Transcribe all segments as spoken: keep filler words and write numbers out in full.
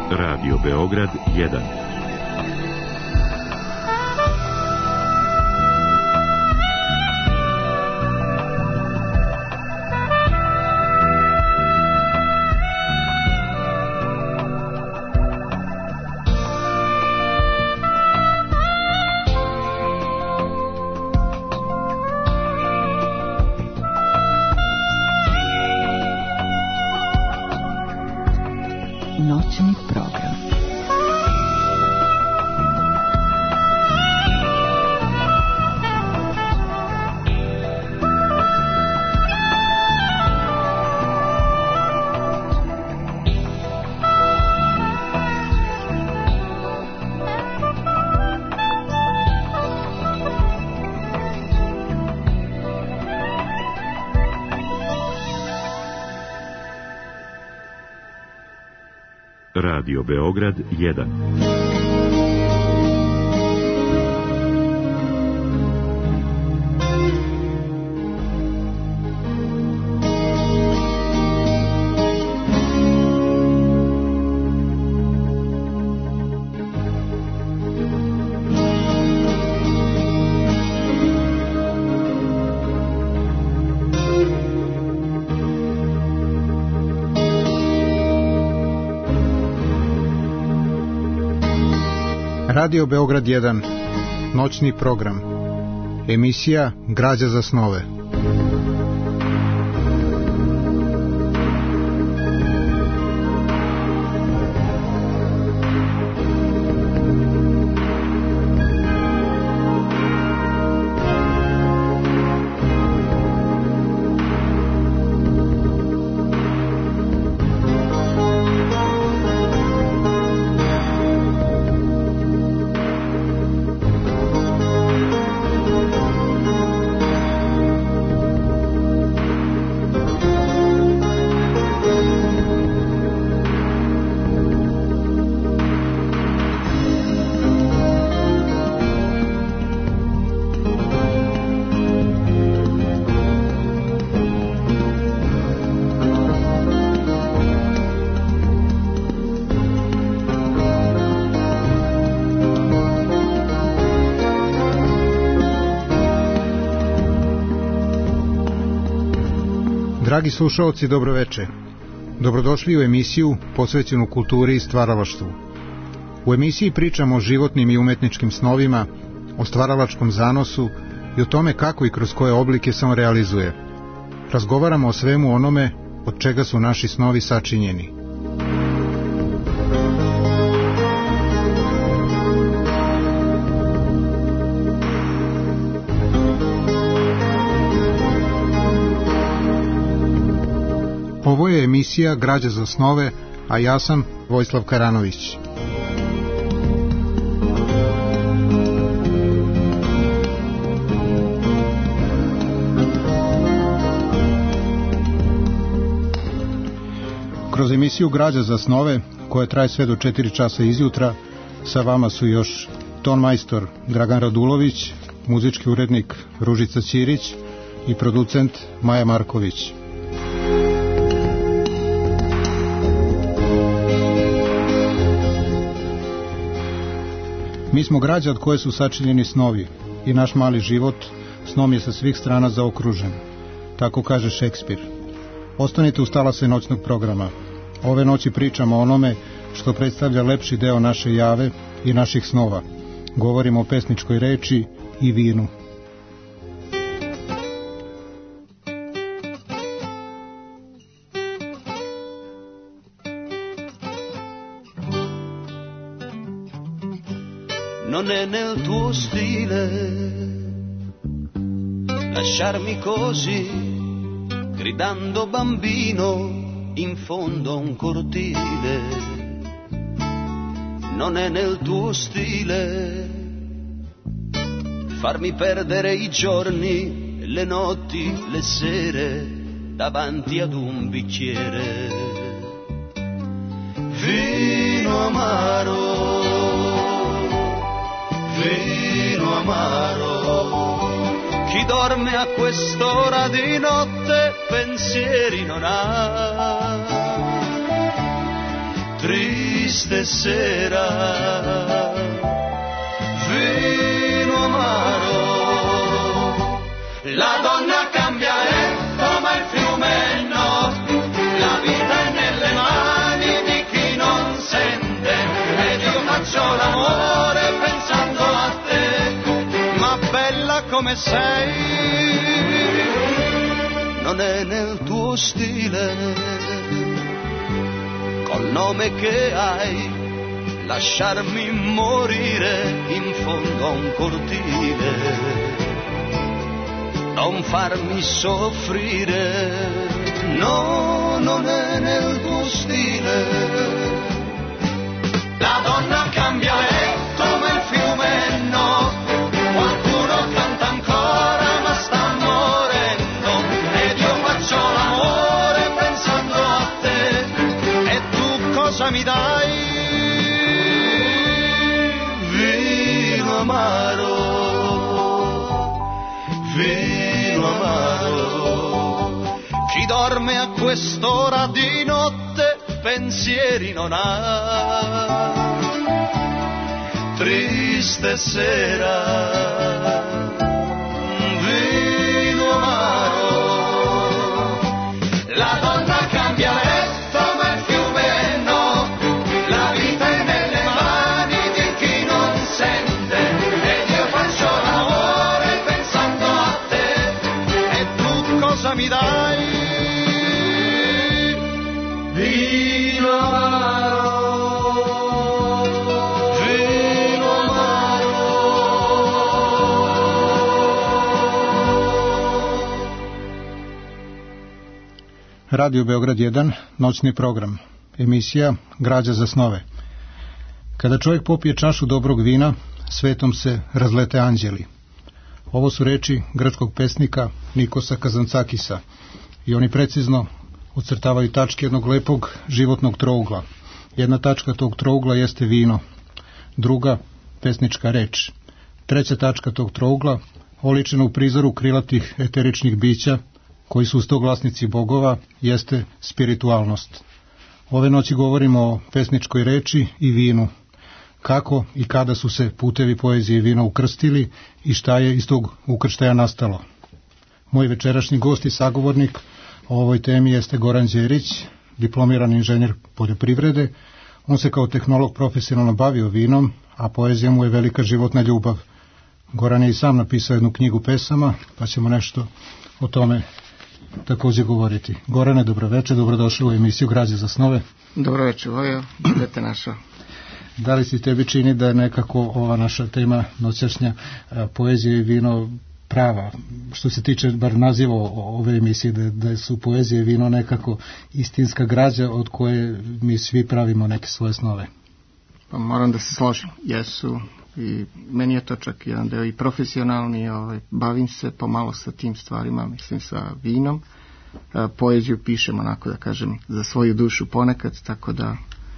Radio Beograd jedan. Noćni program. Radio Beograd jedan. Radio Beograd jedan, noćni program, emisija Građa za snove. Dragi slušaoci, dobroveče. Dobrodošli u emisiju posvećenu kulturi i stvaralaštvu. U emisiji pričamo o životnim i umetničkim snovima, o stvaralačkom zanosu i o tome kako i kroz koje oblike se on realizuje. Razgovaramo o svemu onome od čega su naši snovi sačinjeni. Ovo je emisija Građa za snove, a ja sam Vojislav Karanović. Kroz emisiju Građa za snove, koja traje sve do četiri časa izjutra, sa vama su još ton majstor Dragan Radulović, muzički urednik Ružica Ćirić i producent Maja Marković. Mi smo građa od koje su sačinjeni snovi i naš mali život snom je sa svih strana zaokružen. Tako kaže Šekspir. Ostanite uz talase noćnog programa. Ove noći pričamo o onome što predstavlja lepši deo naše jave i naših snova. Govorimo o pesničkoj reči i vinu. Non è nel tuo stile lasciarmi così, gridando bambino in fondo a un cortile. Non è nel tuo stile farmi perdere i giorni, le notti, le sere davanti ad un bicchiere. Vino amaro, vino amaro, chi dorme a quest'ora di notte pensieri non ha. Triste triste sera, vino amaro. La donna cambia letto ma il fiume no, la vita è nelle mani di chi non sente, ed io faccio l'amore pensando a te, ma bella come sei non è nel tuo stile, col nome che hai, lasciarmi morire in fondo a un cortile, non farmi soffrire, no, non è nel tuo stile. La donna cambia letto ma il fiume no, qualcuno canta ancora ma sta morendo, ed io faccio l'amore pensando a te, e tu cosa mi dai? Vino amaro, vino amaro. Chi dorme a quest'ora di notte pensieri non ha, triste sera, vino amaro. La donna cambia letto ma il fiume no, la vita è nelle mani di chi non sente, ed io faccio l'amore pensando a te, e tu cosa mi dai? Vino amaro, vino amaro. Radio Beograd jedan, noćni program, emisija Građa za snove. Kada čovjek popije čašu dobrog vina, svetom se razlete anđeli. Ovo su reči grčkog pesnika Nikosa Kazantzakisa i oni precizno ucrtavaju tačke jednog lepog životnog trougla. Jedna tačka tog trougla jeste vino, druga pesnička reč. Treća tačka tog trougla, oličena u prizoru krilatih eteričnih bića, koji su stoglasnici bogova, jeste spiritualnost. Ove noći govorimo o pesničkoj reči i vinu. Kako i kada su se putevi poezije i vina ukrstili i šta je iz tog ukrštaja nastalo. Moj večerašnji gost i sagovornik o ovoj temi jeste Goran Đerić, diplomirani inženjer poljoprivrede. On se kao tehnolog profesionalno bavio vinom, a poezija mu je velika životna ljubav. Goran je i sam napisao jednu knjigu pesama, pa ćemo nešto o tome također govoriti. Gorane, dobroveče, dobrodošli u emisiju Građe za snove. Dobroveče, Vojo, gdje te našao? Da li se tebi čini da je nekako ova naša tema noćašnja poezija i vino prava, što se tiče bar naziva ove emisije, da, da su poezija i vino nekako istinska građa od koje mi svi pravimo neke svoje snove? Pa moram da se složim, jesu, i meni je to čak jedan deo i profesionalni, ovaj, bavim se pomalo sa tim stvarima, mislim sa vinom, e, poeziju pišem onako da kažem za svoju dušu ponekad, tako da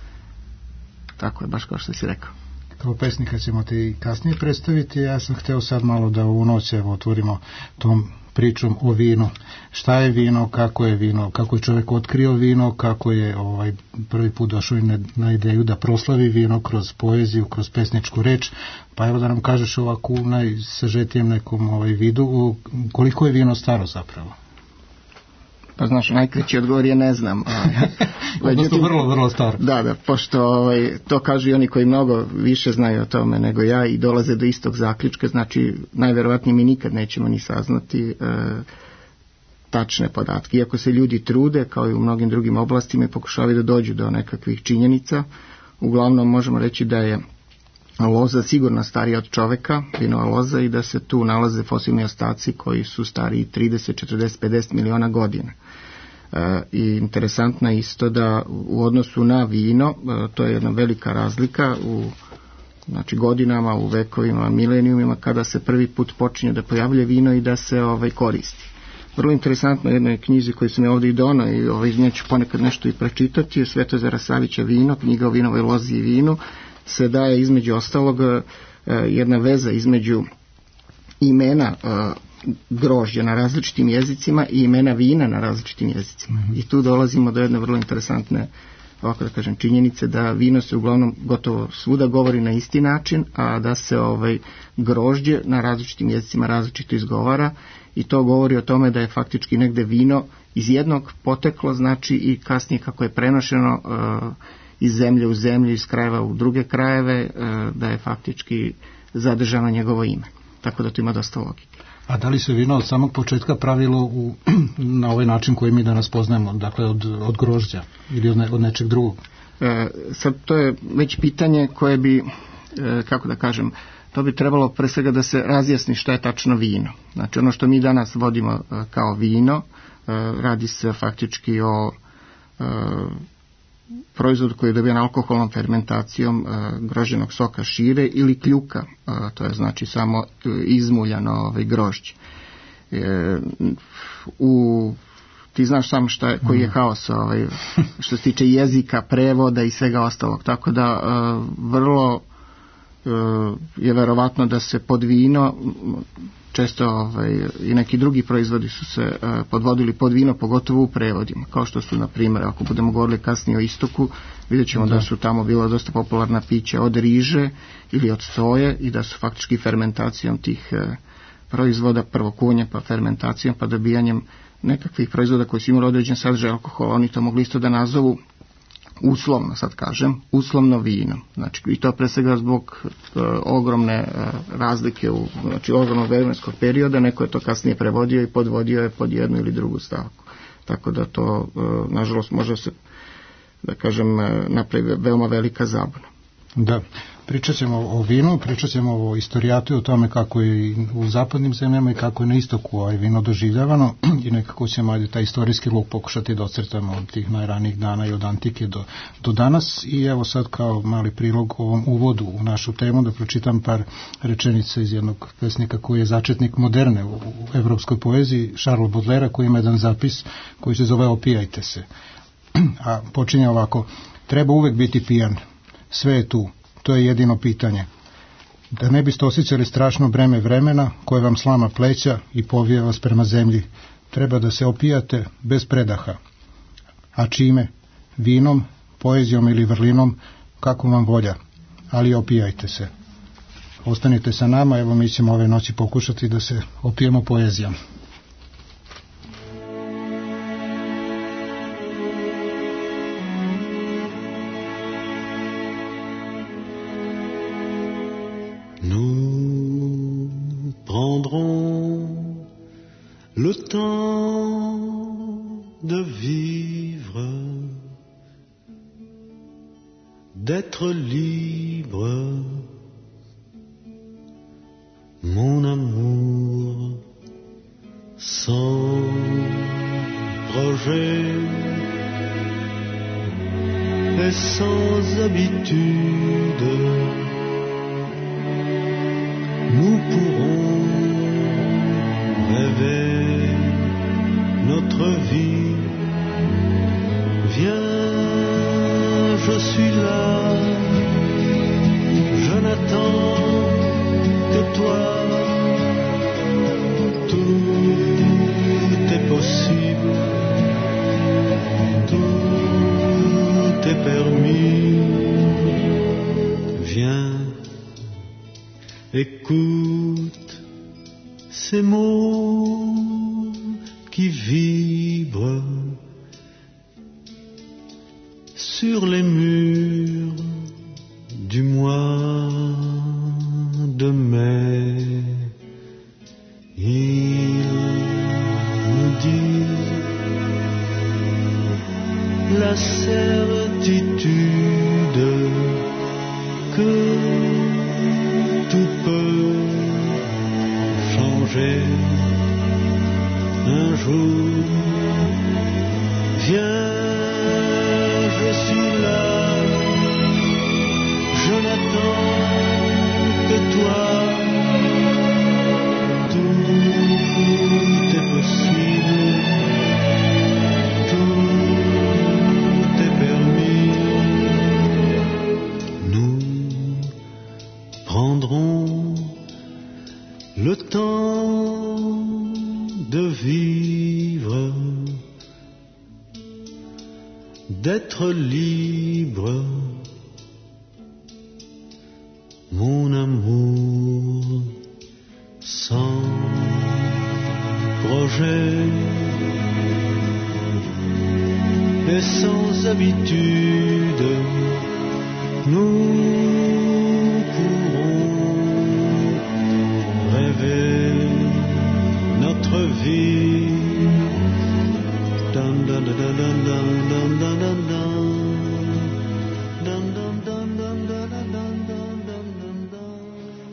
tako je, baš kao što si rekao. Kao pesnika ćemo te i kasnije predstaviti. Ja sam hteo sad malo da u noć evo otvorimo tom pričom o vinu. Šta je vino, kako je vino, kako je čovjek otkrio vino, kako je ovaj prvi put došao na, na ideju da proslavi vino kroz poeziju, kroz pesničku reč. Pa evo da nam kažeš ovako u najsažetijem nekom ovaj vidu, koliko je vino staro zapravo? Pa znaš, najkraći odgovor je ne znam. Odnosno vrlo, vrlo staro. Da, da, pošto ovaj, to kažu i oni koji mnogo više znaju o tome nego ja i dolaze do istog zaključka, znači najverovatnije mi nikad nećemo ni saznati e, tačne podatke. Iako se ljudi trude, kao i u mnogim drugim oblastima, i pokušavaju da dođu do nekakvih činjenica, uglavnom možemo reći da je loza sigurno starija od čoveka, vinova loza, i da se tu nalaze fosilni ostaci koji su stariji trideset, četrdeset, pedeset miliona godina. E, I interesantno je isto da u odnosu na vino, e, to je jedna velika razlika u znači godinama, u vekovima, milenijumima, kada se prvi put počinje da pojavlja vino i da se ovaj koristi. Vrlo interesantno, jednoj knjizi koju sam ja ovdje i donao i ovaj, iz nje ću ponekad nešto i pročitati, Svetozara Savića Vino, knjiga o vinovoj lozi i vinu, se daje između ostalog jedna veza između imena grožđa na različitim jezicima i imena vina na različitim jezicima. Mm-hmm. I tu dolazimo do jedne vrlo interesantne ovako da kažem, činjenice da vino se uglavnom gotovo svuda govori na isti način, a da se ovaj grožđe na različitim jezicima različito izgovara, i to govori o tome da je faktički negde vino iz jednog poteklo, znači i kasnije kako je prenošeno uh, iz zemlje u zemlju, iz krajeva u druge krajeve, uh, da je faktički zadržano njegovo ime. Tako da to ima dosta logike. A da li se vino od samog početka pravilo u, na ovaj način koji mi danas poznajemo, dakle od, od grožđa ili od, ne, od nečeg drugog? E, sad to je već pitanje koje bi, e, kako da kažem, to bi trebalo pre svega da se razjasni šta je tačno vino. Znači ono što mi danas vodimo e, kao vino, e, radi se faktički o e, proizvod koji je dobijen alkoholnom fermentacijom e, grožđenog soka šire ili kljuka, e, to je znači samo izmuljano ovaj, grožđe. E, u, ti znaš sam šta, koji je haos ovaj, što se tiče jezika, prevoda i svega ostalog, tako da e, vrlo e, je verovatno da se pod vino često ovaj, i neki drugi proizvodi su se uh, podvodili pod vino, pogotovo u prevodima, kao što su, na primjer, ako budemo govorili kasnije o istoku, vidjet ćemo da. da su tamo bila dosta popularna pića od riže ili od soje i da su faktički fermentacijom tih uh, proizvoda, prvo kuvanjem pa fermentacijom pa dobijanjem nekakvih proizvoda koji su imali određen sadržaj alkohola, oni to mogli isto da nazovu uslovno, sad kažem, uslovno vino. Znači, i to pre svega zbog uh, ogromne uh, razlike, u, znači ogromnog vremenskog perioda, neko je to kasnije prevodio i podvodio je pod jednu ili drugu stavku. Tako da to, uh, nažalost, može se, da kažem, uh, napravi veoma velika zabuna. Da, pričat ćemo o vinu, pričat ćemo o istorijatu i o tome kako je u zapadnim zemljama i kako je na istoku ovaj vino doživljavano i nekako ćemo ajde taj istorijski luk pokušati da ocrtamo od tih najranijih dana i od antike do, do danas. I evo sad kao mali prilog ovom uvodu u našu temu da pročitam par rečenica iz jednog pesnika koji je začetnik moderne u, u evropskoj poeziji, Charles Baudelaire, koji ima jedan zapis koji se zove Opijajte se. A počinje ovako: treba uvek biti pijan. Sve je tu, to je jedino pitanje. Da ne biste osjećali strašno breme vremena koje vam slama pleća i povije vas prema zemlji, treba da se opijate bez predaha. A čime? Vinom, poezijom ili vrlinom, kako vam volja, ali opijajte se. Ostanite sa nama, evo mi ćemo ove noći pokušati da se opijemo poezijom. Le temps de vivre, d'être libre, mon amour, sans projet et sans habitude, nous pourrons rêver notre vie. Viens, je suis là, je n'attends que toi. Tout est possible, tout est permis. Viens, écoute ces mots qui vibrent sur les murs du mois de mai. Ils nous disent la certitude que tout peut changer un jour. Viens, je suis là, je n'attends que toi. Tout est possible, tout est permis. Nous prendrons le temps de vivre d'être libre, mon amour, sans projet et sans habitude, nous pourrons rêver notre vie. Dun, dun, dun, dun, dun, dun, dun, dun, dun. Dun, dun, dun, dun, dun, dun, dun, dun, dun.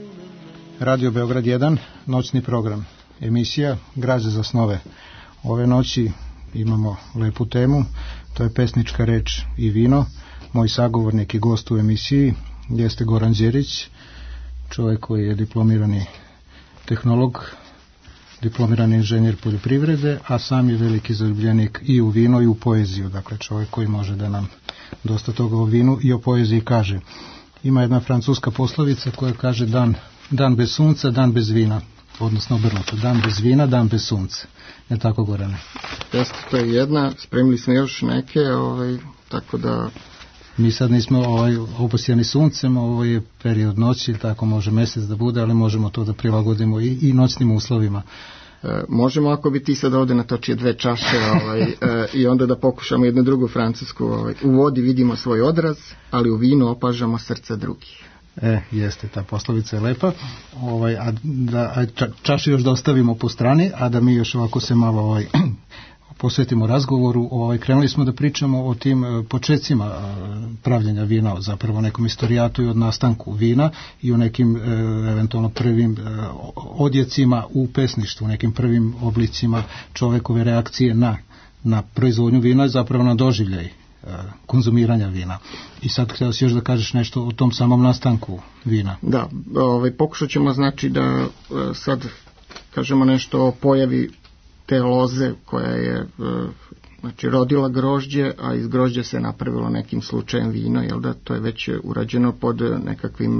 Radio Beograd jedan, noćni program. Emisija Građe za snove. Ove noći imamo lepu temu, to je pesnička reč i vino. Moj sagovornik i gost u emisiji jeste Goran Đerić, čovjek koji je diplomirani tehnolog, diplomirani inženjer poljoprivrede, a sam je veliki zaljubljenik i u vino i u poeziju. Dakle, čovjek koji može da nam dosta toga o vinu i o poeziji kaže. Ima jedna francuska poslovica koja kaže dan, dan bez sunca, dan bez vina. Odnosno obrnuto, dan bez vina, dan bez sunca. Je tako, Gorane? Jeste, to je jedna, spremili smo još neke, ovaj, tako da... Mi sad nismo ovaj, obosjani suncem, ovo je period noći, tako može mjesec da bude, ali možemo to da prilagodimo i, i noćnim uslovima. E, možemo ako bi ti sad ovdje natočio dve čaše ovaj, e, i onda da pokušamo jednu drugu francusku. Ovaj. U vodi vidimo svoj odraz, ali u vinu opažamo srca drugih. E, jeste, ta poslovica je lepa. Ovaj, a da, a ča, čašu još da ostavimo po strani, a da mi još ovako se malo ovaj, posvetimo razgovoru. Ovaj, krenuli smo da pričamo o tim e, počecima e, pravljenja vina, zapravo nekom istorijatu i od nastanku vina i o nekim e, eventualno prvim e, odjecima u pesništvu, nekim prvim oblicima čovekove reakcije na, na proizvodnju vina, zapravo na doživljaj konzumiranja vina. I sad htio si još da kažeš nešto o tom samom nastanku vina. Da, ovaj, pokušat ćemo znači da sad kažemo nešto o pojavi te loze koja je znači rodila grožđe, a iz grožđa se napravilo nekim slučajem vino, jel da, to je već urađeno pod nekakvim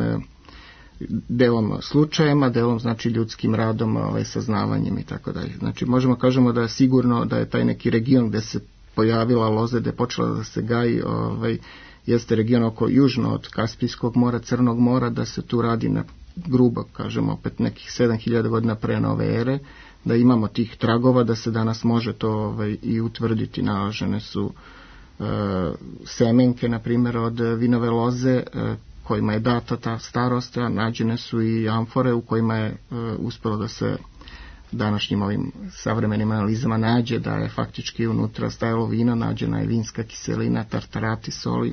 delom slučajema, delom znači ljudskim radom, ovaj, saznavanjem i tako dalje. Znači možemo kažemo da je sigurno da je taj neki region gde se pojavila loza, da je počela da se gaji, ovaj, jeste region oko južno od Kaspijskog mora, Crnog mora, da se tu radi na grubo, kažemo opet nekih sedam hiljada godina pre nove ere, da imamo tih tragova, da se danas može to ovaj, i utvrditi. Nalažene su e, semenke, na primjer, od vinove loze, e, kojima je data ta starost, a nađene su i amfore u kojima je e, uspelo da se današnjim ovim savremenim analizama nađe da je faktički unutra stajalo vino, nađena je vinska kiselina, tartarati soli,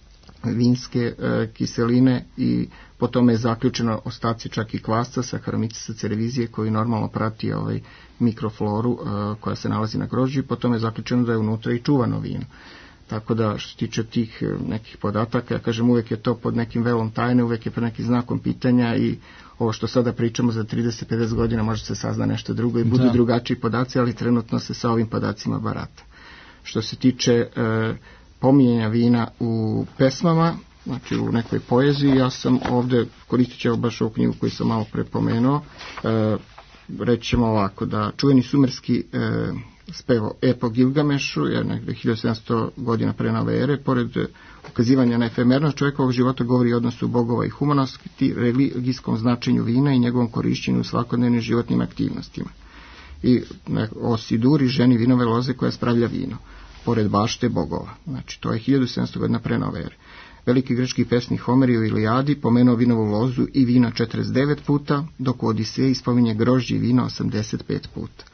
vinske e, kiseline i po tome je zaključeno ostaci čak i kvasca, saharomicisa cerevizije koji normalno prati ovaj mikrofloru e, koja se nalazi na grožđu i po tome je zaključeno da je unutra i čuvano vino. Tako da što se tiče tih nekih podataka, ja kažem uvijek je to pod nekim velom tajne, uvijek je pod nekim znakom pitanja i ovo što sada pričamo za trideset do pedeset godina može se sazna nešto drugo i budu da. drugačiji podaci, ali trenutno se sa ovim podacima barata. Što se tiče e, pominjanja vina u pesmama, znači u nekoj poeziji, ja sam ovdje, koristit ću baš ovu knjigu koju sam malo prepomenuo, e, reći ćemo ovako, da čuveni sumerski e, spevo Epo Gilgamešu, je negdje hiljadu sedamsto godina pre nove ere, pored ukazivanja na efemernost čovjekovog života govori o odnosu bogova i humanosti, religijskom značenju vina i njegovom korišćenju u svakodnevnim životnim aktivnostima. I o Siduri, ženi vinove loze koja spravlja vino, pored bašte bogova. Znači, to je hiljadu sedamsto godina pre nove ere. Veliki grčki pesnik Homer je u Ilijadi pomenuo vinovu lozu i vino četrdeset devet puta, dok u Odiseji spominje grožđe i vino osamdeset pet puta.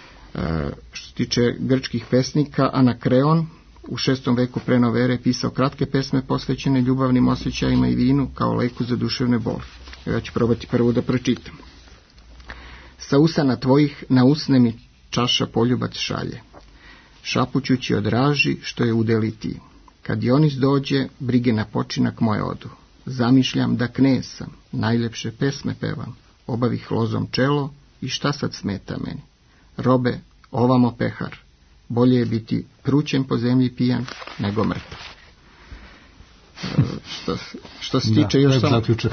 E, što se tiče grčkih pesnika, Anakreon u šestom veku pre nove ere pisao kratke pesme posvećene ljubavnim osjećajima i vinu kao leku za duševne boli. Ja ću probati prvo da pročitam. Sa usana tvojih na usne mi čaša poljubac šalje, šapućući od raži što je udeli ti. Kad Dionis dođe, brige na počinak moje odu. Zamišljam da knez sam, najlepše pesme pevam, obavih lozom čelo i šta sad smeta meni. Robe, ovamo pehar, bolje je biti prućen po zemlji pijan nego mrtav. E, što, što se tiče da, još samo zaključak.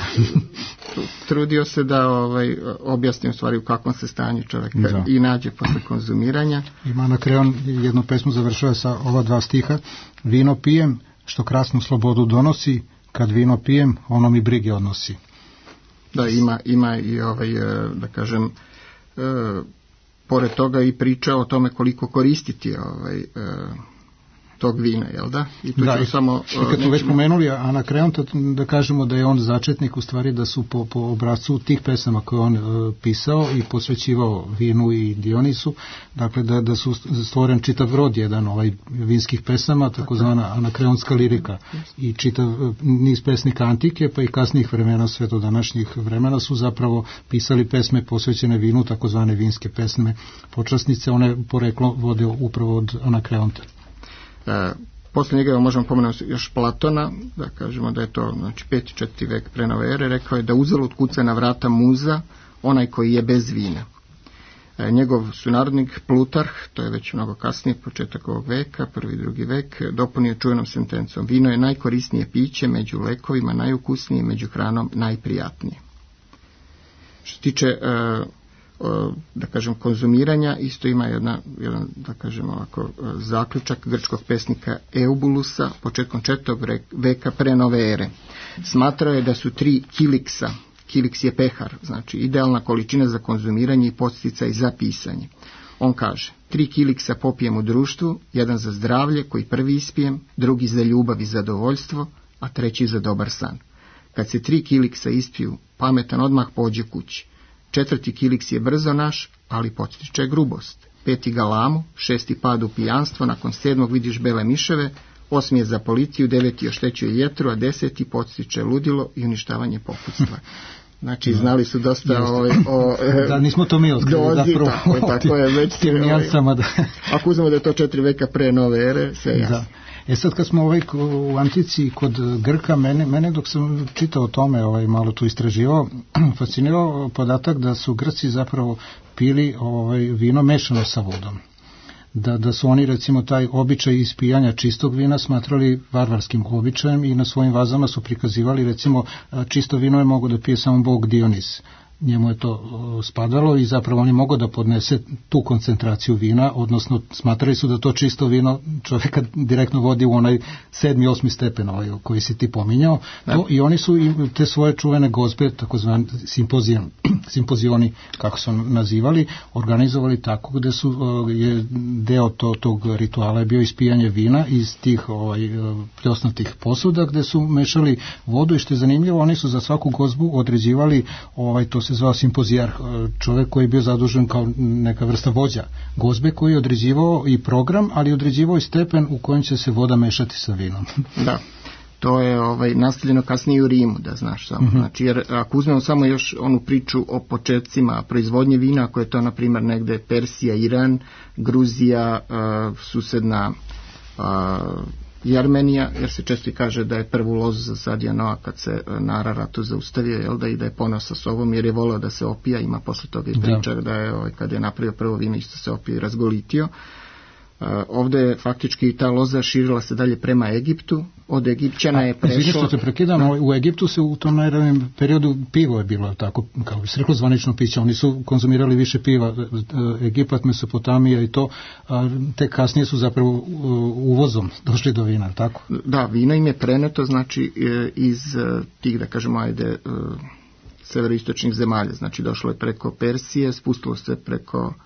trudio se da ovaj, objasni u stvari u kakvom se stanju čovjek da. i nađe posle konzumiranja. Ima na kraju jednu pesmu završava sa ova dva stiha: vino pijem što krasnu slobodu donosi, kad vino pijem ono mi brige odnosi. Da, ima, ima i ovaj, da kažem, e, pored toga i priča o tome koliko koristiti ovaj, e, tog vina, jel da? I tu da, i, samo, i kad smo već pomenuli Anakreonta, da kažemo da je on začetnik u stvari, da su po, po obrazcu tih pesama koje on uh, pisao i posvećivao vinu i Dionisu, dakle da, da su stvoren čitav rod jedan ovaj vinskih pesama, takozvana anakreonska lirika, i čitav uh, niz pesnika antike pa i kasnijih vremena sve do današnjih vremena su zapravo pisali pesme posvećene vinu, takozvane vinske pesme počasnice, one poreklo vode upravo od Anakreonta. E, posle njega možemo pomenuti još Platona, da kažemo da je to znači peti četvrti vek pre nove ere. Rekao je da uzalud kuca na vrata muza onaj koji je bez vina. E, njegov sunarodnik Plutarh, to je već mnogo kasnije, početak ovog veka, prvi drugi vek, dopunio čuvenom sentencom: vino je najkorisnije piće, među lekovima najukusnije, među hranom najprijatnije. Što se tiče e, da kažem konzumiranja, isto ima jedna, jedan, da kažem ovako, zaključak grčkog pesnika Eubulusa početkom četvrtog veka pre nove ere. Smatrao je da su tri kiliksa, kiliks je pehar, znači idealna količina za konzumiranje i podsticaj za pisanje. On kaže: tri kiliksa popijem u društvu, jedan za zdravlje koji prvi ispijem, drugi za ljubav i zadovoljstvo, a treći za dobar san. Kad se tri kiliksa ispiju, pametan odmah pođe kući. Četvrti kiliks je brzo naš, ali podstiče grubost. Peti galamu, šesti pad u pijanstvo, nakon sedmog vidiš bele miševe, osmi je za policiju, deveti oštećuje jetru, a deseti podstiče ludilo i uništavanje pokustva. Znači, da. Znali su dosta o, o da, nismo to mi otkrili, zapravo. Tako je, tako je, već tim nijansama, da. Ako uzmemo da je to četiri veka pre nove ere, sve jasno. Da. E sad kad smo ovaj, u antici kod Grka, mene, mene dok sam čitao o tome, ovaj, malo tu istraživao, fascinirao podatak da su Grci zapravo pili ovaj, vino mešano sa vodom. Da, da su oni recimo taj običaj ispijanja čistog vina smatrali varvarskim običajem i na svojim vazama su prikazivali recimo čisto vino je mogo da pije samo bog Dionis. Njemu je to spadalo i zapravo on je mogao da podnese tu koncentraciju vina, odnosno smatrali su da to čisto vino čovjeka direktno vodi u onaj sedmi, osmi stepen ovaj, koji si ti pominjao. To, i oni su i te svoje čuvene gozbe, takozvani simpozion, simpozioni, kako su nazivali, organizovali tako gde su je deo to, tog rituala je bio ispijanje vina iz tih ovaj, pljosnatih posuda gde su mešali vodu i što je zanimljivo, oni su za svaku gozbu određivali ovaj, to se zvao simpozijar, čovjek koji je bio zadužen kao neka vrsta vođa gozbe, koji je određivao i program, ali je određivao i stepen u kojem će se voda mešati sa vinom. Da, to je ovaj, nastavljeno kasnije u Rimu, da znaš samo. Uh-huh. Znači, jer ako uzmemo samo još onu priču o početcima proizvodnje vina, ako je to, na primjer, negde Persija, Iran, Gruzija, uh, susedna uh, i Armenija, jer se često i kaže da je prvu lozu zasadio Noa kad se na Araratu zaustavio, jel da, i da je poneo sa sobom jer je voleo da se opija, ima posle toga i priča da, da je ovaj, kad je napravio prvo vino isto se opio i razgolitio. Uh, ovdje je faktički ta loza širila se dalje prema Egiptu, od Egipćana je prešlo... Izvini što te prekidam, da. U Egiptu se u tom najranijem periodu pivo je bilo tako, kao bi se reklo, zvanično piće, oni su konzumirali više piva, Egipat, Mesopotamija i to, te kasnije su zapravo uvozom došli do vina, tako? Da, vino im je preneto, znači iz tih, da kažemo, ajde, severoistočnih zemalja, znači došlo je preko Persije, spustilo se preko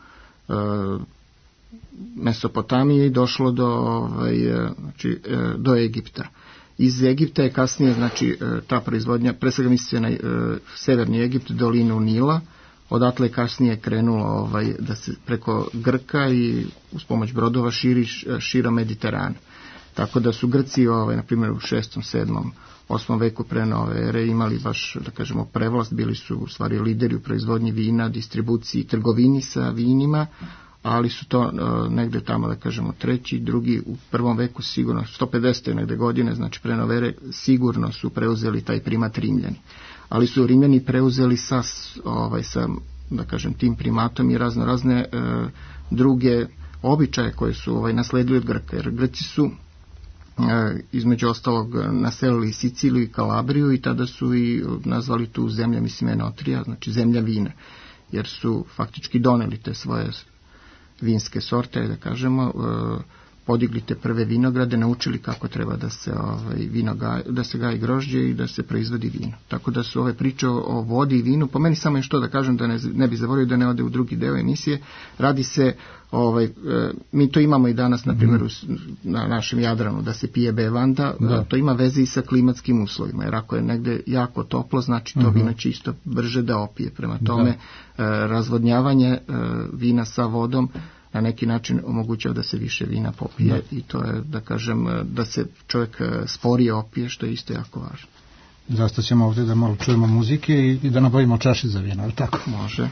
Mesopotamije i došlo do, ovaj, znači, do Egipta. Iz Egipta je kasnije, znači, ta proizvodnja, pre svega misli na severni Egipt, dolinu Nila, odatle je kasnije krenulo ovaj, da se preko Grka i uz pomoć brodova širi širom Mediterana. Tako da su Grci, ovaj, na primjer, u šestom, sedmom, osmom veku pre nove ere imali baš, da kažemo, prevlast, bili su u stvari lideri u proizvodnji vina, distribuciji i trgovini sa vinima, ali su to uh, negde tamo, da kažemo, treći, drugi, u prvom veku sigurno, sto pedesete negde godine, znači pre nove ere, sigurno su preuzeli taj primat Rimljani. Ali su Rimljani preuzeli sa, ovaj, sa, da kažem, tim primatom i razno razne uh, druge običaje koje su ovaj, nasledili od Grka, jer Grci su između ostalog naselili Siciliju i Kalabriju i tada su i nazvali tu zemlja, mislim, Enotrija, znači zemlja vina, jer su faktički doneli te svoje vinske sorte, da kažemo, podigli te prve vinograde, naučili kako treba da se ovaj vino gaji, da se gaji grožđe i da se proizvodi vino. Tako da su ove priče o vodi i vinu, po meni samo je što da kažem da ne, ne bi zaboravio da ne ode u drugi deo emisije. Radi se ovaj e, mi to imamo i danas na primjer mm. na našem Jadranu da se pije bevanda, da. To ima veze i sa klimatskim uslovima, jer ako je negde jako toplo, znači to mm-hmm. vino će isto brže da opije. Prema tome e, razvodnjavanje e, vina sa vodom na neki način omogućava da se više vina popije da. I to je, da kažem, da se čovjek sporije opije, što je isto jako važno. Zastaćemo ovdje da malo čujemo muzike i, i da nabavimo čaše za vino, ali tako? Može.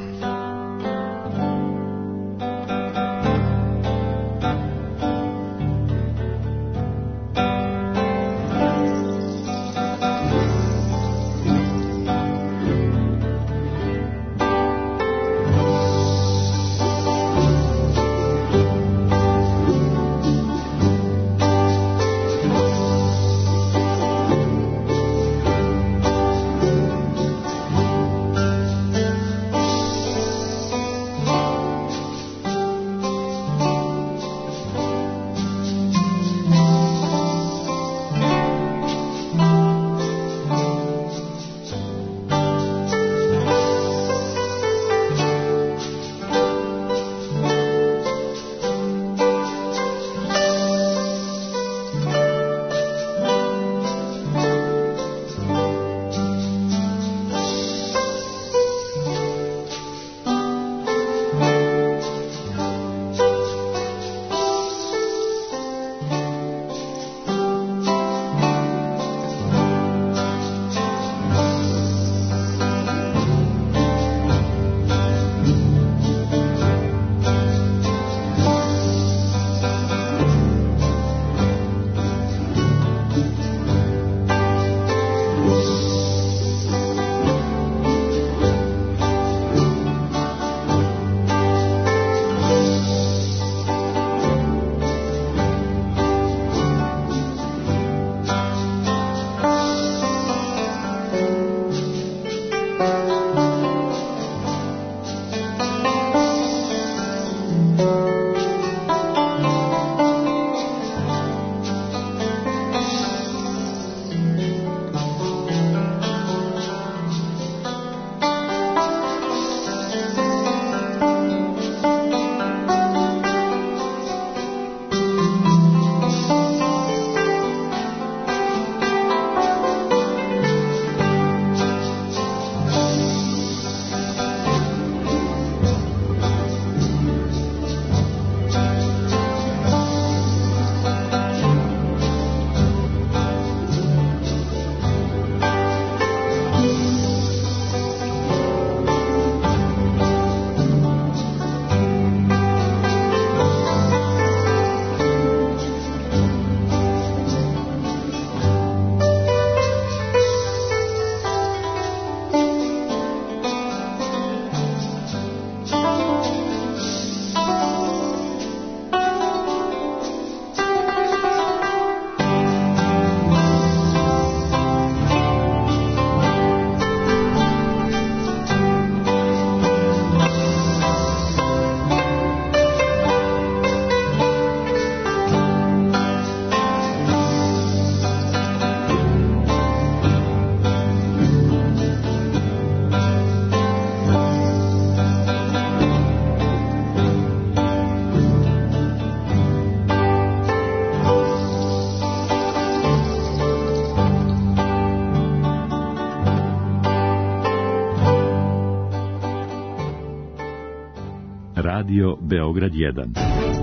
Radio Beograd jedan.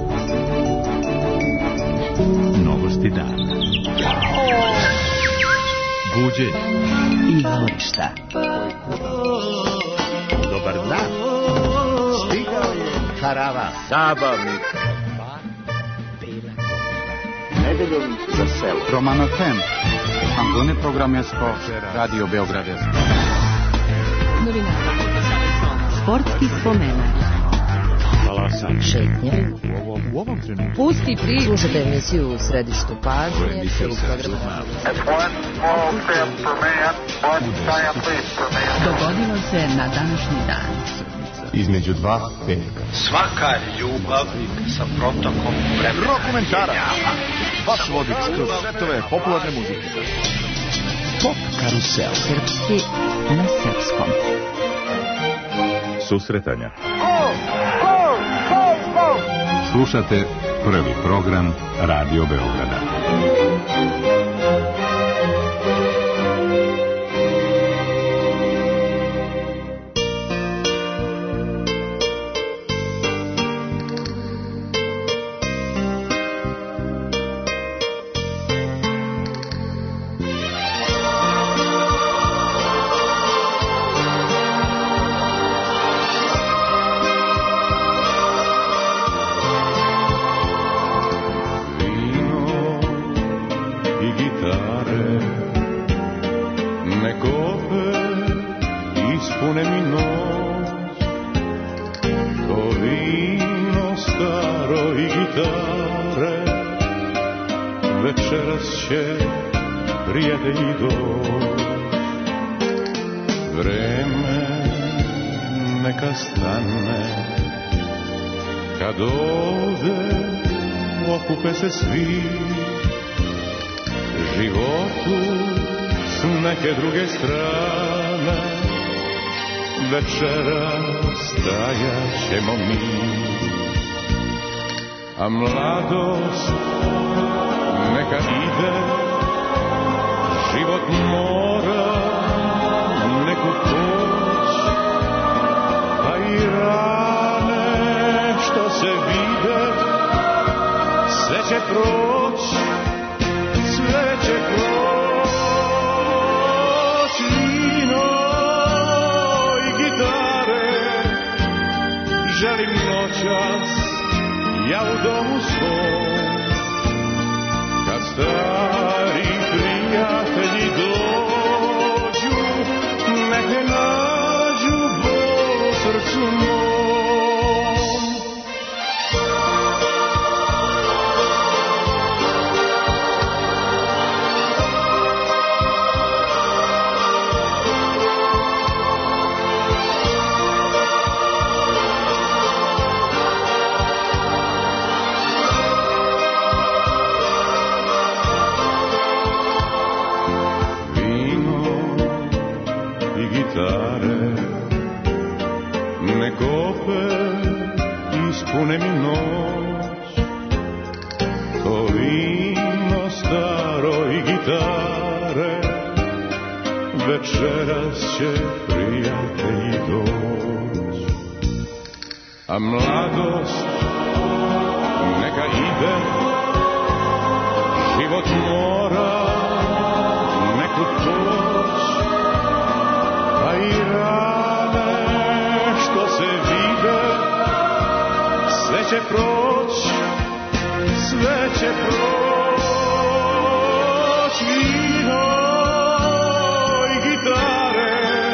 Novosti dana. Buđenje i dvorišta. Dobar dan. Stigao je karavan zabavnik. Nedeljom za selo. Romano Tem. Angone programersko Radio Beograd jedan. Sportski spomenak. Glasanje. Šetnje. U ovom, u ovom trenutku. Pusti pri. Slušajte emisiju u središtu To je pažnje. emisija u srcu Dogodilo se na današnji dan. Između dva petka. Svaka ljubav sa protokom vremena. Rokomentara. Vaš vodič kroz svetove popularne muzike. Pop karusel. Srpski na srpskom. Susretanja. Slušate prvi program Radio Beograda. Se svi životu s neke druge strane večera stajat ćemo mi, a mladost neka ide, život mora neku poć, pa i rane što se vide sve će proć, sve će proć, vino i gitare, želim noćas ja u domu svom, kad stari prijatelji dođu, neke nađu bol u srcu mom. Ispune mi noć, to vino staro i gitare, večeras će prijatelji doć, a mladost neka ide, život mora neku poć, pa i rane što se vide, sve će proć, sve će proć, vino i gitare,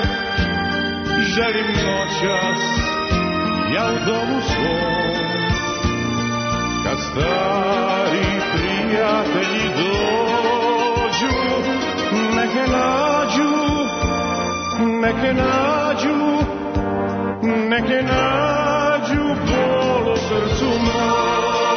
želim noćas ja u domu svom, kad stari prijatelji dođu, neke nađu, neke nađu, neke nađu bol u srcu moj.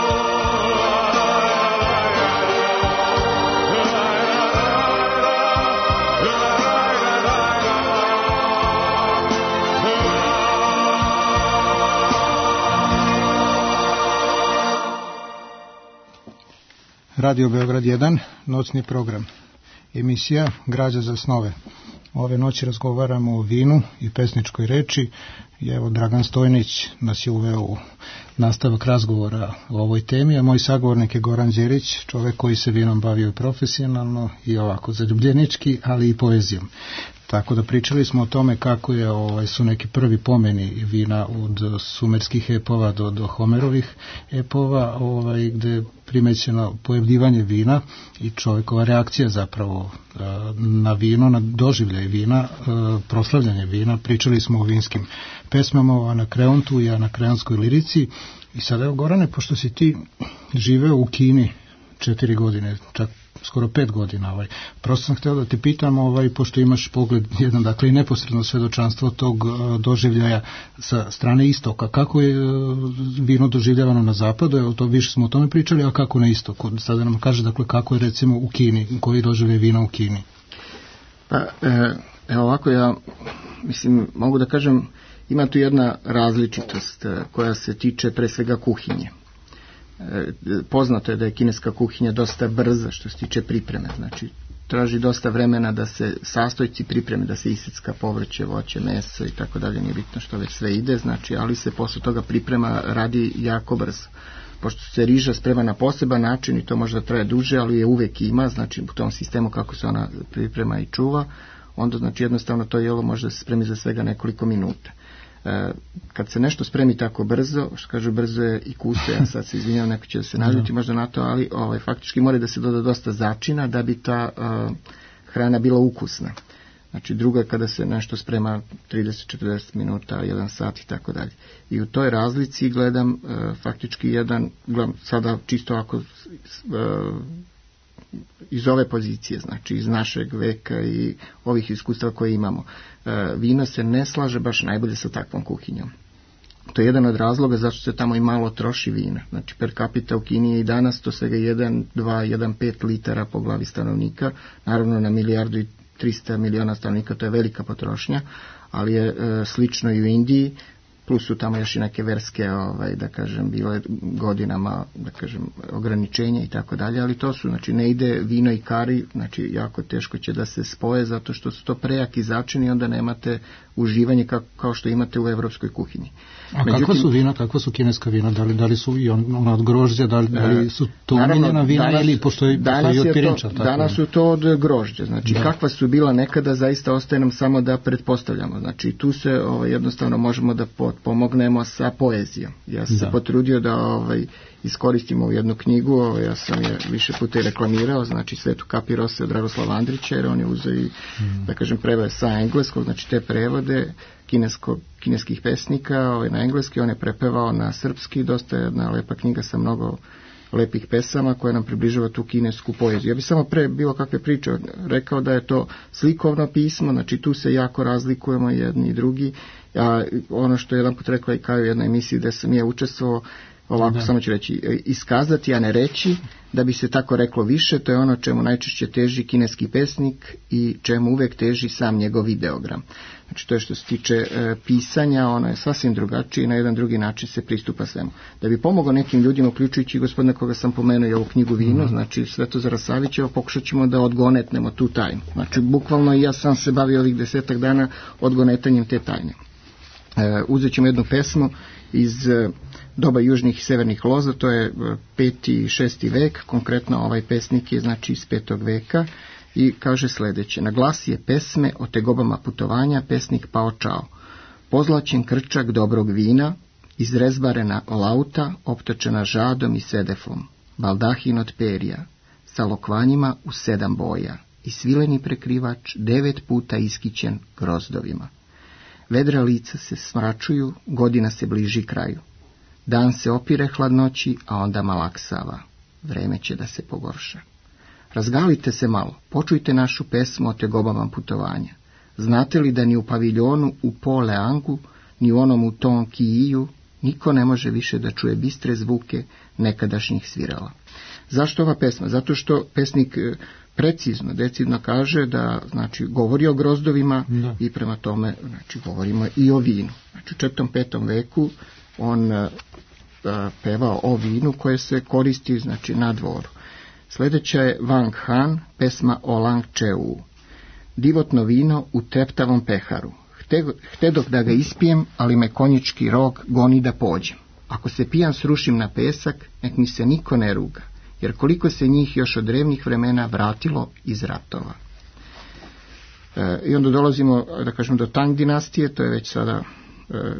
Radio Beograd jedan, nocni program. Emisija Građa za snove. Ove noći razgovaramo o vinu i pesničkoj reči i evo Dragan Stojnić nas je uveo u nastavak razgovora o ovoj temi, a moj sagovornik je Goran Đerić, čovjek koji se vinom bavio profesionalno i ovako zaljubljenički, ali i poezijom. Tako da pričali smo o tome kako je, ovaj, su neki prvi pomeni vina od sumerskih epova do, do Homerovih epova, ovaj, gde je primećeno pojavljivanje vina i čovjekova reakcija zapravo na vino, na doživljaj vina, proslavljanje vina. Pričali smo o vinskim pesmama, o Anakreontu i Anakreonskoj lirici. I sada, evo, Gorane, pošto si ti živeo u Kini četiri godine, čak skoro pet godina, ovaj. Prosto sam htio da te pitam, ovaj, pošto imaš pogled jedan, dakle, i neposredno svedočanstvo tog uh, doživljaja sa strane istoka. Kako je uh, vino doživljavano na zapadu? Evo, to više smo o tome pričali, a kako na istoku? Sada nam kaže, dakle, kako je recimo u Kini, koji doživljaj vina u Kini? Pa, e, evo ovako, ja mislim, mogu da kažem, ima tu jedna različitost e, koja se tiče pre svega kuhinje. Poznato je da je kineska kuhinja dosta brza što se tiče pripreme, znači traži dosta vremena da se sastojci pripreme, da se isecka povrće, voće, meso i tako dalje, nije bitno što već sve ide, znači, ali se posle toga priprema radi jako brzo. Pošto se riža sprema na poseban način i to možda traje duže, ali je uvek ima, znači u tom sistemu kako se ona priprema i čuva, onda znači jednostavno to jelo može da se spremi za svega nekoliko minuta. Kad se nešto spremi tako brzo, što kažu brzo je i kuste, ja sad se izvinjam, neko će da se naljuti možda na to, ali ovaj, faktički mora da se doda dosta začina da bi ta uh, hrana bila ukusna. Znači druga je kada se nešto sprema trideset do četrdeset minuta, jedan sat i tako dalje. I u toj razlici gledam uh, faktički jedan, gledam sada čisto ako uh, iz ove pozicije, znači iz našeg veka i ovih iskustava koje imamo. E, vino se ne slaže baš najbolje sa takvom kuhinjom. To je jedan od razloga zašto se tamo i malo troši vina. Znači per capita u Kini je i danas to svega jedan, dva, jedan, pet litara po glavi stanovnika. Naravno na milijardu i trista miliona stanovnika to je velika potrošnja, ali je e, slično i u Indiji. Plus su tamo još i neke verske, ovaj, da kažem, bile godinama, da kažem, ograničenja i tako dalje, ali to su, znači, ne ide vino i kari, znači, jako teško će da se spoje, zato što su to prejaki začini i onda nemate uživanje kao, kao što imate u evropskoj kuhinji. A Međutim, kako su vina, kako su kineska vina, da li, da li su i on, ona od grožđa, da li, da li su to umiljena vina danas, ili postoji, postoji od pirinča? To, danas su to od grožđa, znači, da. Kakva su bila nekada, zaista ostaje nam samo da pretpostavljamo, znači, tu se ovaj, jednostavno možemo da pomognemo sa poezijom. Ja sam da. se potrudio da ovaj, iskoristim ovu jednu knjigu, ovaj, ja sam je više puta i reklamirao, znači Svetu Kapirose od Radoslava Andrića, jer on je uzeo i, mm. da kažem, preveo sa engleskog, znači te prevode kinesko, kineskih pesnika ovaj, na engleski, on je prepevao na srpski, dosta je jedna lepa knjiga sa mnogo lepih pesama koja nam približava tu kinesku poeziju. Ja bih samo pre bilo kakve priče rekao da je to slikovno pismo, znači tu se jako razlikujemo jedni i drugi. Ja, ono što je jedan put rekla i kao u jednoj emisiji gde sam ja učestvovao, ovako da. Samo ću reći, iskazati, a ne reći, da bi se tako reklo više, to je ono čemu najčešće teži kineski pesnik i čemu uvek teži sam njegov ideogram. Znači to je što se tiče e, pisanja, ono je sasvim drugačije i na jedan drugi način se pristupa svemu. Da bi pomogao nekim ljudima, uključujući gospodina koga sam pomenuo i ovu knjigu Vino, mm. znači Svetozara Savićeva, pokušat ćemo da odgonetnemo tu tajnu. Znači bukvalno i ja sam se bavio ovih desetak dana odgonetanjem te tajne. E, uzet ćemo jednu pesmu iz e, doba južnih i severnih loza, to je peti i šesti vek, konkretno ovaj pesnik je znači iz petog veka i kaže sljedeće: na glas je pesme o tegobama putovanja pesnik pao čao. Pozlačen krčak dobrog vina, izrezbarena lauta, optočena žadom i sedefom, baldahin od perija, sa lokvanjima u sedam boja i svileni prekrivač devet puta iskićen grozdovima. Vedra lica se smračuju, godina se bliži kraju. Dan se opire hladnoći, a onda malaksava. Vreme će da se pogorša. Razgalite se malo, počujte našu pesmu o tegobama putovanja. Znate li da ni u paviljonu u Poleangu, ni u onom u Tonkiju, niko ne može više da čuje bistre zvuke nekadašnjih svirala. Zašto ova pesma? Zato što pesnik precizno, decidno kaže da znači govori o grozdovima da. I prema tome znači govorimo i o vinu. Znači u četvrtom petom veku on uh, pevao o vinu koje se koristi znači na dvoru. Sljedeća je Wang Han, pesma o Lang Cheu. Divotno vino u treptavom peharu. Hteg, htedok da ga ispijem, ali me konjički rog goni da pođem. Ako se pijan srušim na pesak, nek mi se niko ne ruga, jer koliko se njih još od drevnih vremena vratilo iz ratova. E, I onda dolazimo, da kažem, do Tang dinastije, to je već sada e,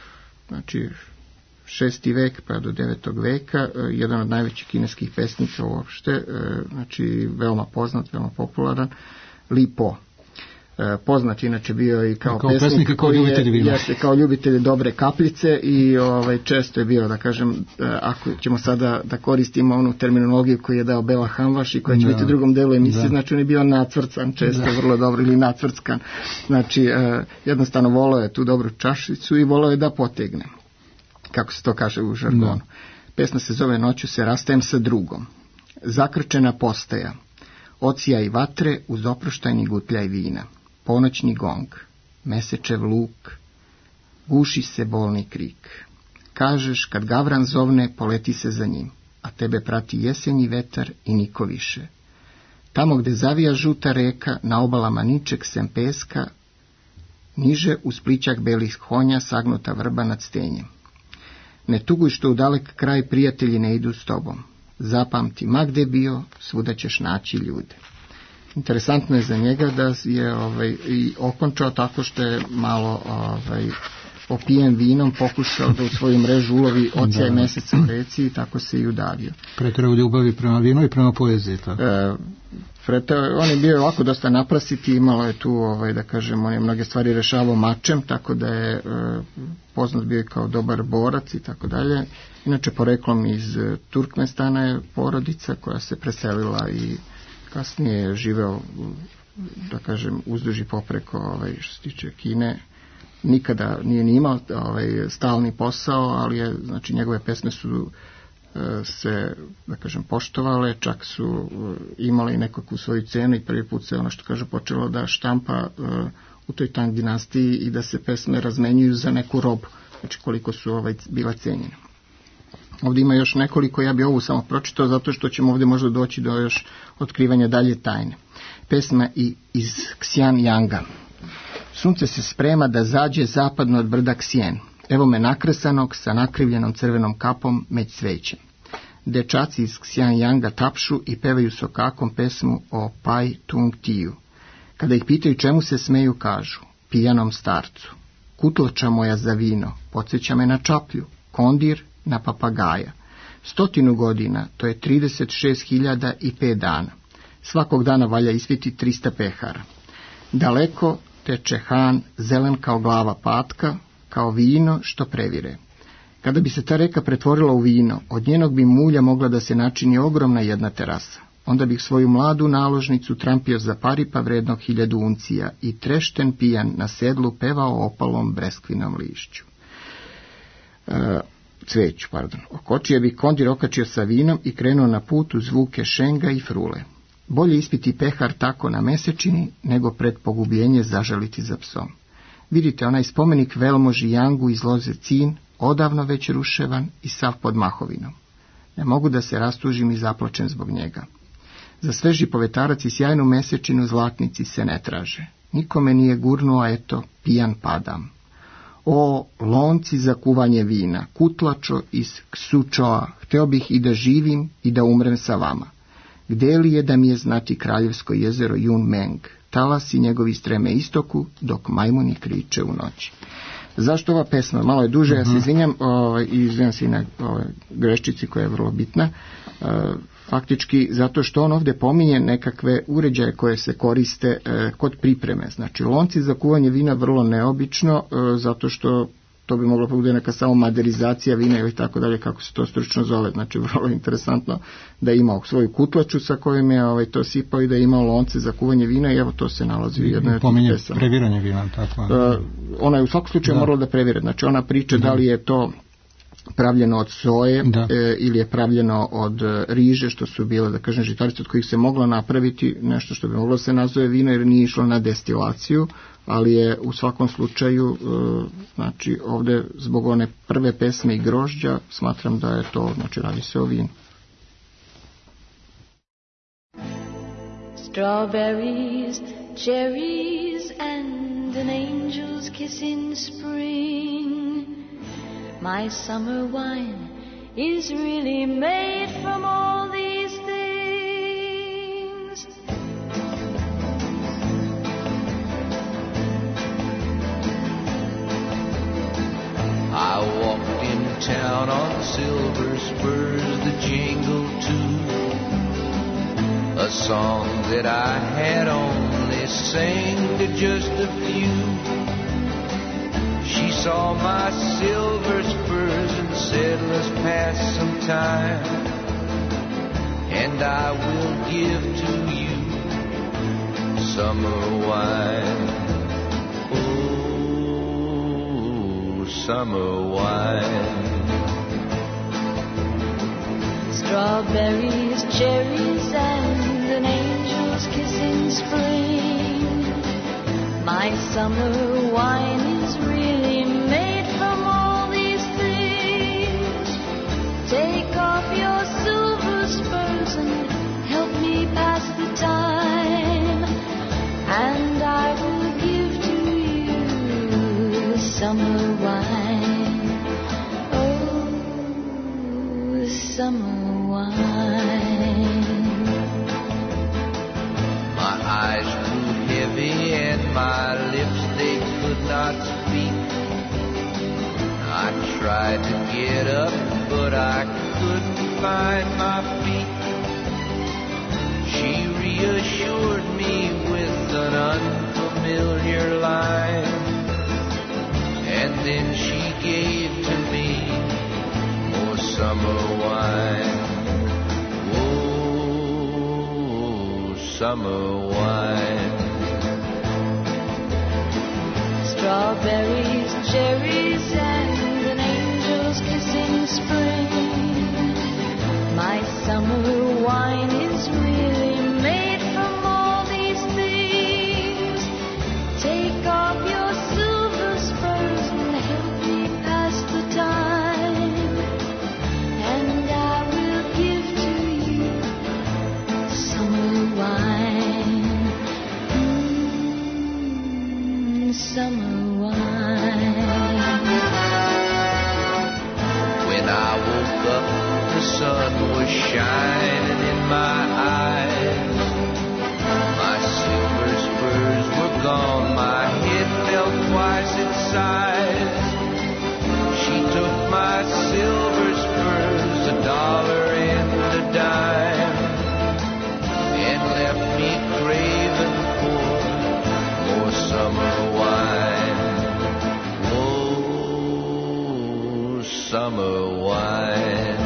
znači šesti vek pa do devetog veka, e, jedan od najvećih kineskih pesnika uopšte, e, znači veoma poznat, veoma popularan, Li Po. E, poznat inače bio i kao, kao pesnik, pesnik kao ljubitelj vina. Jeste, kao ljubitelj dobre kapljice i ovaj, često je bio, da kažem, ako ćemo sada da koristimo onu terminologiju koju je dao Bela Hamvaš i koja će da. biti u drugom delu emisije, Da. znači on je bio nacvrcan, često da. vrlo dobro, ili nacvrtskan. Znači, e, jednostavno volao je tu dobru čašicu i volao je da potegne, kako se to kaže u žargonu. Da. Pesma se zove Noću se rastajem sa drugom. Zakrčena postaja, ocijaj vatre uz oproštajni gutljaj vina. Ponoćni gong, mesečev luk, guši se bolni krik. Kažeš, kad gavran zovne, poleti se za njim, a tebe prati jesenji vetar i niko više. Tamo gde zavija žuta reka, na obalama ničeg sem peska, niže uz plićak belih konja sagnuta vrba nad stenjem. Ne tuguj što u dalek kraj prijatelji ne idu s tobom. Zapamti, ma gde bio, svuda ćeš naći ljude. Interesantno je za njega da je ovaj, i okončao tako što je malo ovaj, opijen vinom pokušao da u svoju mrežu ulovi ocijaj meseca u reci i tako se i udavio. Preterao ljubavi prema vinu i prema poeziji. Tako. E, preterao, on je bio ovako dosta naprasiti, imalo je tu, ovaj, da kažem, on je mnoge stvari rešavao mačem, tako da je e, poznat bio kao dobar borac i tako dalje. Inače, poreklom iz Turkmenstana je porodica koja se preselila i kasnije je živeo, da kažem, uzduž i popreko, ovaj, što se tiče Kine. Nikada nije ni imao ovaj, stalni posao, ali je, znači, njegove pesme su e, se, da kažem, poštovale, čak su e, imale i nekakvu svoju cenu i prvi put se, ono što kaže, počelo da štampa e, u toj Tang dinastiji i da se pesme razmenjuju za neku robu, znači koliko su ovaj, bila cenjene. Ovdje ima još nekoliko, ja bi ovu samo pročitao zato što ćemo ovdje možda doći do još otkrivanja dalje tajne. Pesma i iz Xianyanga. Sunce se sprema da zađe zapadno od brda Ksien. Evo me nakresanog sa nakrivljenom crvenom kapom među cvećem. Dečaci iz Xianyanga tapšu i pevaju sokakom pesmu o Pai Tung Tiju. Kada ih pitaju čemu se smeju, kažu pijanom starcu. Kutlača moja za vino, podsjeća me na čaplju, kondir na papagaja. Stotinu godina, to je trideset šest hiljada i pet dana. Svakog dana valja ispiti trista pehara. Daleko teče Han, zelen kao glava patka, kao vino što previre. Kada bi se ta reka pretvorila u vino, od njenog bi mulja mogla da se načini ogromna jedna terasa. Onda bih svoju mladu naložnicu trampio za paripa vrednog hiljadu uncija i trešten pijan na sedlu pevao opalom breskvinom lišću. E, cveću, pardon. Okočio bi kondir okačio sa vinom i krenuo na put uz zvuke šenga i frule. Bolje ispiti pehar tako na mesečini, nego pred pogubljenje zažaliti za psom. Vidite, onaj spomenik velmoži Jangu iz loze Cin, odavno već ruševan i sav pod mahovinom. Ne mogu da se rastužim i zaplačem zbog njega. Za sveži povetarac i sjajnu mesečinu zlatnici se ne traže. Nikome nije gurnuo, a eto, pijan padam. O, lonci za kuvanje vina, kutlačo iz Ksučoa, hteo bih i da živim i da umrem sa vama. Gde li je da mi je znati kraljevsko jezero Yun Meng, talasi njegovi streme istoku, dok majmuni kriče u noći. Zašto ova pesma? Malo je duže, ja se izvinjam, ovaj, i izvinjam se i na ovaj, greščici koja je vrlo bitna. E, faktički, zato što on ovdje pominje nekakve uređaje koje se koriste e, kod pripreme. Znači, lonci za kuvanje vina vrlo neobično, e, zato što to bi moglo bude neka samo maderizacija vina ili tako dalje, kako se to stručno zove. Znači, vrlo interesantno da je imao svoju kutlaču sa kojim je ovaj, to sipao i da je imao lonce za kuvanje vina i evo to se nalazi u jednoj od pominje pesama. previranje vina, tako. Uh, ona je u svakom slučaju da. morala da previre. Znači, ona priča da. da li je to pravljeno od soje e, ili je pravljeno od riže, što su bile, da kažem, žitarice od kojih se moglo napraviti nešto što bi moglo se nazove vino, jer nije išlo na destilaciju, ali je u svakom slučaju, e, znači, ovdje zbog one prve pesme i grožđa, smatram da je to, znači, radi se o vinu. Strawberries, cherries and an angel's kiss in spring. My summer wine is really made from all these things. down on silver spurs that jingle too, a song that I had only sang to just a few. She saw my silver spurs and said, let's pass some time, and I will give to you summer wine. Oh, summer wine. Strawberries, cherries, and an angel's kiss in spring. My summer wine is really made from all these things. Take off your silver spurs and help me pass the time, and I will give to you summer wine. Oh, summer wine. My eyes grew heavy and my lips, they could not speak. I tried to get up, but I couldn't find my feet. She reassured me with an unfamiliar line, and then she gave to me more summer wine. Summer wine. Strawberries, cherries, and an angel's kiss in spring. My summer wine is really made from all these things. Take off your silver spurs and help me pass the time, and I will give to you summer wine. Mm, summer wine. When I woke up, the sun was shining in my eyes. My silver spurs were gone, my head felt twice its size. She took my silver spurs, a dollar and a dime, and left me craving for more summer wine. Oh, summer wine.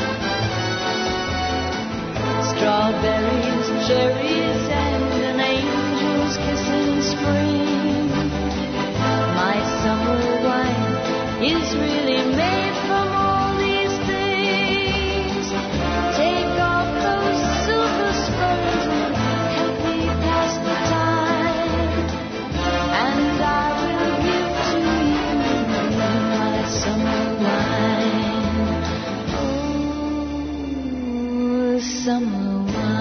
Strawberries, cherries, and an angel's kiss in spring. My summer wine is really made from all these things. Take off those silver spurs and help me pass the time, and I will give to you my summer wine. Oh, summer wine.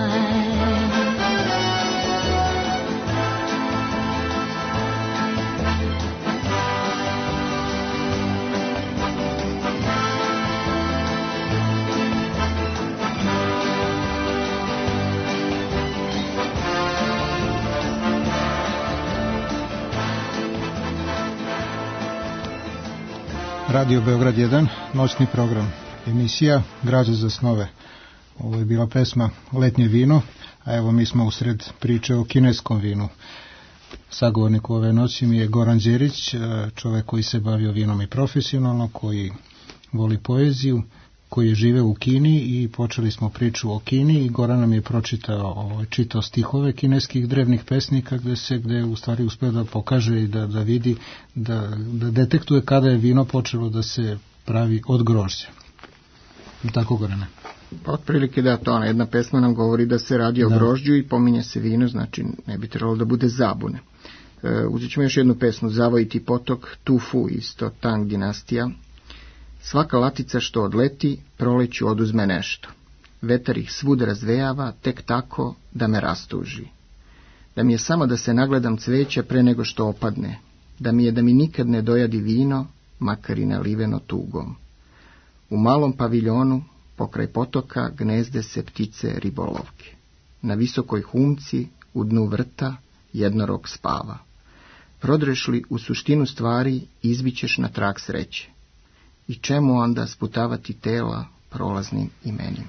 Radio Beograd jedan, noćni program, emisija Građa za snove. Ovo je bila pesma Letnje vino, a evo mi smo usred priče o kineskom vinu. Sagovornik ove noći mi je Goran Đerić, čovjek koji se bavio vinom i profesionalno, koji voli poeziju, koji je živeo u Kini i počeli smo priču o Kini i Goran nam je pročitao, čitao stihove kineskih drevnih pesnika gde se gde u stvari uspeo da pokaže i da, da vidi, da, da detektuje kada je vino počelo da se pravi od grožđa. I tako, Gorane? Pa otprilike da, to ona jedna pesma nam govori da se radi o da. grožđu i pominje se vino, znači ne bi trebalo da bude zabune. E, uzet ćemo još jednu pesmu, Zavojiti potok, Tufu, isto Tang dinastija. Svaka latica što odleti, proleću oduzme nešto. Vetar ih svud razvejava, tek tako da me rastuži. Da mi je samo da se nagledam cveća pre nego što opadne. Da mi je da mi nikad ne dojadi vino, makar i naliveno tugom. U malom paviljonu, pokraj potoka, gnezde se ptice ribolovke. Na visokoj humci, u dnu vrta, jednorog spava. Prodreš li u suštinu stvari, izbićeš na trag sreće. I čemu onda sputavati tela prolaznim imenima?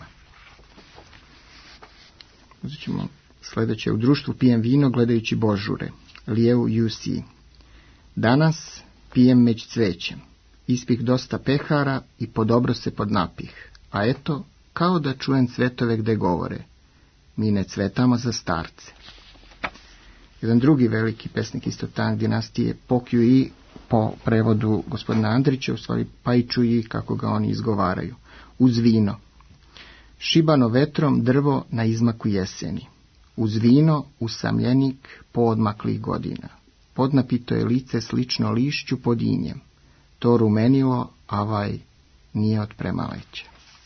Uzet ćemo sljedeće. U društvu pijem vino gledajući božure. Lijevu U C. Danas pijem među cvećem. Ispih dosta pehara i podobro se podnapih. A eto, kao da čujem cvetove gde govore. Mi ne cvetamo za starce. Jedan drugi veliki pesnik isto Tang dinastije, Pokjuji, po prevodu gospodina Andrića, u stvari Pajčuji, kako ga oni izgovaraju. Uz vino. Šibano vetrom drvo na izmaku jeseni. Uz vino usamljenik poodmaklih godina. Podnapito je lice slično lišću pod injem. To rumenilo, avaj, nije od premaleća.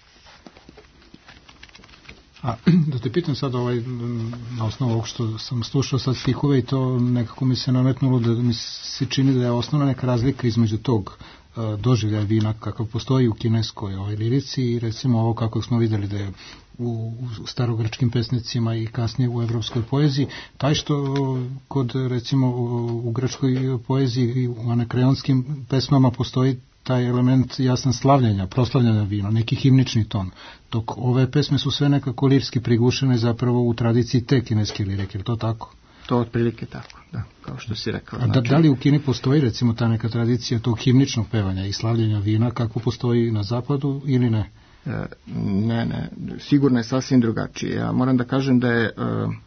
A da te pitam sad, ovaj, na osnovu ovog što sam slušao sad stihove i to nekako mi se nametnulo da mi se čini da je osnovna neka razlika između tog uh, doživljaja vina kakav postoji u kineskoj ovaj, lirici i recimo ovo kako smo vidjeli da je u, u starogrčkim pesnicima i kasnije u evropskoj poeziji, taj što kod recimo u, u grčkoj poeziji i u anakreonskim pesmama postoji taj element jasan slavljenja, proslavljanja vina, neki himnični ton, dok ove pesme su sve nekako lirski prigušene zapravo u tradiciji te kineske lirike, je to tako? To otprilike tako, da, kao što si rekao. A da, znači... da li u Kini postoji recimo ta neka tradicija tog himničnog pevanja i slavljenja vina, kako postoji na zapadu ili ne? E, ne, ne, sigurno je sasvim drugačije. Ja moram da kažem da je, e,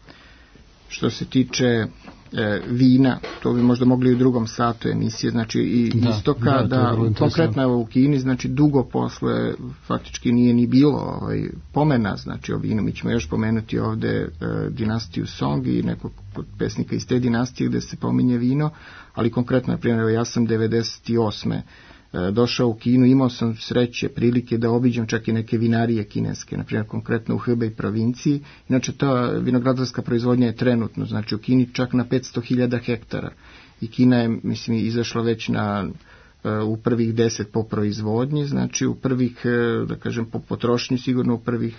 što se tiče e, vina, to bi možda mogli i u drugom satu emisije, znači i da, istoka, da, da konkretno evo u Kini, znači dugo posle faktički nije ni bilo ovaj, pomena, znači o vinu. Mi ćemo još pomenuti ovde e, dinastiju Song i nekog pesnika iz te dinastije gde se pominje vino, ali konkretno, na primjer, ja sam devedeset osme došao u Kinu, imao sam sreće, prilike da obiđem čak i neke vinarije kineske, na primjer konkretno u Hebei provinciji. Inače ta vinogradarska proizvodnja je trenutno, znači u Kini čak na petsto hiljada hektara. I Kina je, mislim, izašla već na u prvih deset po proizvodnji, znači u prvih, da kažem, po potrošnji sigurno u prvih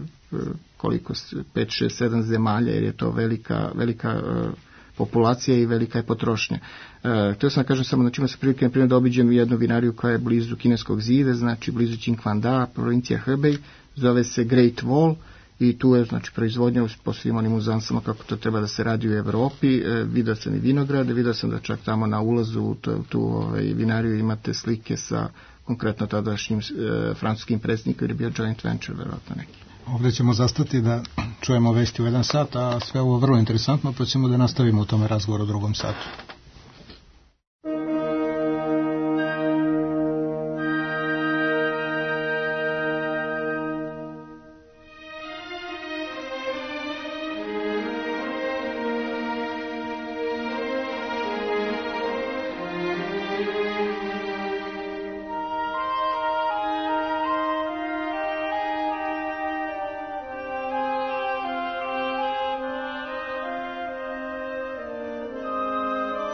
koliko, pet, šest, sedam zemalja, jer je to velika, velika populacija i velika je potrošnja. E, htio sam da kažem samo, znači ima se prilike na primjer da obiđem jednu vinariju koja je blizu kineskog zida, znači blizu Qingquanda, provincija Hebei, zove se Great Wall i tu je znači proizvodnja po svim onim uzansama kako to treba da se radi u Evropi. E, vidio sam i vinograde, vidio sam da čak tamo na ulazu u tu, tu ovaj, vinariju imate slike sa konkretno tadašnjim e, francuskim predsjednikom, jer je bio joint venture, verovatno neki. Ovdje ćemo zastati da čujemo vesti u jedan sat, a sve ovo vrlo interesantno, pa ćemo da nastavimo u tome razgovoru u drugom satu. Thank you.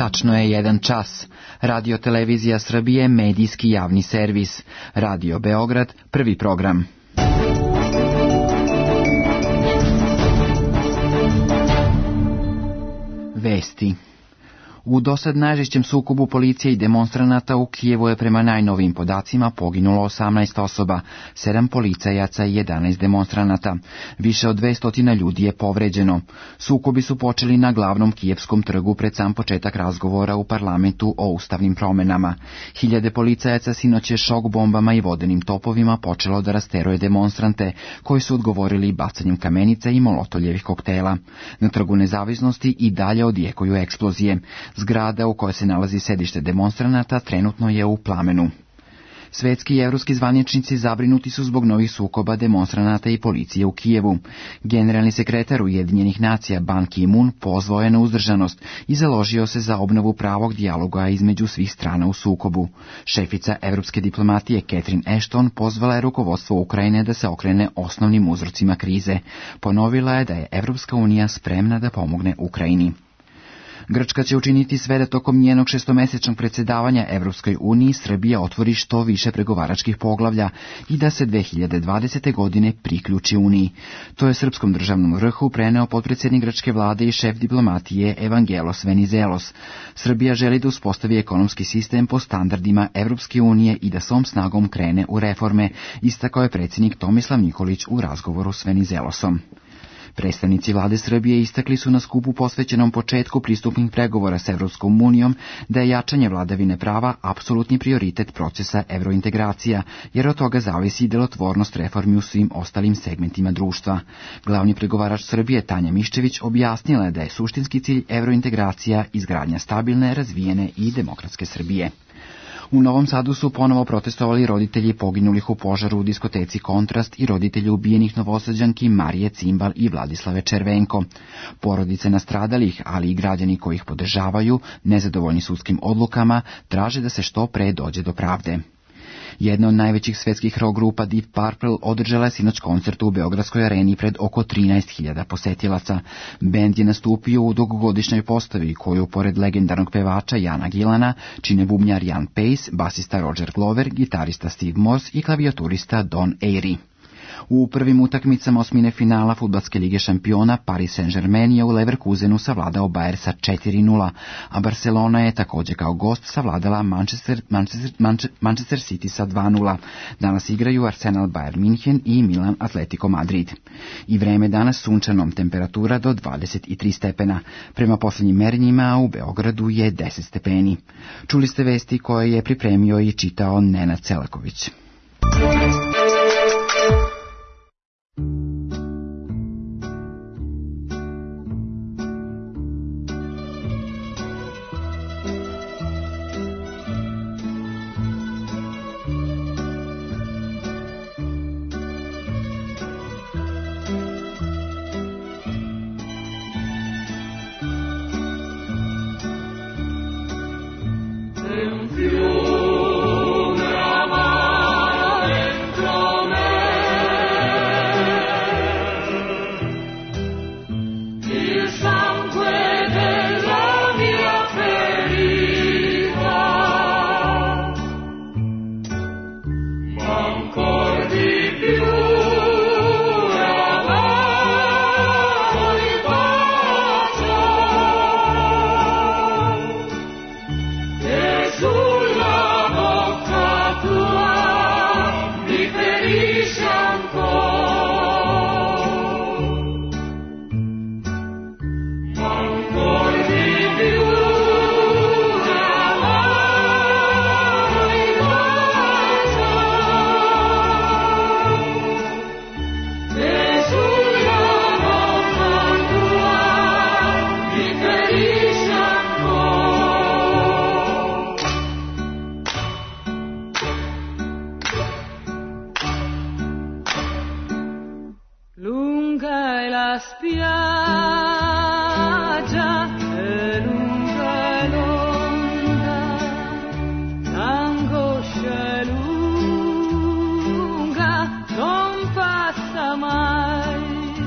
Tačno je jedan čas. Radio Televizija Srbije, medijski javni servis. Radio Beograd, prvi program. Vesti. U dosad najžešćem sukobu policije i demonstranata u Kijevu je prema najnovijim podacima poginulo osamnaest osoba, sedam policajaca i jedanaest demonstranata. Više od dvesta ljudi je povređeno. Sukobi su počeli na glavnom kijevskom trgu pred sam početak razgovora u parlamentu o ustavnim promenama. Hiljade policajaca sinoć je šok bombama i vodenim topovima počelo da rasteruje demonstrante, koji su odgovorili bacanjem kamenica i molotovljevih koktela. Na trgu Nezavisnosti i dalje odjekuju eksplozije. Zgrada u kojoj se nalazi sedište demonstranata trenutno je u plamenu. Svetski i evropski zvaničnici zabrinuti su zbog novih sukoba demonstranata i policije u Kijevu. Generalni sekretar Ujedinjenih nacija Ban Ki-moon pozvao je na uzdržanost i založio se za obnovu pravog dijaloga između svih strana u sukobu. Šefica evropske diplomatije Catherine Ashton pozvala je rukovodstvo Ukrajine da se okrene osnovnim uzrocima krize. Ponovila je da je Evropska unija spremna da pomogne Ukrajini. Grčka će učiniti sve da tokom njenog šestomesečnog predsjedavanja Evropskoj uniji Srbija otvori što više pregovaračkih poglavlja i da se dve hiljade dvadesete. godine priključi Uniji. To je srpskom državnom vrhu preneo potpredsjednik grčke vlade i šef diplomatije Evangelos Venizelos. Srbija želi da uspostavi ekonomski sistem po standardima Evropske unije i da svom snagom krene u reforme, istakao je predsjednik Tomislav Nikolić u razgovoru s Venizelosom. Predstavnici vlade Srbije istakli su na skupu posvećenom početku pristupnih pregovora s Evropskom unijom da je jačanje vladavine prava apsolutni prioritet procesa evrointegracija, jer od toga zavisi i delotvornost reformi u svim ostalim segmentima društva. Glavni pregovarač Srbije Tanja Miščević objasnila je da je suštinski cilj evrointegracija izgradnja stabilne, razvijene i demokratske Srbije. U Novom Sadu su ponovo protestovali roditelji poginulih u požaru u diskoteci Kontrast i roditelji ubijenih Novosađanki Marije Cimbal i Vladislave Červenko. Porodice nastradalih, ali i građani koji ih podržavaju, nezadovoljni sudskim odlukama, traže da se što pre dođe do pravde. Jedna od najvećih svetskih rock grupa Deep Purple održala je sinoć koncert u Beogradskoj areni pred oko trinaest hiljada posetilaca. Bend je nastupio u dugogodišnjoj postavi koju, pored legendarnog pevača Jana Gilana, čine bubnjar Jan Pace, basista Roger Glover, gitarista Steve Morse i klavijaturista Don Airey. U prvim utakmicama osmine finala Fudbalske lige šampiona Paris Saint-Germain je u Leverkusenu savladao Bayer sa četiri nula, a Barcelona je također kao gost savladala Manchester, Manchester, Manchester City sa dva nula. Danas igraju Arsenal Bayern München i Milan Atletico Madrid. I vreme danas sunčanom, temperatura do dvadeset tri stepena. Prema posljednjim merenjima u Beogradu je deset stepeni. Čuli ste vesti koje je pripremio i čitao Nenad Celaković.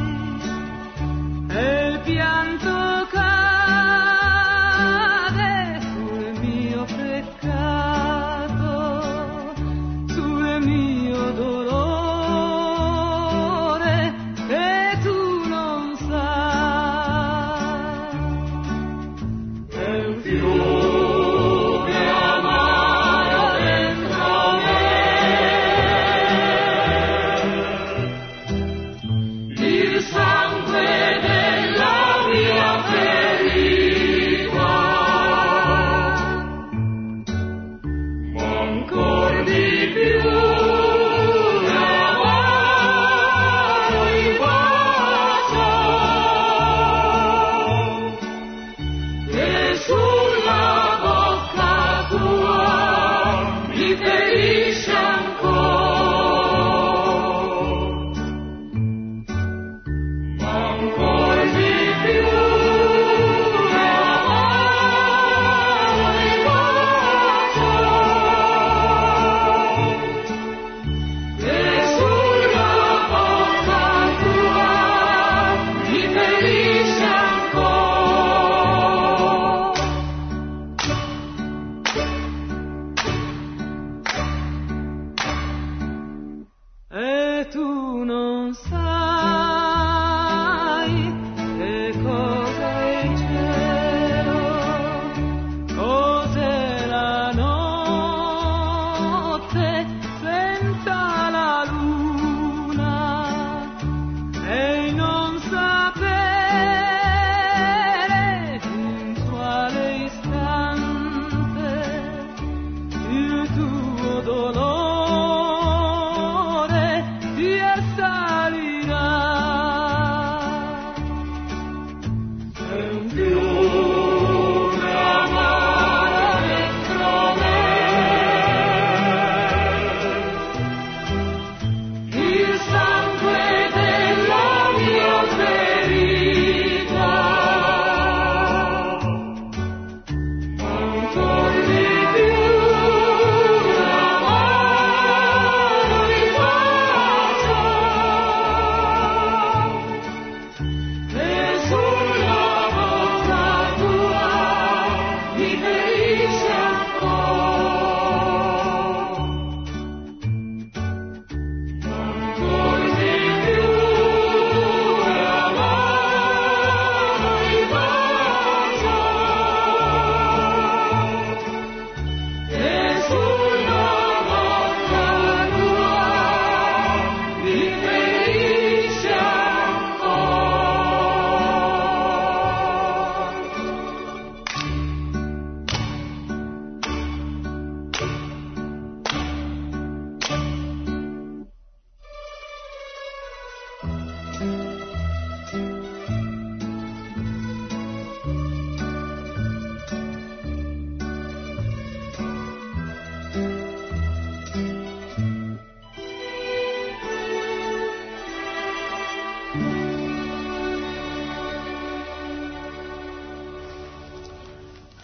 Pianto cade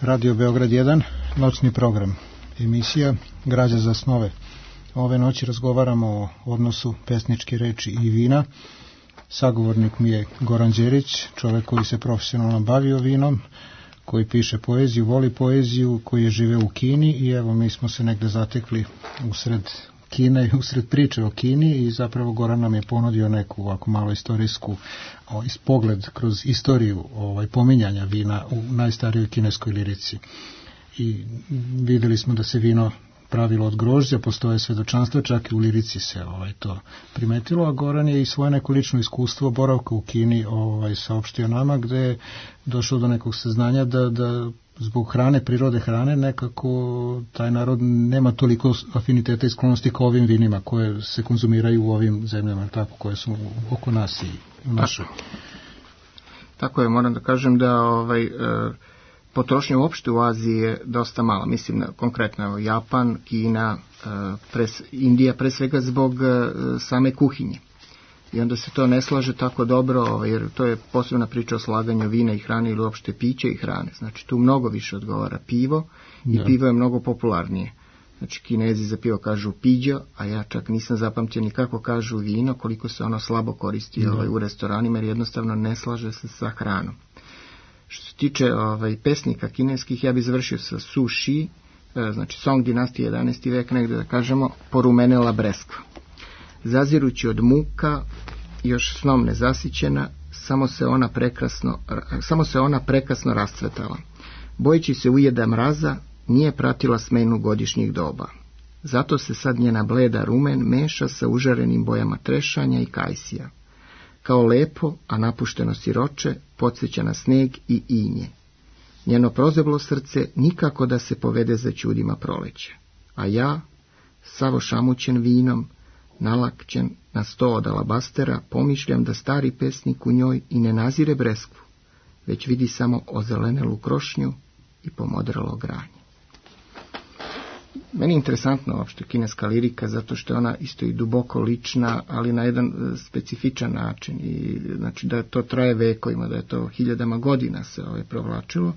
Radio Beograd jedan, noćni program, emisija Građa za snove. Ove noći razgovaramo o odnosu pesničke reči i vina. Sagovornik mi je Goran Đerić, čovjek koji se profesionalno bavio vinom, koji piše poeziju, voli poeziju, koji je živeo u Kini i evo mi smo se negde zatekli usred Kine, usred priče o Kini i zapravo Goran nam je ponudio neku ovako malo istorijsku o, pogled kroz istoriju ovaj, pominjanja vina u najstarijoj kineskoj lirici. I videli smo da se vino pravilo od grožđa, postoje svedočanstva, čak i u lirici se ovaj, to primetilo, a Goran je i svoje neko lično iskustvo boravka u Kini ovaj, saopštio nama, gde je došao do nekog saznanja da, da zbog hrane, prirode hrane, nekako taj narod nema toliko afiniteta i sklonosti kao ovim vinima koje se konzumiraju u ovim zemljama, tako, koje su oko nas i u našoj. Tako, tako je, moram da kažem da ovaj, e, potrošnja uopšte u Aziji je dosta mala, mislim na, konkretno Japan, Kina, e, pres, Indija, pre svega zbog e, same kuhinje. I onda se to ne slaže tako dobro, jer to je posebna priča o slaganju vina i hrane ili uopšte pića i hrane. Znači tu mnogo više odgovara pivo i ja. Pivo je mnogo popularnije. Znači Kinezi za pivo kažu piđo, a ja čak nisam zapamtio ni kako kažu vino, koliko se ono slabo koristi ja. ovaj, u restoranima, jer jednostavno ne slaže se sa hranom. Što se tiče ovaj, pesnika kineskih, ja bih završio sa Su Shi, znači Song dinastije jedanaesti vek, negde da kažemo, porumenela breskva. Zazirući od muka, još snom nezasićena, samo se ona prekrasno, samo se ona prekasno rascvetala. Bojeći se ujeda mraza, nije pratila smenu godišnjih doba. Zato se sad njena bleda rumen meša sa užarenim bojama trešanja i kajsija. Kao lepo, a napušteno siroče, podsjeća na sneg i inje. Njeno prozeblo srce nikako da se povede za čudima proleće. A ja, savo šamućen vinom, nalakćen na sto od alabastera, pomišljam da stari pesnik u njoj i ne nazire breskvu, već vidi samo ozelenelu krošnju i pomodralo granje. Meni je interesantno uopšte kineska lirika, zato što je ona isto i duboko lična, ali na jedan specifičan način. I, znači da to traje vekovima, da je to hiljadama godina se ovaj, provlačilo,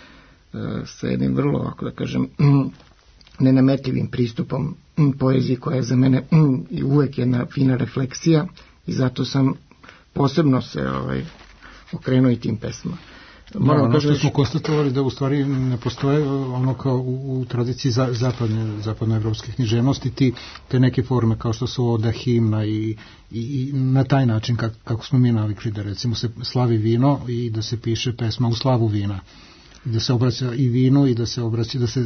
e, sa jednim vrlo, ako da kažem, nenametljivim pristupom poeziji koja je za mene i uvek jedna fina refleksija i zato sam posebno se ovaj, okrenuo i tim pesmama. Moram no, ono što smo konstatovali da u stvari ne postoje ono kao u, u tradiciji za, zapadne, zapadnoevropskih književnosti ti, te neke forme kao što su oda, himna i, i, i na taj način kak, kako smo mi navikli da recimo se slavi vino i da se piše pesma u slavu vina, da se obraća i vinu i da se obraća da se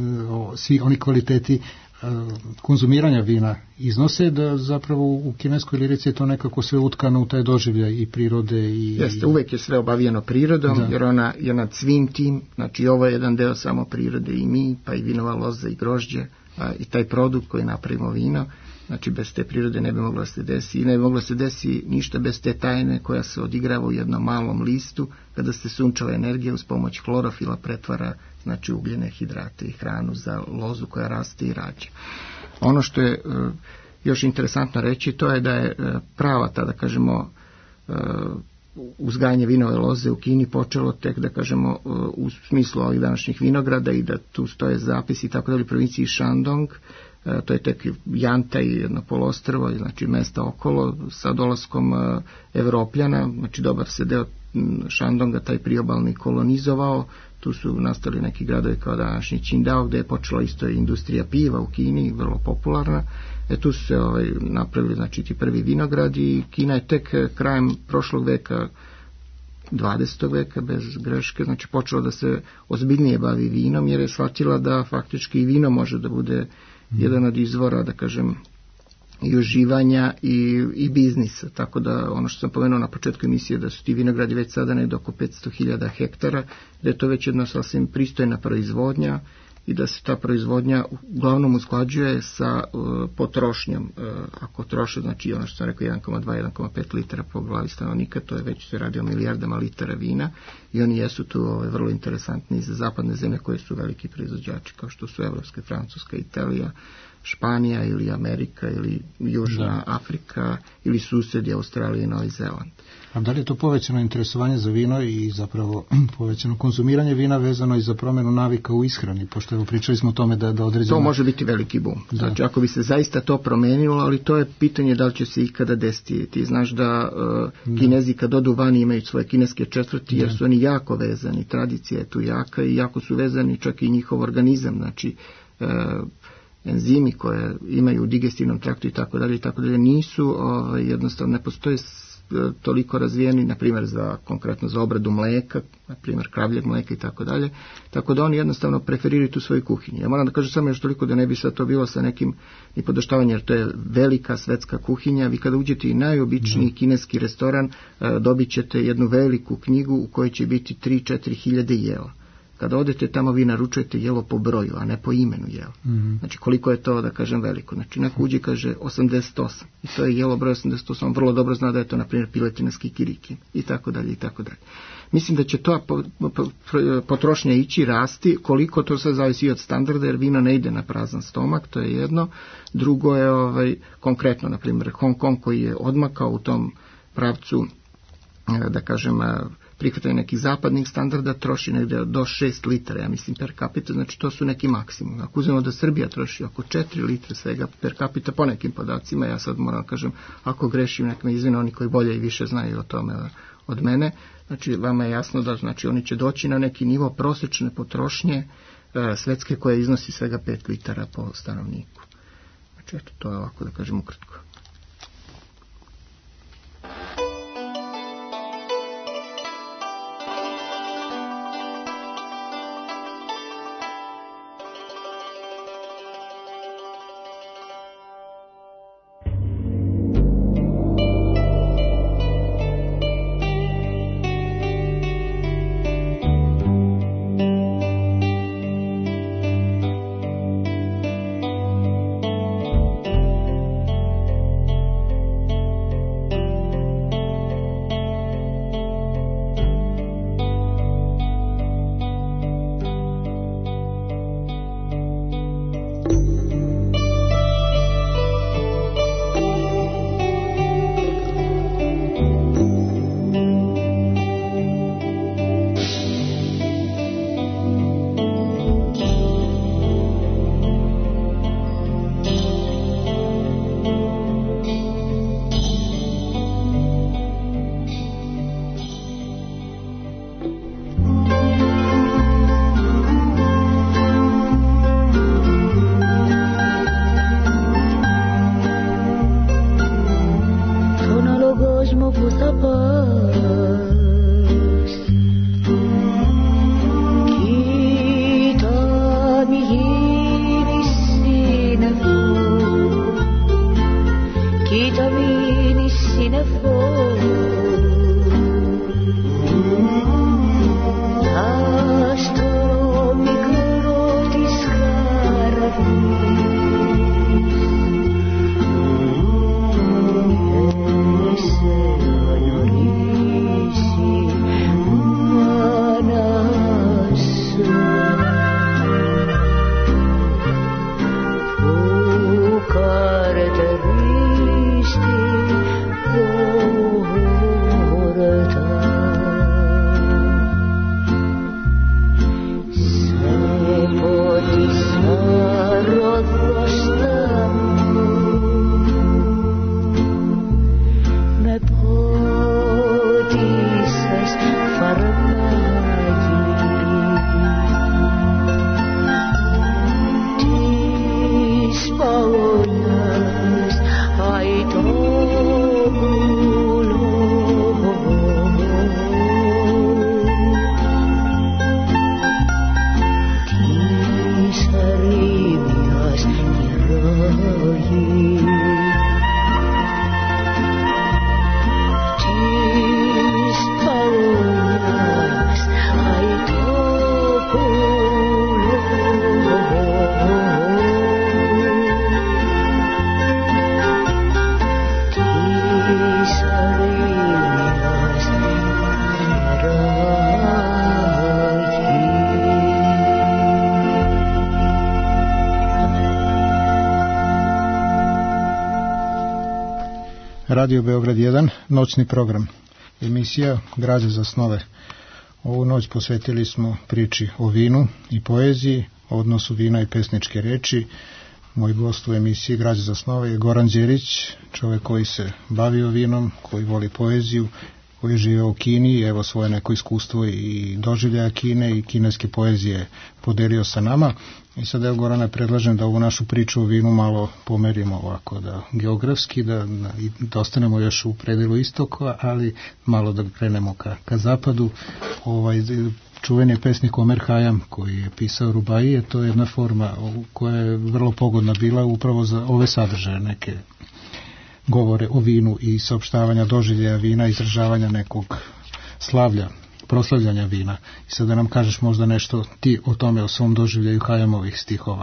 o, svi oni kvaliteti konzumiranja vina iznose, da zapravo u kineskoj lirici je to nekako sve utkano u taj doživljaj i prirode i... Jeste, uvek je sve obavijeno prirodom, da. Jer ona je nad svim tim, znači ovo je jedan deo samo prirode i mi, pa i vinova loza i grožđe, a i taj produkt koji napravimo vino, znači bez te prirode ne bi moglo se desi i ne bi moglo se desi ništa bez te tajne koja se odigrava u jednom malom listu kada se sunčeva energija uz pomoć hlorofila pretvara znači ugljene hidrate i hranu za lozu koja raste i rađa. Ono što je uh, još interesantno reći, to je da je uh, prava ta, da kažemo, uh, uzgajanje vinove loze u Kini počelo tek, da kažemo, uh, u smislu ovih današnjih vinograda i da tu stoje zapisi i tako dalje u provinciji Shandong. Uh, to je tek Janta i jedno poluostrvo, znači mesta okolo, sa dolaskom uh, Evropljana, znači dobar se deo Shandonga, taj priobalni, kolonizovao. Tu su nastali neki gradovi kao današnji Qingdao, gde je počela isto industrija piva u Kini, vrlo popularna. E tu su se ovaj, napravili znači ti prvi vinogradi i Kina je tek krajem prošlog veka, dvadesetog veka bez greške, znači počela da se ozbiljnije bavi vinom, jer je shvatila da faktički i vino može da bude mm. jedan od izvora, da kažem, i uživanja i, i biznisa, tako da ono što sam pomenuo na početku emisije, da su ti vinogradi već sada negdje oko petsto hiljada hektara, da je to već jedna sasvim pristojna proizvodnja i da se ta proizvodnja uglavnom usklađuje sa uh, potrošnjom. Uh, ako troše, znači ono što sam rekao, jedan zarez dva do jedan zarez pet litara po glavi stanovnika, to je već se radi o milijardama litara vina i oni jesu tu ovaj, vrlo interesantni za zapadne zemlje koje su veliki proizvođači, kao što su evropske, Francuska, Italija, Španija ili Amerika ili Južna da. Afrika ili susjedi Australije i Novi Zeland. A da li je to povećano interesovanje za vino i zapravo povećano konzumiranje vina vezano i za promjenu navika u ishrani, pošto evo pričali smo o tome da, da određeno... To može biti veliki bum. Da. Znači ako bi se zaista to promenilo, ali to je pitanje da li će se ikada desiti. Ti znaš da, uh, da. Kinezi kad odu vani imaju svoje kineske četvrti jer da. su oni jako vezani, tradicija je tu jaka i jako su vezani čak i njihov organizam, znači uh, enzimi koje imaju u digestivnom traktu i tako dalje i tako dalje nisu uh, jednostavno ne postoje toliko razvijeni, na primjer za konkretno za obradu mlijeka, na primjer kravljeg mlijeka i tako dalje, tako da oni jednostavno preferiraju tu svoju kuhinju. Ja moram da kažem samo još toliko da ne bi sad to bilo sa nekim ni podoštavanjem, jer to je velika svetska kuhinja. Vi kada uđete i najobičniji kineski restoran, dobit ćete jednu veliku knjigu u kojoj će biti tri do četiri hiljade jela. Kada odete tamo vi naručujete jelo po broju, a ne po imenu jela. Mm-hmm. Znači koliko je to, da kažem, veliko. Znači neko uđe kaže osamdeset osam i to je jelo broj osamdeset osam, vrlo dobro zna da je to na primjer piletina s kikirikijem i tako dalje i tako dalje. Mislim da će to potrošnja ići rasti, koliko to sve zavisi od standarda, jer vino ne ide na prazan stomak, to je jedno. Drugo je ovaj, konkretno, na primjer, Hong Kong koji je odmakao u tom pravcu, da kažem, prihvatanje nekih zapadnih standarda, troši negdje do šest litara, ja mislim, per capita, znači to su neki maksimum. Ako uzmemo da Srbija troši oko četiri litre svega per capita po nekim podacima, ja sad moram kažem, ako grešim, nek me izvine oni koji bolje i više znaju o tome od mene, znači vama je jasno da znači oni će doći na neki nivo prosječne potrošnje e, svetske koja iznosi svega pet litara po stanovniku. Znači eto, to je ovako da kažem ukratko. Radio Beograd jedan, noćni program. Emisija Građa za snove. Ovu noć posvetili smo priči o vinu i poeziji, o odnosu vina i pesničke reči. Moj gost u emisiji Građa za snove je Goran Đerić, čovjek koji se bavio vinom, koji voli poeziju, koji je živeo u Kini i evo svoje neko iskustvo i doživljaja Kine i kineske poezije podelio sa nama. I sad evo, Gorane, predlažem da ovu našu priču o vinu malo pomerimo ovako, da geografski, da, da ostanemo još u predelu istoka, ali malo da krenemo ka, ka zapadu. Ovaj, čuveni je pesnik Omer Hayam koji je pisao rubaije, to je jedna forma koja je vrlo pogodna bila upravo za ove sadržaje, neke govore o vinu i saopštavanja doživljaja vina, izražavanja nekog slavlja, proslavljanja vina. I sad da nam kažeš možda nešto ti o tome, o svom doživljaju Hayamovih stihova.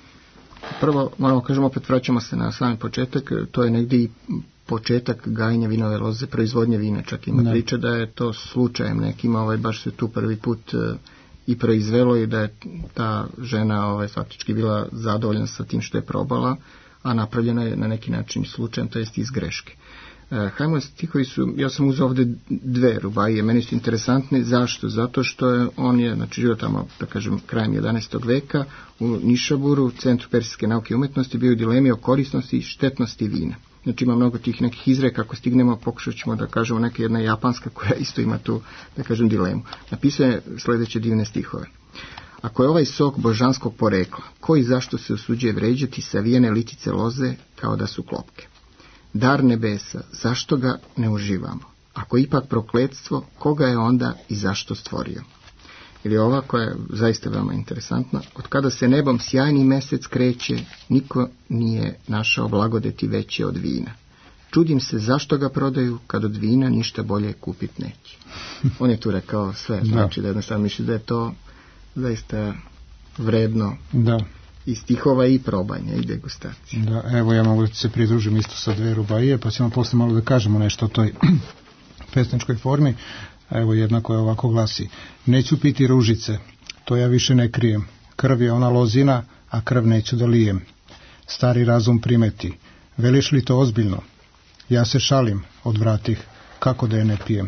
Prvo, moramo kažem, opet vraćamo se na sami početak, to je negdje i početak gajenja vinove loze, proizvodnje vina, čak ima ne. priča da je to slučajem nekim, ovaj, baš se tu prvi put uh, i proizvelo i da je ta žena ovaj, faktički bila zadovoljna sa tim što je probala, a napravljena je na neki način slučajem, to jest iz greške. Uh, Hayamove stihovi su, ja sam uzeo ovdje dve rubaije, meni su interesantne, zašto? Zato što je, on je, znači živio tamo, da kažem, krajem jedanaestog veka, u Nišaburu, centru persijske nauke i umetnosti, bio u dilemi o korisnosti i štetnosti vina. Znači ima mnogo tih nekih izreka, ako stignemo pokušat ćemo da kažemo neka jedna japanska koja isto ima tu, da kažem, dilemu. Napisao je sljedeće divne stihove. Ako je ovaj sok božanskog porekla, koji zašto se usuđuje vređati savijene litice loze kao da su klopke? Dar nebesa, zašto ga ne uživamo? Ako ipak prokletstvo, koga je onda i zašto stvorio? Ili ova koja je zaista veoma interesantna. Od kada se nebom sjajni mesec kreće, niko nije našao blagodeti veće od vina. Čudim se zašto ga prodaju, kad od vina ništa bolje kupit neće. On je tu rekao sve, znači da jednostavno misli da je to zaista vredno da. I stihova i probanja i degustacije. Da, evo ja mogu da se pridružim isto sa dve rubaije, pa ćemo posle malo da kažemo nešto o toj pesničkoj formi. Evo jedna koja ovako glasi. Neću piti ružice, to ja više ne krijem. Krv je ona lozina, a krv neću da lijem. Stari razum primeti. Veliš li to ozbiljno? Ja se šalim, odvratih, kako da je ne pijem.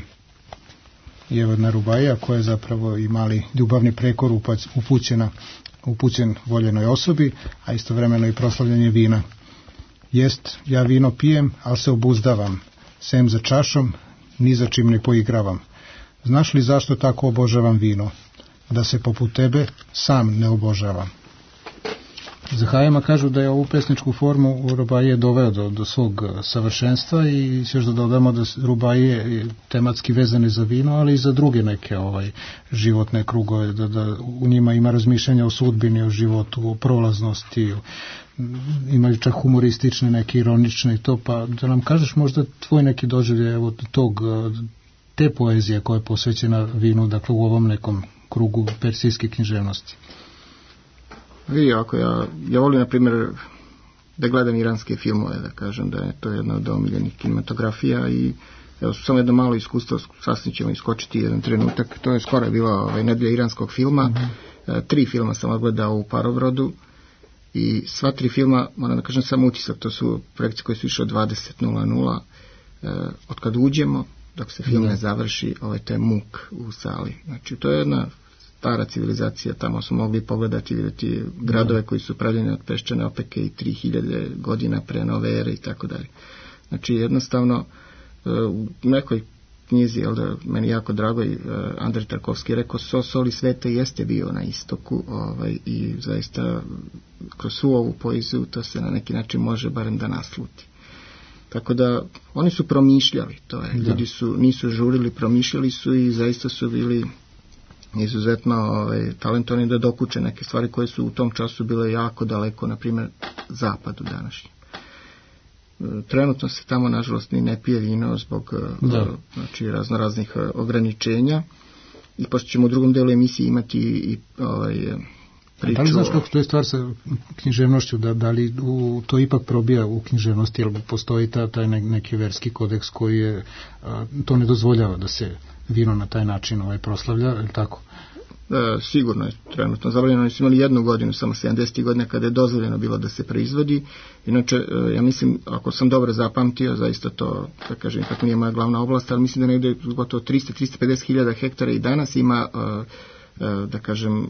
I evo jedna rubaija koja je zapravo i mali ljubavni prekor upućena, upućen voljenoj osobi, a istovremeno i proslavljanje vina. Jest, ja vino pijem, ali se obuzdavam. Sem za čašom, ni za čim ne poigravam. Znaš li zašto tako obožavam vino? Da se poput tebe sam ne obožavam. Za Hayama kažu da je ovu pesničku formu u rubaije doveo do, do svog savršenstva i još da dodamo da rubaije tematski vezane za vino, ali i za druge neke ovaj, životne krugove, da, da u njima ima razmišljanja o sudbini, o životu, o prolaznosti, o, imaju čak humoristične, neke ironične i to, pa da nam kažeš možda tvoj neki doživljaj evo tog, te poezije koja je posvećena vinu, dakle u ovom nekom krugu persijske književnosti. Vidi, ako ja, ja volim, na primjer, da gledam iranske filmove, da kažem da je to jedna od omiljenih kinematografija i evo, samo jedno malo iskustvo, sasvim ćemo iskočiti jedan trenutak, to je skoro bila ovaj, nedelja iranskog filma, mm-hmm. e, tri filma sam odgledao u Parobrodu i sva tri filma, moram da kažem samo utisak, to su projekcije koje su išle od dvadeset nula nula, e, od kad uđemo, dok se film mm-hmm. ne završi, ovaj, to je muk u sali, znači to je jedna stara civilizacija, tamo smo mogli pogledati i vidjeti gradove koji su pravljeni od peščane opeke i tri hiljade godina pre nove ere i tako dalje. Znači jednostavno u nekoj knjizi, jel da, meni jako drago i Andrej Tarkovski rekao so soli sveta jeste bio na istoku ovaj, i zaista kroz svu ovu poeziju to se na neki način može barem da nasluti. Tako da oni su promišljali, to je, ljudi su, nisu žurili, promišljali su i zaista su bili izuzetno ovaj, talentovani da dokuče neke stvari koje su u tom času bile jako daleko, na primjer zapadu današnji. Trenutno se tamo nažalost ni ne pije vino zbog da. znači, razno raznih ograničenja i pošto ćemo u drugom delu emisije imati i ovaj, priču. Da li znaš kako to je stvar sa književnošću, da, da li u, to ipak probija u književnosti, jer postoji ta, taj neki verski kodeks koji je, a, to ne dozvoljava da se vino na taj način ovaj, proslavlja, ili tako? E, sigurno je trenutno zabranjeno. Oni su imali jednu godinu, samo sedamdesetih godina, kada je dozvoljeno bilo da se proizvodi. Inače, e, ja mislim, ako sam dobro zapamtio, zaista to, da kažem, ipak nije moja glavna oblast, ali mislim da negdje gotovo trista do trista pedeset hiljada hektara i danas ima, e, e, da kažem,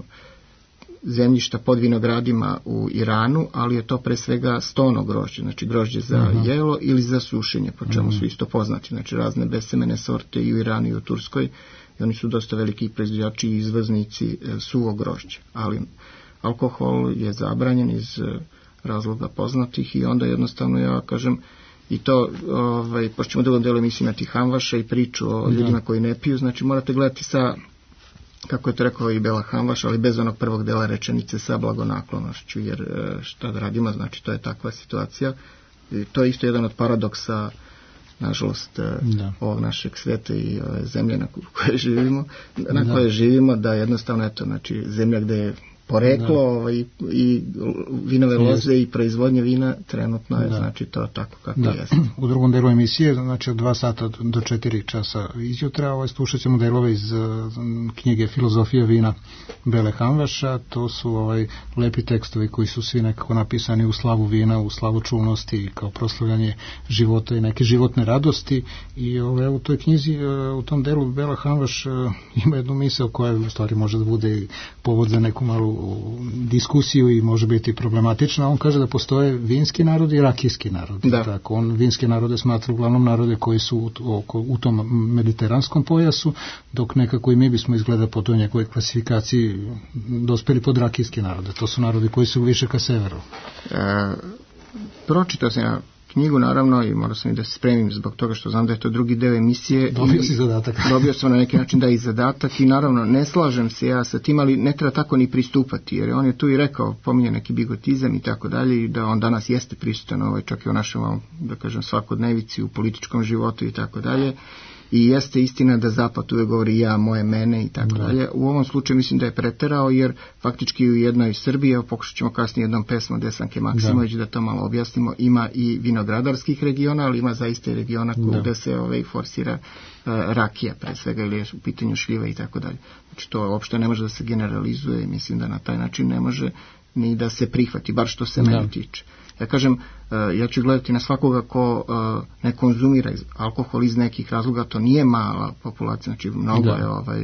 zemljišta pod vinogradima u Iranu, ali je to pre svega stono grožđe, znači grožđe za uh-huh. jelo ili za sušenje, po čemu uh-huh. su isto poznati, znači razne besemene sorte i u Iranu i u Turskoj, i oni su dosta veliki proizvođači i izvoznici e, suvo grožđe, ali alkohol je zabranjen iz e, razloga poznatih i onda jednostavno ja kažem i to, ovaj, pošto ćemo u drugom delu emisije imati Hamvaša i priču o ljudima da. koji ne piju, znači morate gledati sa, kako je to rekao i Bela Hamvaš, ali bez onog prvog dela rečenice, sa blagonaklonošću, jer šta da radimo, znači to je takva situacija. I to je isto jedan od paradoksa, nažalost, da. ovog našeg sveta i ove zemlje na koje živimo, na da. koje živimo, da jednostavno, eto, znači zemlja gde je poreklo ovaj, i vinove loze i proizvodnje vina trenutno je, da. znači to tako kako da. jeste. U drugom delu emisije, znači od dva sata do četiri časa izjutra, ovaj, slušat ćemo delove iz uh, knjige Filozofija vina Bele Hamvaša. To su ovaj, lepi tekstovi koji su svi nekako napisani u slavu vina, u slavu čulnosti, kao proslavljanje života i neke životne radosti. I ovaj, u toj knjizi, uh, u tom delu Bela Hamvaš uh, ima jednu misao koja u stvari može da bude povod za neku malu diskusiju i može biti problematična. On kaže da postoje vinski narod i rakijski narod. Da. Tako, on vinske narode smatra uglavnom narode koji su u, oko, u tom mediteranskom pojasu, dok nekako i mi bismo izgleda po toj nekoj klasifikaciji dospeli pod rakijski narode. To su narodi koji su više ka severu. E, pročitao sam ja knjigu, naravno, i morao sam i da se spremim zbog toga što znam da je to drugi deo emisije. Dobio si zadatak. Dobio sam na neki način da i zadatak i naravno ne slažem se ja sa tim, ali ne treba tako ni pristupati, jer on je tu i rekao, pominje neki bigotizam i tako dalje, i da on danas jeste prisutan ovaj, čak i u našem, da kažem, svakodnevici, u političkom životu i tako dalje. I jeste istina da Zapad uvijek govori ja, moje, mene i tako dalje. U ovom slučaju mislim da je preterao, jer faktički u jednoj Srbiji, evo pokušat ćemo kasnije jednom pesmom Desanke Maksimović da. da to malo objasnimo, ima i vinogradarskih regiona, ali ima zaista i regiona gde se ovaj, forsira uh, rakija pre svega, ili je u pitanju šljiva i tako dalje. Znači to uopšte ne može da se generalizuje i mislim da na taj način ne može ni da se prihvati, bar što se mene tiče. Ja kažem, ja ću gledati na svakoga ko ne konzumira alkohol iz nekih razloga, to nije mala populacija, znači mnogo da. je ovaj,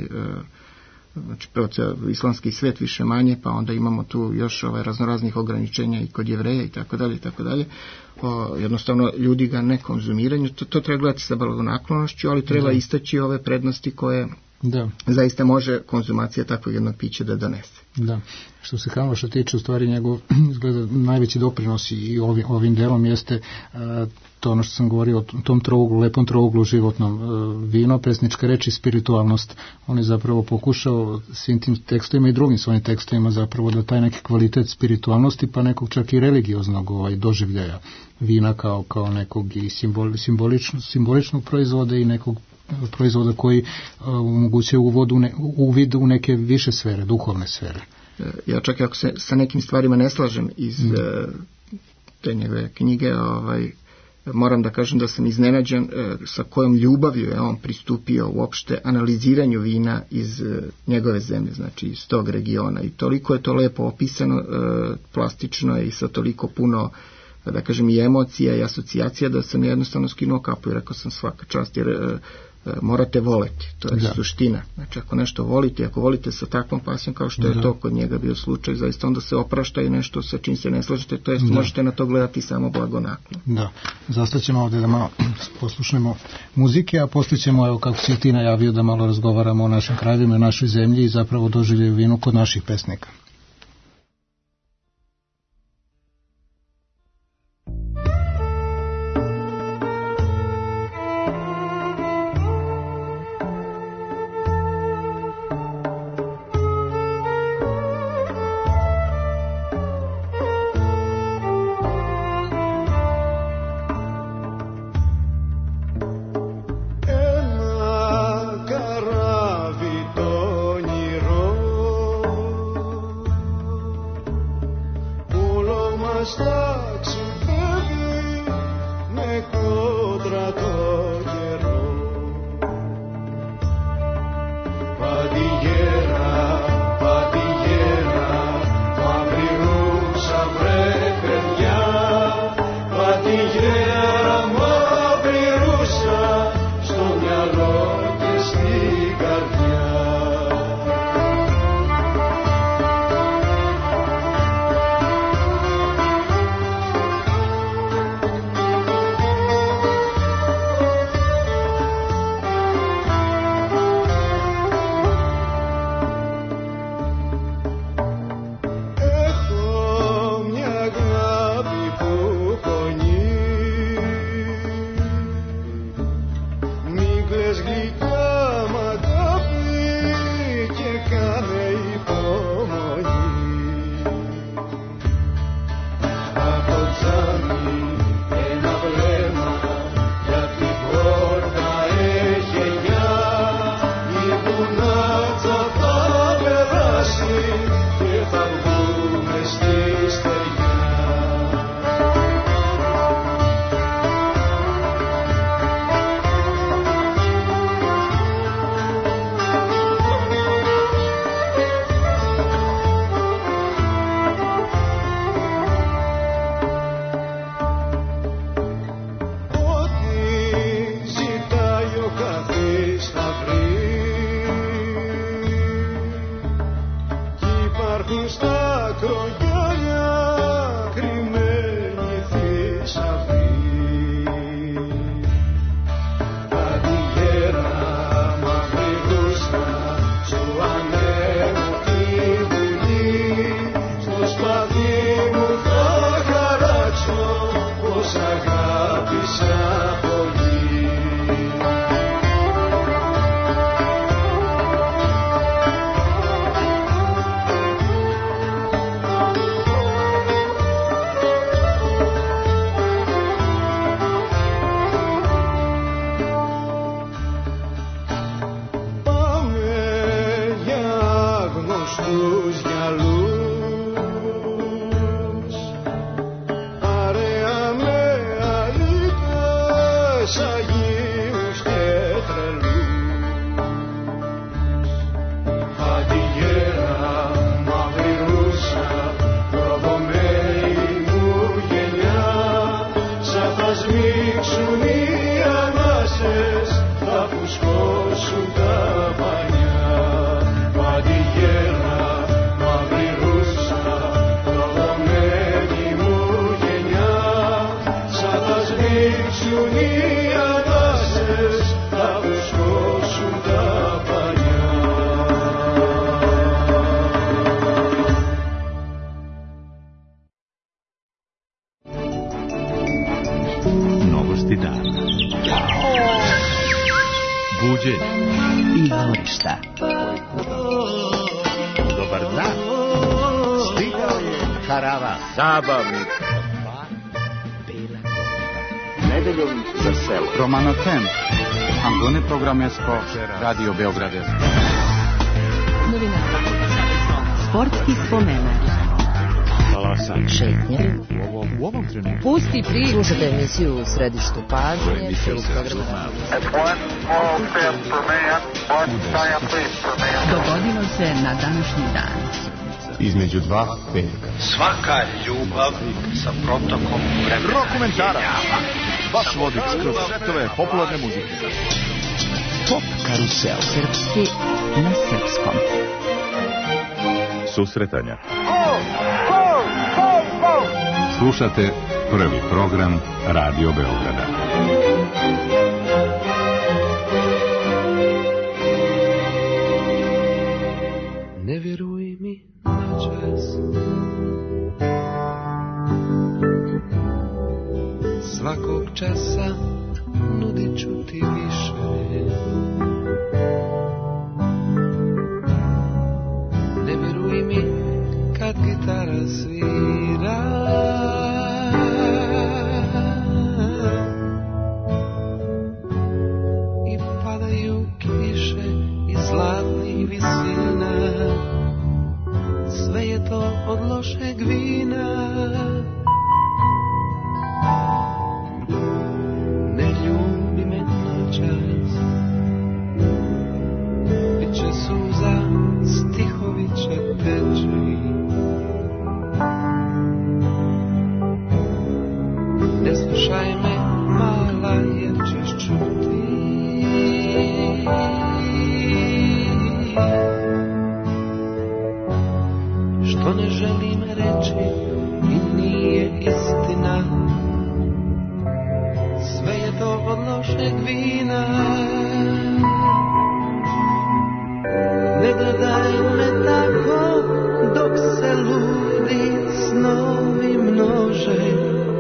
znači prvo islamski svet više manje, pa onda imamo tu još ovaj raznoraznih ograničenja i kod Jevreja i tako dalje i tako dalje. Jednostavno ljudi ga ne konzumiraju, to, to treba gledati sa blagonaklonošću, ali treba da. istaći ove prednosti koje da. zaista može konzumacija takvog jednog pića da donese. Da. Što se Hamvaša tiče, u stvari njegov izgleda najveći doprinos i ovim, ovim delom jeste uh, to ono što sam govorio o tom trouglu, lepom trouglu životnom, uh, vino, pesnička reč i spiritualnost. On je zapravo pokušao svim tim tekstovima i drugim svojim tekstovima zapravo da taj neki kvalitet spiritualnosti, pa nekog čak i religioznog ovaj, doživljaja vina kao, kao nekog i simbol, simbolično, simboličnog proizvoda i nekog proizvoda koji uh, omogućuje uvod u, ne, uvid u neke više sfere, duhovne sfere. Ja čak ako se sa nekim stvarima ne slažem iz mm. uh, te njegove knjige, ovaj, moram da kažem da sam iznenađen uh, sa kojom ljubavlju je on pristupio uopšte analiziranju vina iz uh, njegove zemlje, znači iz tog regiona, i toliko je to lepo opisano, uh, plastično i sa toliko puno, da kažem, i emocija i asocijacija, da sam jednostavno skinuo kapu i rekao sam svaka čast, jer uh, morate voleti, to je da. suština. Znači ako nešto volite, ako volite sa takvom pasijom kao što je da. to kod njega bio slučaj, zaista onda se oprašta i nešto sa čim se ne slažete, to jest da. možete na to gledati samo blagonaklo. Da, zastaćemo ovdje da malo poslušnemo muzike, a poslije ćemo, evo kako si ti najavio, da malo razgovaramo o našim krajevima, našoj zemlji i zapravo doživljaju vinu kod naših pesnika. Ένα καράβι το όνειρο και θα βγούμε στη στεριά. Zabavnik. Nedeljom za selo. Romano Ten. Antone Programesko. Radio Beogradesko. Novinara. Sportski spomenak. Salasan. Šetnje. U ovom trenutku. Pusti pri. Slušajte emisiju u središtu pažnje. Dogodilo se na današnji dan. Između dva petka. Svaka ljubav sa protokom vremena. Rokomentara. Vaš vodič kroz svetove popularne muzike. Pop karusel. Srpski na srpskom. Susretanja. Slušate prvi program Radio Beograda. Ne vjeruj mi na čas, svakog časa nudit ću ti više. Ne vjeruj mi kad gitara svira, i padaju kiše iz zlatnih visina. Sve je to od lošeg vina. Ne ljubi me noćas, bit će suza, stihovi će teći. Ne slušaj me, mala, jer ćeš čuti. Što ne želim reći i nije istina. Sve je to od lošeg vina. Ne gledaj me tako dok se ludi snovi množe.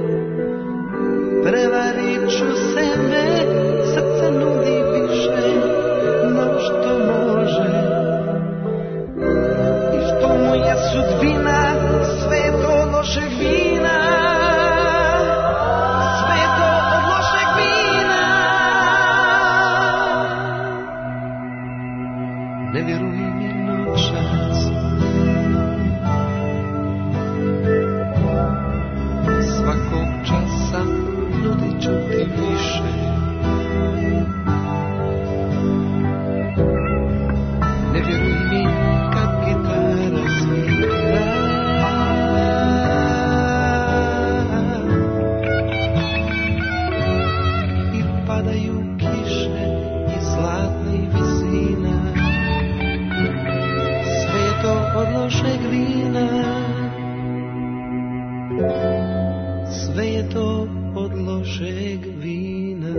Prevarit ću sebe, srce nudi više no što može. I što mu je sudbina, sve je to lošeg vina. Sve je to od lošeg vina. Ne vjeruj mi noćas, čas. Svakog časa nudit ću ti više. Ne vjeruj mi kad gitara svira. I padaju kiše iz zlatnih visina. Sve je to od lošeg vina. Sve je to od lošeg vina.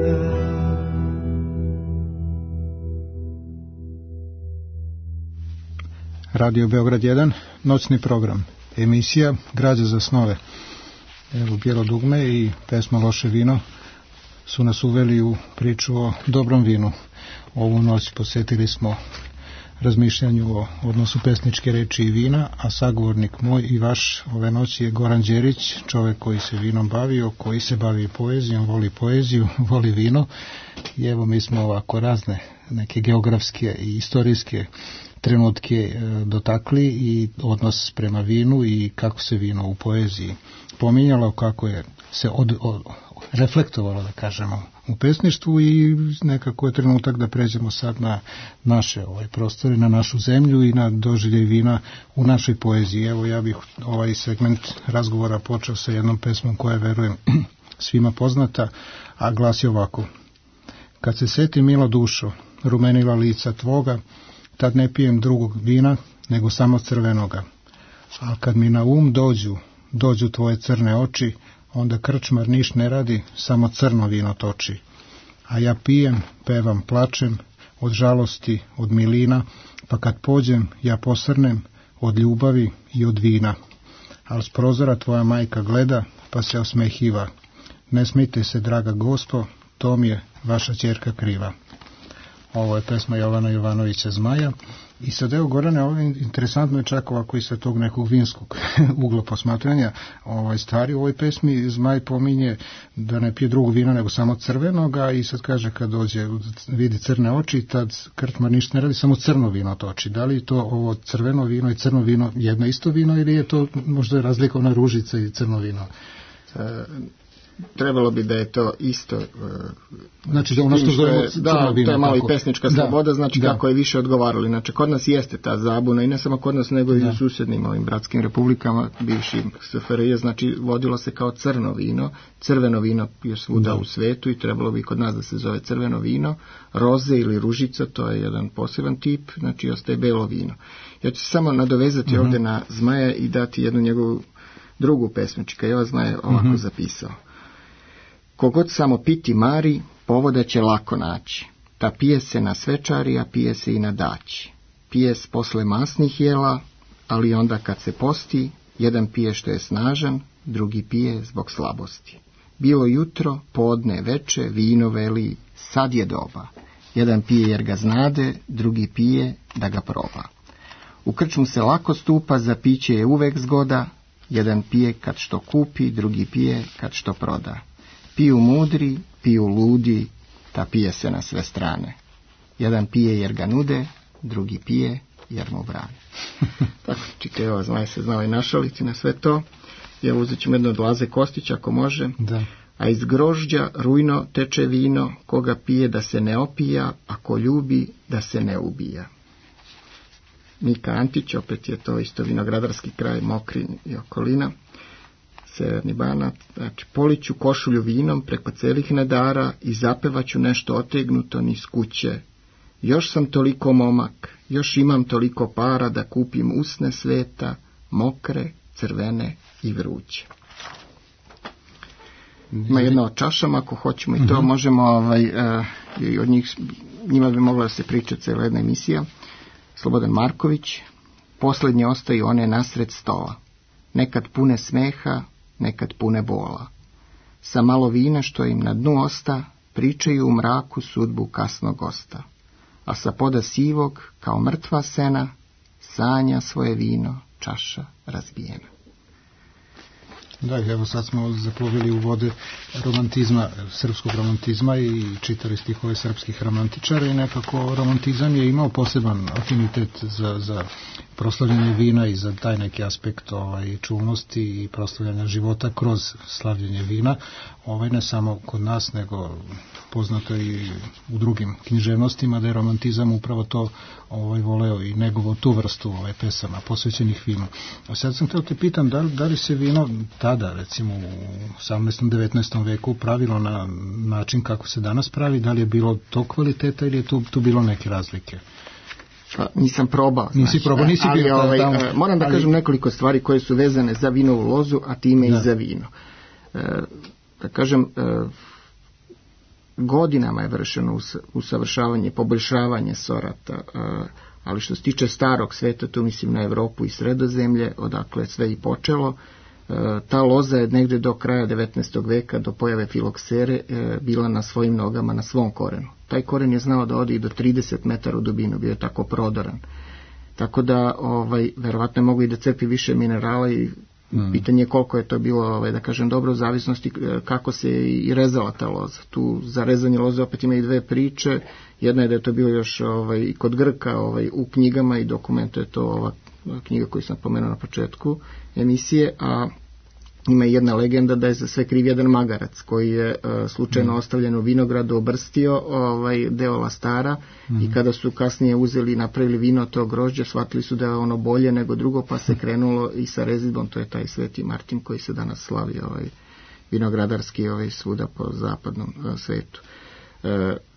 Radio Beograd jedan, noćni program, emisija Građa za snove. Evo, Bijelo dugme i pesma Loše vino su nas uveli u priču o dobrom vinu. Ovu noć posvetili smo razmišljanju o odnosu pesničke reči i vina, a sagovornik moj i vaš ove noći je Goran Đerić, čovjek koji se vinom bavio, koji se bavi poezijom, voli poeziju, voli vino. I evo, mi smo ovako razne neke geografske i istorijske trenutke e, dotakli i odnos prema vinu i kako se vino u poeziji pominjalo, kako je se od, od, reflektovalo, da kažemo, u pesništvu, i nekako je trenutak da pređemo sad na naše ovaj prostore, na našu zemlju i na doživljaj vina u našoj poeziji. Evo, ja bih ovaj segment razgovora počeo sa jednom pesmom koja je, verujem, svima poznata, a glasi ovako: kad se seti milo dušo, rumenila lica tvoga, tad ne pijem drugog vina, nego samo crvenoga. A kad mi na um dođu, dođu tvoje crne oči, onda krčmar niš ne radi, samo crno vino toči. A ja pijem, pevam, plačem, od žalosti, od milina, pa kad pođem, ja posrnem, od ljubavi i od vina. Al s prozora tvoja majka gleda, pa se osmehiva. Ne smijte se, draga gospo, to mi je vaša ćerka kriva. Ovo je pesma Jovana Jovanovića Zmaja. I sad, evo, Gorane, ovo je interesantno je čak ovako i sa tog nekog vinskog ugla posmatranja ovaj stvari. U ovoj pesmi Zmaj pominje da ne pije drugog vina nego samo crvenoga, i sad kaže kad dođe, vidi crne oči, tad krčmar ništa ne radi, samo crno vino toči. Da li to ovo crveno vino i crno vino jedno isto vino, ili je to možda razlikovna ružica i crno vino? E, trebalo bi da je to isto. Znači, ono što zovemo crno da, vino. To je malo tako. i pesnička sloboda, da, znači da. Kako je više odgovarali. Znači, kod nas jeste ta zabuna, i ne samo kod nas, nego da. I u susjednim ovim bratskim republikama, bivšim S F R J, znači vodilo se kao crno vino. Crveno vino je svuda da. U svetu i trebalo bi kod nas da se zove crveno vino. Roze ili ružica, to je jedan poseban tip, znači ostaje belo vino. Ja ću se samo nadovezati uh-huh. ovdje na Zmaja i dati jednu njegovu drugu pesmička. Ova Zmaj je ovako uh-huh. zapisao: kogod samo piti mari, povoda će lako naći. Ta pije se na svečari, a pije se i na daći. Pije se posle masnih jela, ali onda kad se posti, jedan pije što je snažan, drugi pije zbog slabosti. Bilo jutro, podne, veče, vino veli, sad je doba. Jedan pije jer ga znade, drugi pije da ga proba. U krčmu se lako stupa, za piće je uvek zgoda. Jedan pije kad što kupi, drugi pije kad što proda. Piju mudri, piju ludi, ta pije se na sve strane. Jedan pije jer ga nude, drugi pije jer mu brane. Tako, čite, evo, Zmaj se znao i našaliti na sve to. Evo, uzet ćemo jedno od Laze Kostića, ako može. Da. A iz grožđa rujno teče vino, koga pije da se ne opija, a ko ljubi da se ne ubija. Mika Antić, opet je to isto vinogradarski kraj, Mokrin i okolina. Severni Banat, znači poliću košulju vinom preko celih nedara i zapevaću nešto otegnuto niz kuće. Još sam toliko momak, još imam toliko para da kupim usne sveta, mokre, crvene i vruće. Ima jedna o čašama, ako hoćemo i to uh-huh. možemo, ovaj, uh, i od njih, njima bi mogla da se priča cijela jedna emisija. Slobodan Marković, posljednje ostaju one nasred stola, nekad pune smeha, nekad pune bola. Sa malo vina što im na dnu osta, pričaju u mraku sudbu kasnog gosta. A sa poda sivog, kao mrtva sena, sanja svoje vino, čaša razbijena. Da, evo sad smo zaplovili u vode romantizma, srpskog romantizma i čitali stihove srpskih romantičara i nekako romantizam je imao poseban afinitet za, za proslavljanje vina i za taj neki aspekt ovaj, čulnosti i proslavljanja života kroz slavljenje vina, ovaj, ne samo kod nas, nego poznato i u drugim književnostima da je romantizam upravo to ovaj, voleo i negovo tu vrstu ovaj, pesama posvećenih vinu. A sad sam htio te pitam, da, da li se vino tada, recimo u osamnaestom devetnaestom veku pravilo na način kako se danas pravi, da li je bilo to kvaliteta ili je tu, tu bilo neke razlike? Pa, nisam probao. Nisi znači, probao, nisi ali, bio ovaj, tamo. Moram da ali... kažem nekoliko stvari koje su vezane za vinovu lozu, a time da. i za vino. E, da kažem, e, godinama je vršeno usavršavanje, poboljšavanje sorata, e, ali što se tiče starog sveta, tu mislim na Evropu i Sredozemlje, odakle sve i počelo, e, ta loza je negde do kraja devetnaestog veka, do pojave filoksere, e, bila na svojim nogama, na svom korenu. Taj koren je znao da ode i do trideset metara u dubinu, bio je tako prodoran. Tako da, ovaj, verovatno je mogu i da crpi više minerala i mm. pitanje je koliko je to bilo, ovaj, da kažem, dobro u zavisnosti kako se i rezala ta loza. Tu za rezanje loze opet ima i dve priče. Jedna je da je to bilo još ovaj, i kod Grka ovaj, u knjigama i dokumentu je to ova knjiga koju sam pomenuo na početku emisije, a ima jedna legenda da je za sve kriv jedan magarac koji je uh, slučajno mm. ostavljen u vinogradu, obrstio ovaj deo lastara mm. i kada su kasnije uzeli i napravili vino od tog grožđa, shvatili su da je ono bolje nego drugo, pa se krenulo i sa rezidbom, to je taj Sveti Martin koji se danas slavi ovaj vinogradarski ovaj svuda po zapadnom uh, svetu. Uh,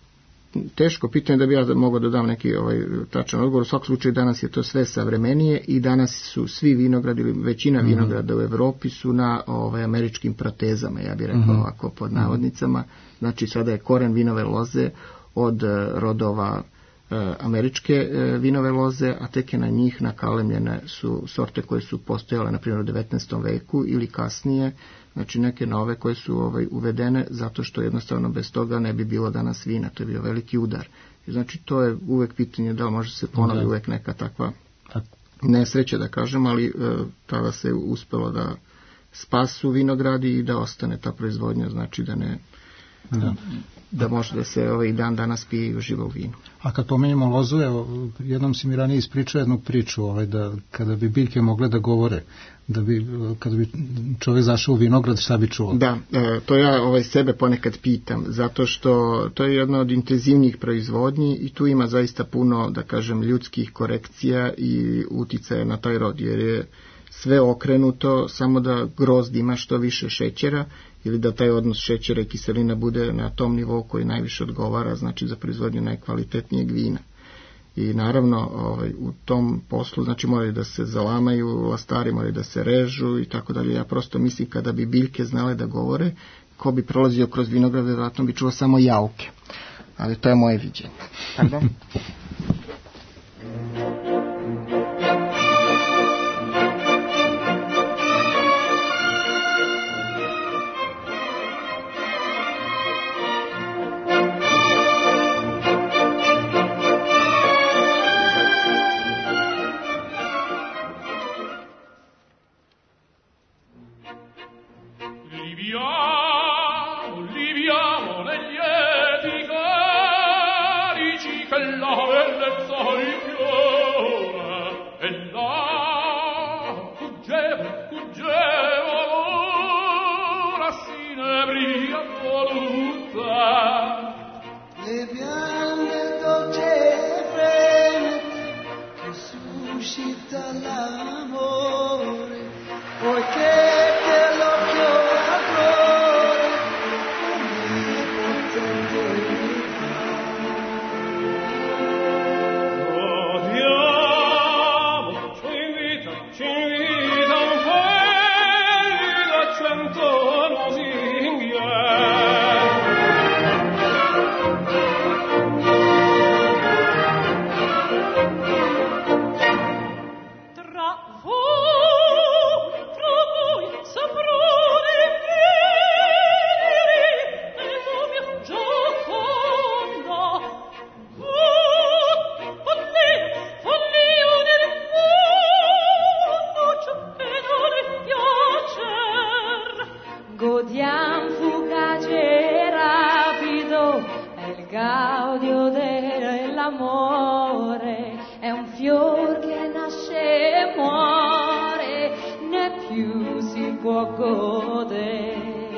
teško pitanje da bi ja mogao da dam neki ovaj tačan odgovor. U svakom slučaju danas je to sve savremenije i danas su svi vinogradi ili većina mm-hmm. vinograda u Evropi su na ovaj američkim protezama, ja bih rekao mm-hmm. ovako pod navodnicama. Znači sada je koren vinove loze od rodova e, američke e, vinove loze, a tek je na njih nakalemljene su sorte koje su postojale na primjer u devetnaestom veku ili kasnije. Znači neke nove koje su ovaj, uvedene zato što jednostavno bez toga ne bi bilo danas vina, to je bio veliki udar. I znači to je uvek pitanje da li može se ponovi uvek neka takva nesreća da kažem, ali e, tada se uspelo da spasu vinogradi i da ostane ta proizvodnja, znači da ne da, da može da se ovaj dan danas pije i uživa u vinu. A kad pomenjamo lozu, evo, jednom si mi ranije ispričao jednu priču, ovaj, da kada bi biljke mogle da govore, da bi, kada bi čovjek zašao u vinograd, šta bi čuo? Da, e, to ja ovaj, sebe ponekad pitam, zato što to je jedna od intenzivnijih proizvodnji i tu ima zaista puno, da kažem, ljudskih korekcija i uticaja na taj rod, jer je sve okrenuto samo da grozd ima što više šećera ili da taj odnos šećera i kiselina bude na tom nivou koji najviše odgovara, znači za proizvodnju najkvalitetnijeg vina. I naravno ovaj, u tom poslu znači moraju da se zalamaju lastari, moraju da se režu i tako dalje. Ja prosto mislim kada bi biljke znale da govore, ko bi prolazio kroz vinograd, vjerojatno bi čuo samo jauke. Ali to je moje viđenje. Pardon? Tra voi, tra voi l'amor che nasce e muore, né più si può godere.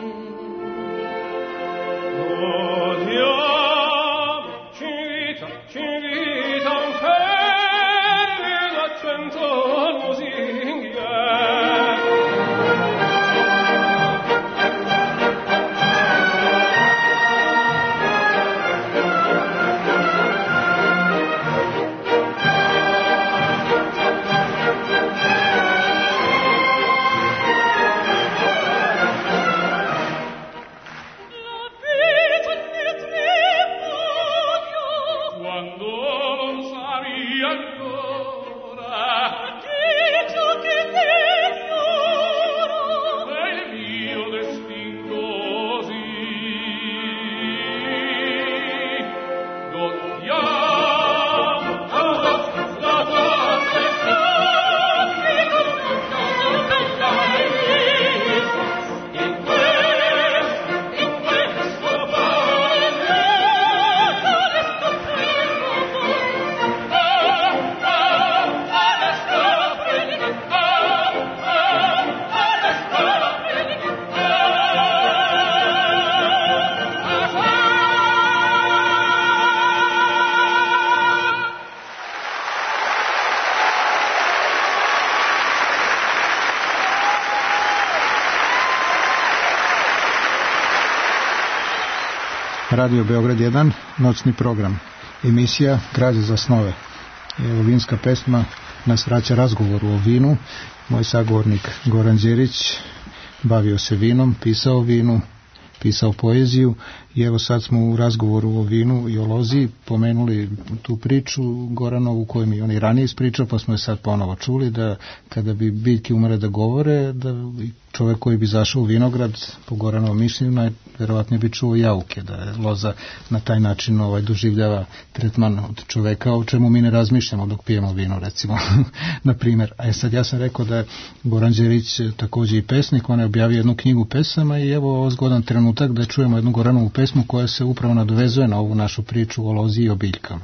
Radio Beograd jedan, noćni program. Emisija Građe za snove. Evo, vinska pesma nas vraća razgovoru o vinu. Moj sagovornik Goran Đerić bavio se vinom, pisao o vinu, pisao poeziju i evo sad smo u razgovoru o vinu i o lozi pomenuli tu priču Goranovu koju mi on i ranije ispričao, pa smo je sad ponovo čuli da kada bi biljke umere da govore, da čovjek koji bi zašao u vinograd po Goranovom mišljenju najverovatnije bi čuo jauke, da je loza na taj način ovaj, doživljava tretman od čoveka, o čemu mi ne razmišljamo dok pijemo vino, recimo, na primjer. A sad ja sam rekao da je Goran Đerić također i pesnik, on je objavio jednu knjigu pesama i evo ovo zgodan trenutak da čujemo jednu Goranovu pesmu koja se upravo nadovezuje na ovu našu priču o lozi i o biljkama.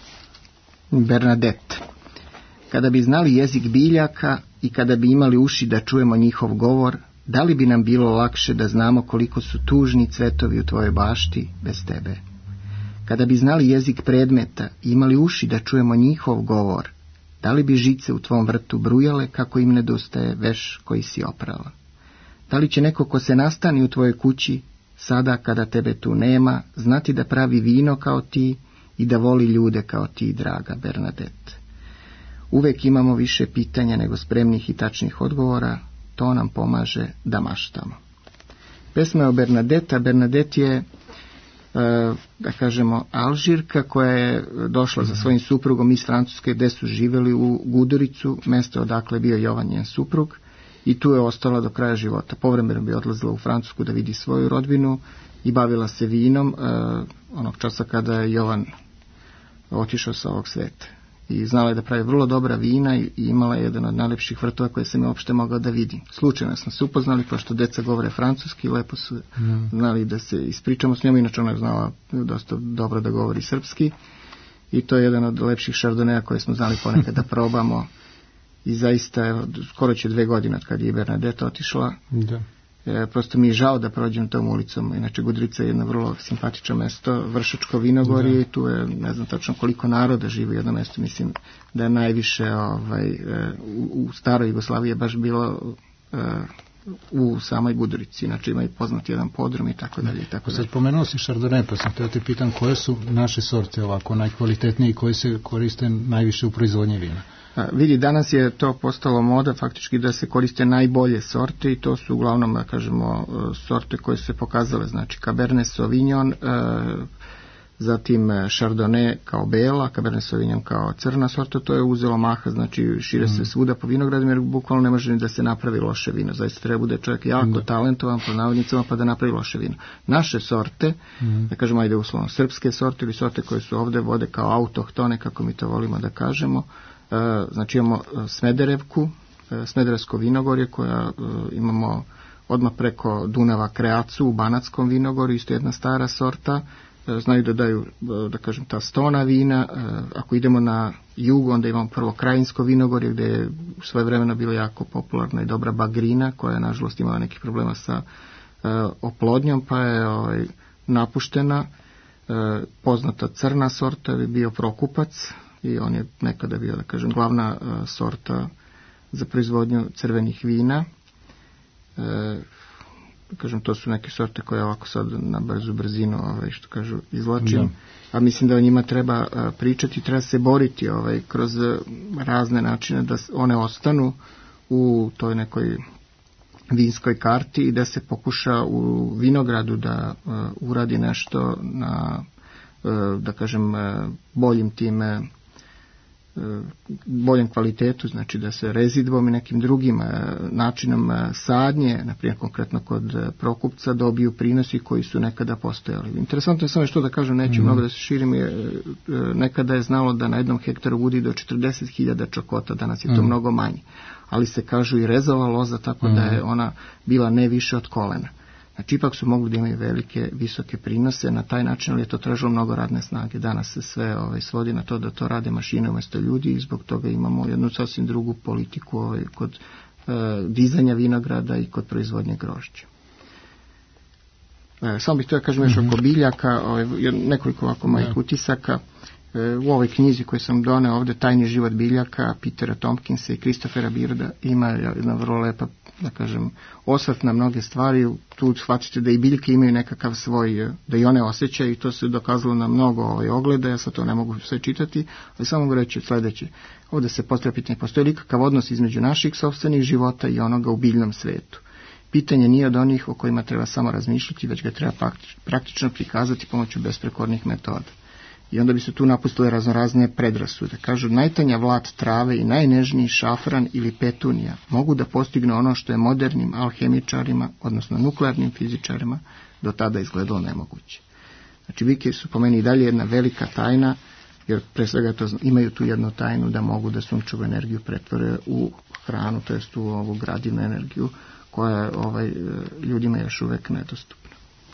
Bernadette. Kada bi znali jezik biljaka i kada bi imali uši da čujemo njihov govor, da li bi nam bilo lakše da znamo koliko su tužni cvetovi u tvojoj bašti bez tebe? Kada bi znali jezik predmeta i imali uši da čujemo njihov govor, da li bi žice u tvom vrtu brujale kako im nedostaje veš koji si oprala? Da li će neko ko se nastani u tvojoj kući, sada kada tebe tu nema, znati da pravi vino kao ti i da voli ljude kao ti, draga Bernadette? Uvek imamo više pitanja nego spremnih i tačnih odgovora, to nam pomaže da maštamo. Pesma je o Bernadette, a Bernadette je, da kažemo, Alžirka koja je došla za svojim suprugom iz Francuske gdje su živjeli u Guduricu, mjesto odakle bio Jovan njen suprug, i tu je ostala do kraja života. Povremeno bi odlazila u Francusku da vidi svoju rodbinu i bavila se vinom onog časa kada je Jovan otišao sa ovog sveta. I znala je da pravi vrlo dobra vina i imala je jedan od najlepših vrtova koje sam je uopšte mogao da vidim. Slučajno smo se upoznali, pošto deca govore francuski, lepo su mm. znali da se ispričamo s njom, inače ona je znala dosta dobro da govori srpski i to je jedan od lepših šardoneja koje smo znali ponekad da probamo i zaista, evo, skoro će dve godine od kad je Bernadette otišla. Da. E, prosto mi je žao da prođem tom ulicom, inače Gudurica je jedno vrlo simpatično mesto, Vršačko vinogorje i tu je, ne znam tačno koliko naroda živi u jednom mjestu, mislim da je najviše ovaj, u, u staroj Jugoslaviji je baš bilo uh, u samoj Gudurici, inače ima i poznat jedan podrum i tako dalje. Tako sad pomenuo si Chardonnay, pa sam te pitam koje su naše sorte ovako najkvalitetnije i koje se koriste najviše u proizvodnji vina? A, vidi, danas je to postalo moda faktički da se koriste najbolje sorte i to su uglavnom, da kažemo, sorte koje su se pokazale, znači Cabernet Sauvignon, e, zatim Chardonnay kao bela, Cabernet Sauvignon kao crna sorta, to je uzelo maha, znači šire se svuda po vinogradima jer bukvalno ne može ni da se napravi loše vino, zaista treba bude čovjek jako mm. talentovan po navodnicama pa da napravi loše vino. Naše sorte, mm. da kažemo ajde uslovno srpske sorte ili sorte koje su ovdje vode kao autohtone, kako mi to volimo da kažemo, znači imamo Smederevku, Smederevsko vinogorje koja imamo odmah preko Dunava Kreacu u Banatskom vinogorju, isto jedna stara sorta, znaju da daju, da kažem, ta stona vina. Ako idemo na jug, onda imamo prvo Krajinsko vinogorje, gdje je svoje vremeno bilo jako popularna i dobra bagrina, koja je nažalost imala nekih problema sa oplodnjom, pa je ovaj, napuštena. Poznata crna sorta je bio Prokupac i on je nekada bio, da kažem, glavna sorta za proizvodnju crvenih vina. Kažem, to su neke sorte koje ovako sad na brzu brzinu, ovaj, što kažu, izvlačim. Da. A mislim da o njima treba a, pričati, treba se boriti ovaj, kroz razne načine da one ostanu u toj nekoj vinskoj karti i da se pokuša u vinogradu da a, uradi nešto na, a, da kažem, a, boljim time boljem kvalitetu, znači da se rezidvom i nekim drugim načinom sadnje, naprimjer konkretno kod Prokupca, dobiju prinosi koji su nekada postojali. Interesantno je samo što da kažem, neću mm. mnogo da se širim, je, nekada je znalo da na jednom hektaru budi do četrdeset hiljada čokota, danas je to mm. mnogo manje, ali se kažu i rezova loza, tako mm. da je ona bila ne više od kolena. Znači, ipak su mogli da imaju velike, visoke prinose na taj način, ali je to tražilo mnogo radne snage. Danas se sve ovaj, svodi na to da to rade mašine umjesto ljudi i zbog toga imamo jednu sasvim drugu politiku ovaj, kod e, dizanja vinograda i kod proizvodnje grožđa. E, samo bih to da kažem još mm-hmm. oko biljaka, ovaj, nekoliko ovako mojih yeah. utisaka. E, u ovoj knjizi koju sam doneo ovdje, Tajni život biljaka, Petera Tompkinsa i Christophera Bearda, ima jedna vrlo lepa, da kažem, osvrt na mnoge stvari. Tu shvatite da i biljke imaju nekakav svoj, da i one osjećaju, i to se dokazalo na mnogo ovaj, ogleda. Ja sad to ne mogu sve čitati, ali samo mogu reći sljedeće. Ovdje se postavlja pitanje, postoji li kakav odnos između naših sopstvenih života i onoga u biljnom svetu? Pitanje nije od onih o kojima treba samo razmišljati, već ga treba praktično prikazati pomoću besprekornih metoda. I onda bi se tu napustile raznorazne predrasude. Kažu, najtanja vlat trave i najnežniji šafran ili petunija mogu da postignu ono što je modernim alhemičarima, odnosno nuklearnim fizičarima, do tada izgledalo nemoguće. Znači, biljke su po meni i dalje jedna velika tajna, jer pre svega to imaju tu jednu tajnu da mogu da sunčevu energiju pretvore u hranu, to jest u ovu gradivnu energiju, koja je ovaj, ljudima još uvek nedostupna.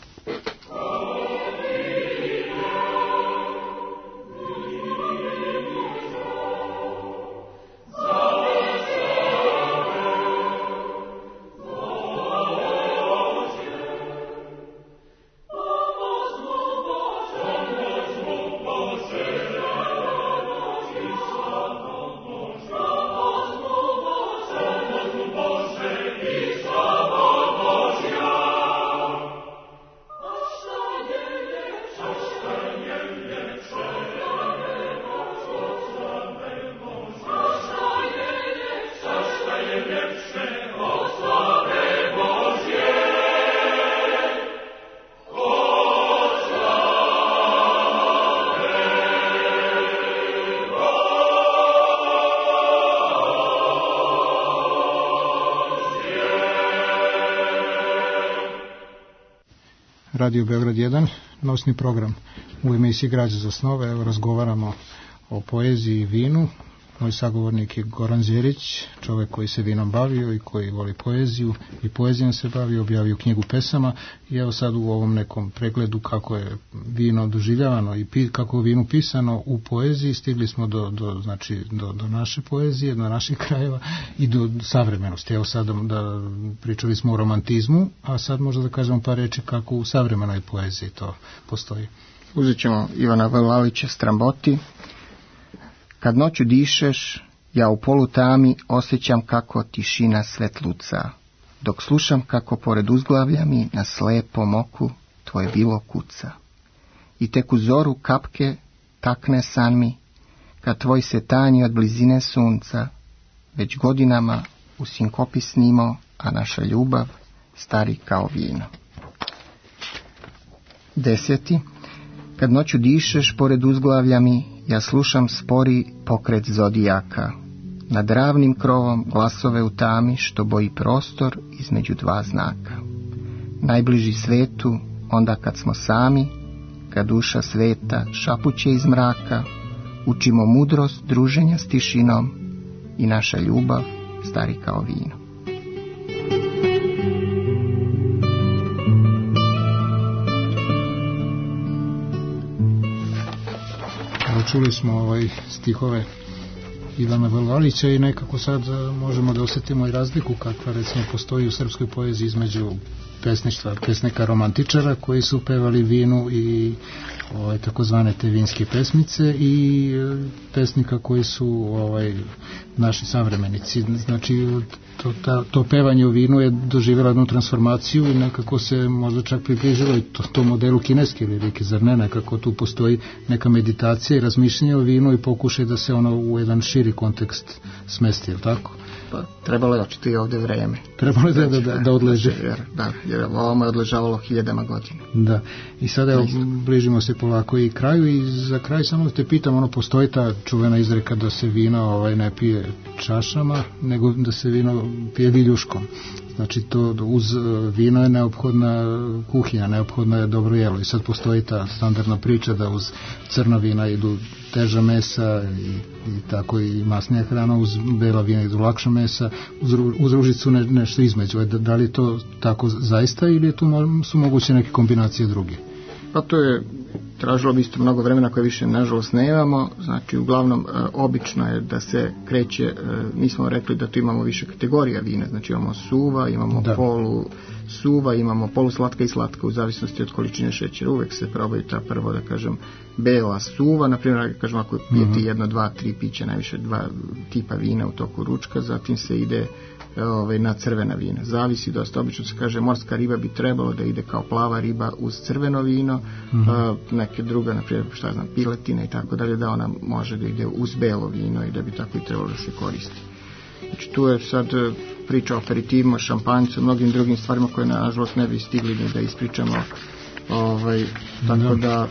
Radio Beograd jedan, nosni program u emisiji Građe za snove. Evo razgovaramo o poeziji i vinu. Moj sagovornik je Goran Zjerić, čovjek koji se vinom bavio i koji voli poeziju i poezijom se bavio, objavio knjigu pesama i evo sad u ovom nekom pregledu kako je vino doživljavano i pi, kako je vino pisano u poeziji, stigli smo do, do, znači, do, do naše poezije, do naših krajeva i do savremenosti. Evo sad da pričali smo o romantizmu, a sad možda da kažemo par reči kako u savremenoj poeziji to postoji. Uzet ćemo Ivana Vlalića Stramboti. Kad noću dišeš, ja u polutami osjećam kako tišina svetluca, dok slušam kako pored uzglavlja mi na slepom oku tvoje bilo kuca. I tek u zoru kapke takne san mi, kad tvoj se tanji od blizine sunca, već godinama u sinkopi snimo, a naša ljubav stari kao vino. Deseti. Kad noću dišeš pored uzglavlja mi, ja slušam spori pokret zodijaka. Nad ravnim krovom glasove u tami što boji prostor između dva znaka. Najbliži svetu onda kad smo sami, kad duša sveta šapuće iz mraka, učimo mudrost druženja s tišinom i naša ljubav stari kao vino. čuli smo ovaj stihove Ivana Velvalića i nekako sad možemo da osjetimo i razliku kakva recimo postoji u srpskoj poeziji između pesništva, pesnika romantičara koji su pevali vinu i ovaj, takozvane te vinske pesmice i pesnika koji su ovaj, naši savremenici. Znači to, ta, to pevanje o vinu je doživjela jednu transformaciju i nekako se možda čak približilo i to, to modelu kineske lirike, zar ne? Nekako tu postoji neka meditacija i razmišljanje o vinu i pokušaj da se ono u jedan širi kontekst smesti, je li tako? Pa trebalo je očito i ovde vreme. Trebalo je da, da, da, da odleže. Jer, da, jer ovome je odležavalo hiljadama godina. Da, i sada evo, bližimo se polako i kraju i za kraj samo da te pitam, ono, postoji ta čuvena izreka da se vino ovaj, ne pije čašama, nego da se vino pije viljuškom. Znači to uz vino je neophodna kuhinja, neophodno je dobro jelo i sad postoji ta standardna priča da uz crna vina idu teža mesa i, i tako i masnija hrana, uz bela vina idu lakša mesa, uz, uz ružicu ne, nešto između. Da, da li je to tako zaista ili je tu su moguće neke kombinacije druge? Pa to je tražilo bi isto mnogo vremena koje više nažalost nemamo, znači uglavnom e, obično je da se kreće, e, mi smo rekli da tu imamo više kategorija vina, znači imamo suva, imamo da. polu suva, imamo polu slatka i slatka u zavisnosti od količine šećera, uvek se probaju ta prvo da kažem bela suva, na primjer kažem ako pijete uh-huh. jedno, dva, tri pića, najviše dva tipa vina u toku ručka, zatim se ide Ove, na crvena vina. Zavisi dosta, obično se kaže morska riba bi trebalo da ide kao plava riba uz crveno vino, mm-hmm. a, neke druga, na primjer, šta znam, piletina i tako dalje, da ona može da ide uz belo vino i da bi tako i trebalo da se koristi. Znači tu je sad priča o aperitivima, šampanjcu, mnogim drugim stvarima koje nažalost ne bi stigli ni da ispričamo. Ovaj, tako da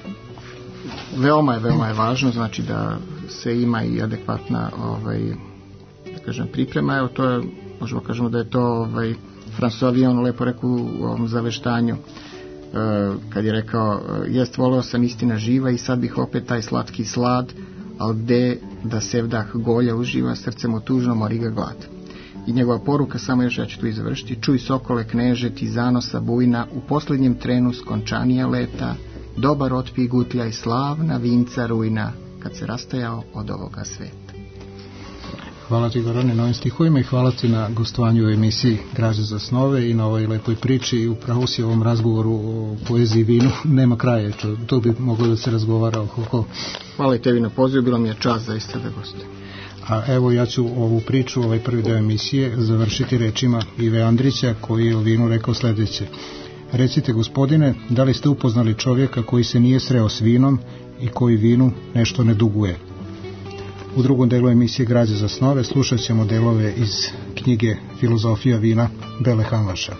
veoma je, veoma je važno, znači da se ima i adekvatna ovaj, kažem, priprema, evo to je, možemo kažemo da je to ovaj, François Villon lepo rekao u ovom zaveštanju, e, kad je rekao, jest voleo sam istina živa i sad bih opet taj slatki slad, al gde da sevdah golja uživa, srce mu tužno, mori ga glad. I njegova poruka, samo još ja ću tu i završiti, čuj sokole kneže, ti zanosa bujna, u posljednjem trenu skončanija leta, dobar otpij gutlja i slavna vinca rujna, kad se rastajao od ovoga sveta. Hvala ti, Gorane, na ovim stihovima i hvala ti na gostovanju u emisiji Građe za snove i na ovoj lepoj priči i upravo si u ovom razgovoru o poeziji i vinu nema kraja, to, to bi moglo da se razgovara oko. Hvala i tebi na pozivu, bilo mi je čast zaista da gostujem. A evo ja ću ovu priču, ovaj prvi deo emisije završiti rečima Ive Andrića koji je o vinu rekao sledeće. Recite, gospodine, da li ste upoznali čovjeka koji se nije sreo s vinom i koji vinu nešto ne duguje? U drugom delu emisije Građe za snove slušat ćemo delove iz knjige Filozofija vina Bele Hamvaša.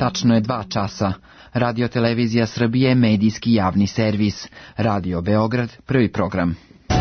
Tačno je dva časa. Radio Televizija Srbije, medijski javni servis. Radio Beograd, prvi program.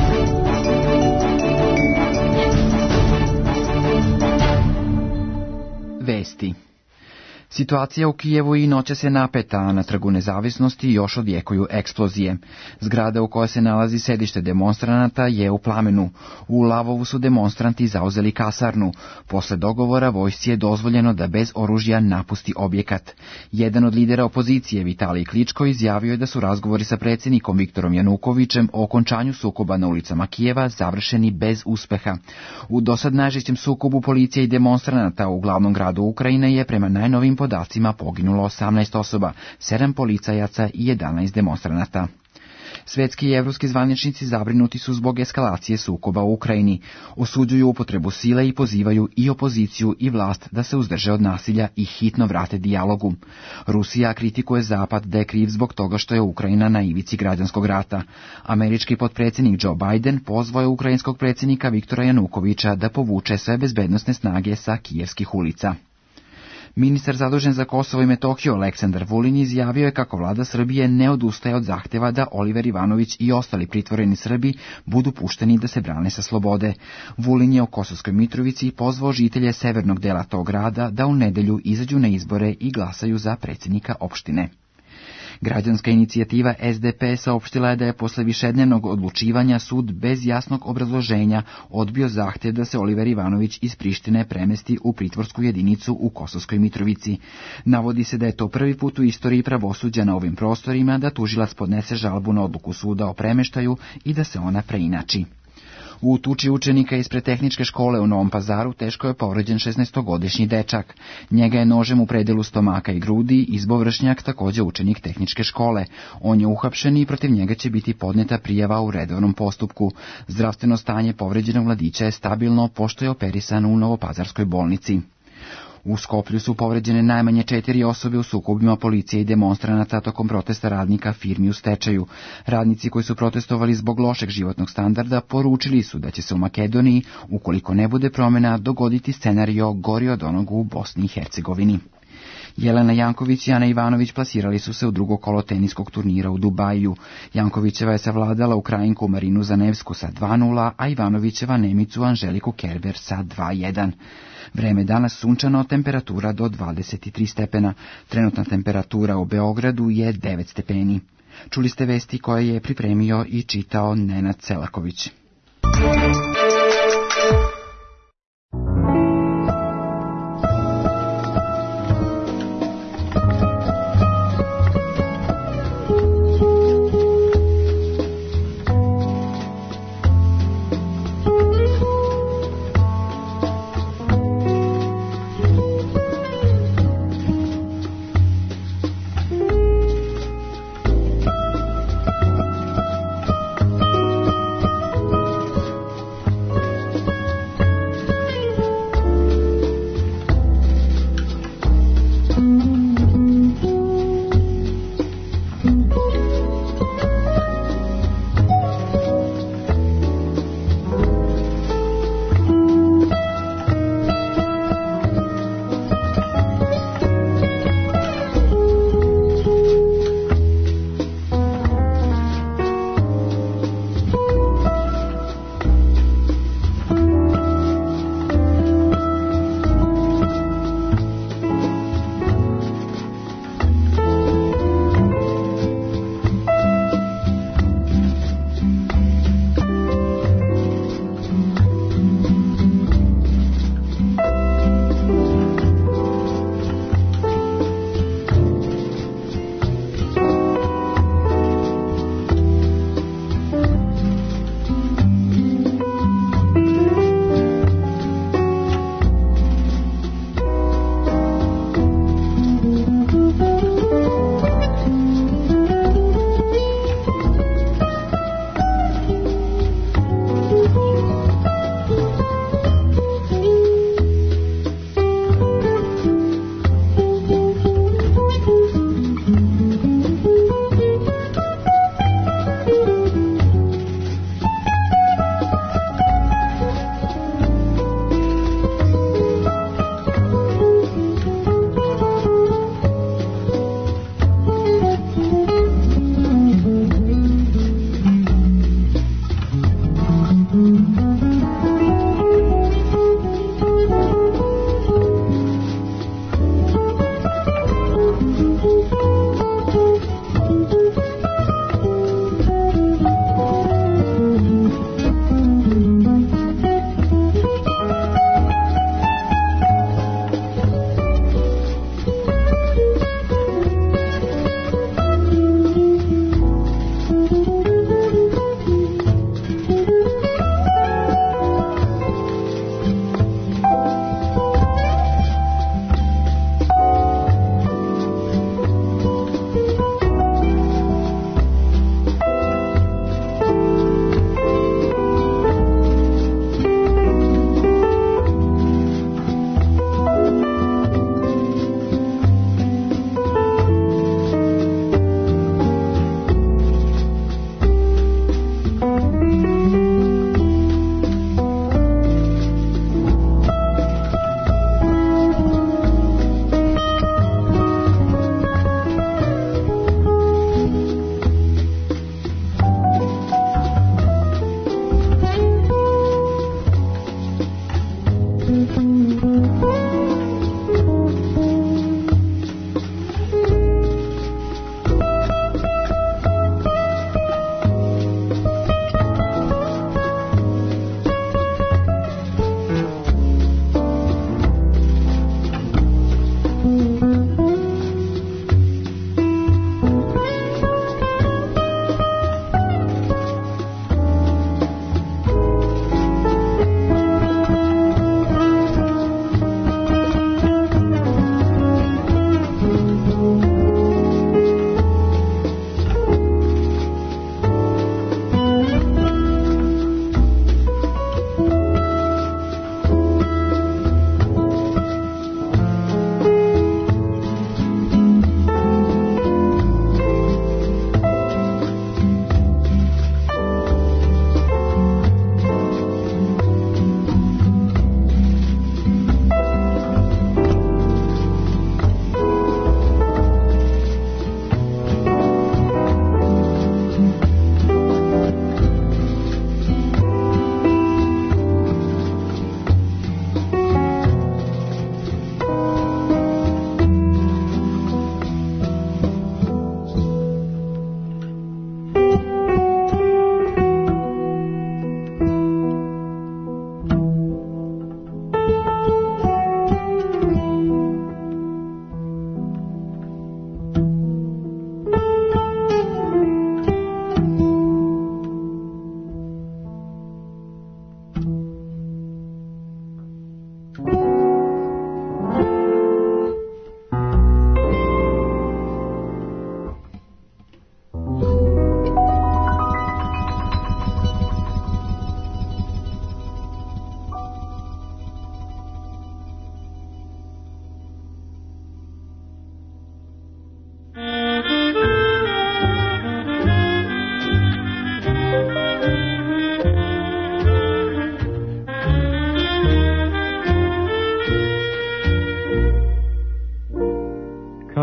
Vesti. Situacija u Kijevu i noće se napeta, a na Trgu Nezavisnosti još odjekuju eksplozije. Zgrada u kojoj se nalazi sedište demonstranata je u plamenu. U Lavovu su demonstranti zauzeli kasarnu. Posle dogovora vojsci je dozvoljeno da bez oružja napusti objekat. Jedan od lidera opozicije, Vitalij Kličko, izjavio je da su razgovori sa predsjednikom Viktorom Janukovićem o okončanju sukoba na ulicama Kijeva završeni bez uspeha. U dosad najžešćem sukobu policije i demonstranata u glavnom gradu Ukrajine je prema najnovim podacima poginulo osamnaest osoba, sedam policajaca i jedanaest demonstranata. Svetski i evropski zvaničnici zabrinuti su zbog eskalacije sukoba u Ukrajini. Osuđuju upotrebu sile i pozivaju i opoziciju i vlast da se uzdrže od nasilja i hitno vrate dijalogu. Rusija kritikuje Zapad da je kriv zbog toga što je Ukrajina na ivici građanskog rata. Američki potpredsjednik Joe Biden pozvao je ukrajinskog predsjednika Viktora Janukovića da povuče sve bezbednosne snage sa kijevskih ulica. Ministar zadužen za Kosovo i Metohiju Aleksandar Vulin izjavio je kako vlada Srbije ne odustaje od zahteva da Oliver Ivanović i ostali pritvoreni Srbi budu pušteni da se brane sa slobode. Vulin je u Kosovskoj Mitrovici pozvao žitelje severnog dela tog grada da u nedelju izađu na izbore i glasaju za predsjednika opštine. Građanska inicijativa S D P saopštila je da je posle višednevnog odlučivanja sud bez jasnog obrazloženja odbio zahtjev da se Oliver Ivanović iz Prištine premesti u pritvorsku jedinicu u Kosovskoj Mitrovici. Navodi se da je to prvi put u istoriji pravosuđa na ovim prostorima da tužilac podnese žalbu na odluku suda o premeštaju i da se ona preinači. U tuči učenika ispred tehničke škole u Novom Pazaru teško je povređen šesnaestogodišnji dečak. Njega je nožem u predelu stomaka i grudi izbo Vršnjak, također učenik tehničke škole. On je uhapšen i protiv njega će biti podneta prijava u redovnom postupku. Zdravstveno stanje povređenog mladića je stabilno, pošto je operisan u Novopazarskoj bolnici. U Skoplju su povređene najmanje četiri osobe u sukobima policije i demonstranata tokom protesta radnika firmi u stečaju. Radnici koji su protestovali zbog lošeg životnog standarda poručili su da će se u Makedoniji, ukoliko ne bude promjena, dogoditi scenario gori od onog u Bosni i Hercegovini. Jelena Janković i Ana Ivanović plasirali su se u drugo kolo teniskog turnira u Dubaju. Jankovićeva je savladala Ukrajinku Marinu Zanevsku sa dva nula, a Ivanovićeva Nemicu Anželiku Kerber sa dva jedan. Vreme danas sunčano, temperatura do dvadeset tri stepena. Trenutna temperatura u Beogradu je devet stepeni. Čuli ste vesti koje je pripremio i čitao Nenad Selaković.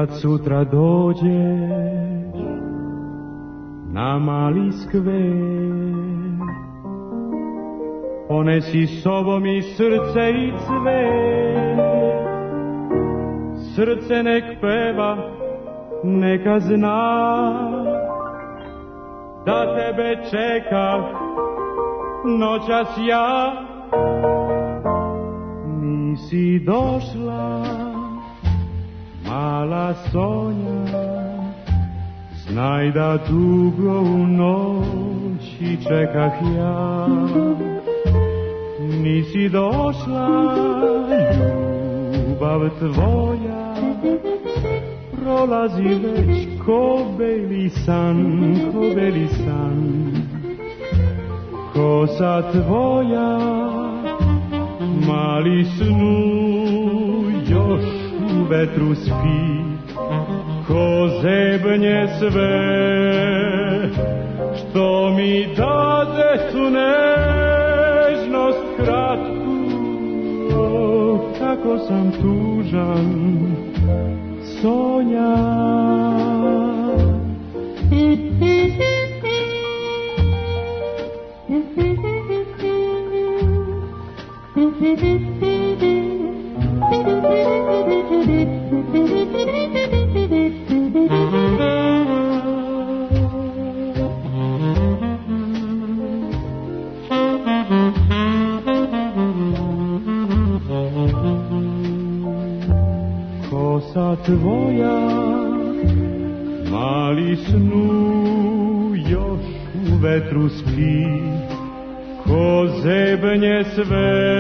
kad sutra dođeš na mali skver, ponesi sobom i srce i cvet. Srce nek peva, neka zna da tebe čekah noćas ja. Nisi došla, mala Sonja, znaj da dugo u noći čekah ja. Nisi došla, ljubav tvoja prolazi već ko beli san, ko beli san. Kosa tvoja, mali snu, još u vetru spi, ko zebnje sve, što mi dade tu nežnost kratku. Oh, kako sam tužan, Sonja. Kosa tvoja, mali snu, još u vetru spi, ko zebnje sve,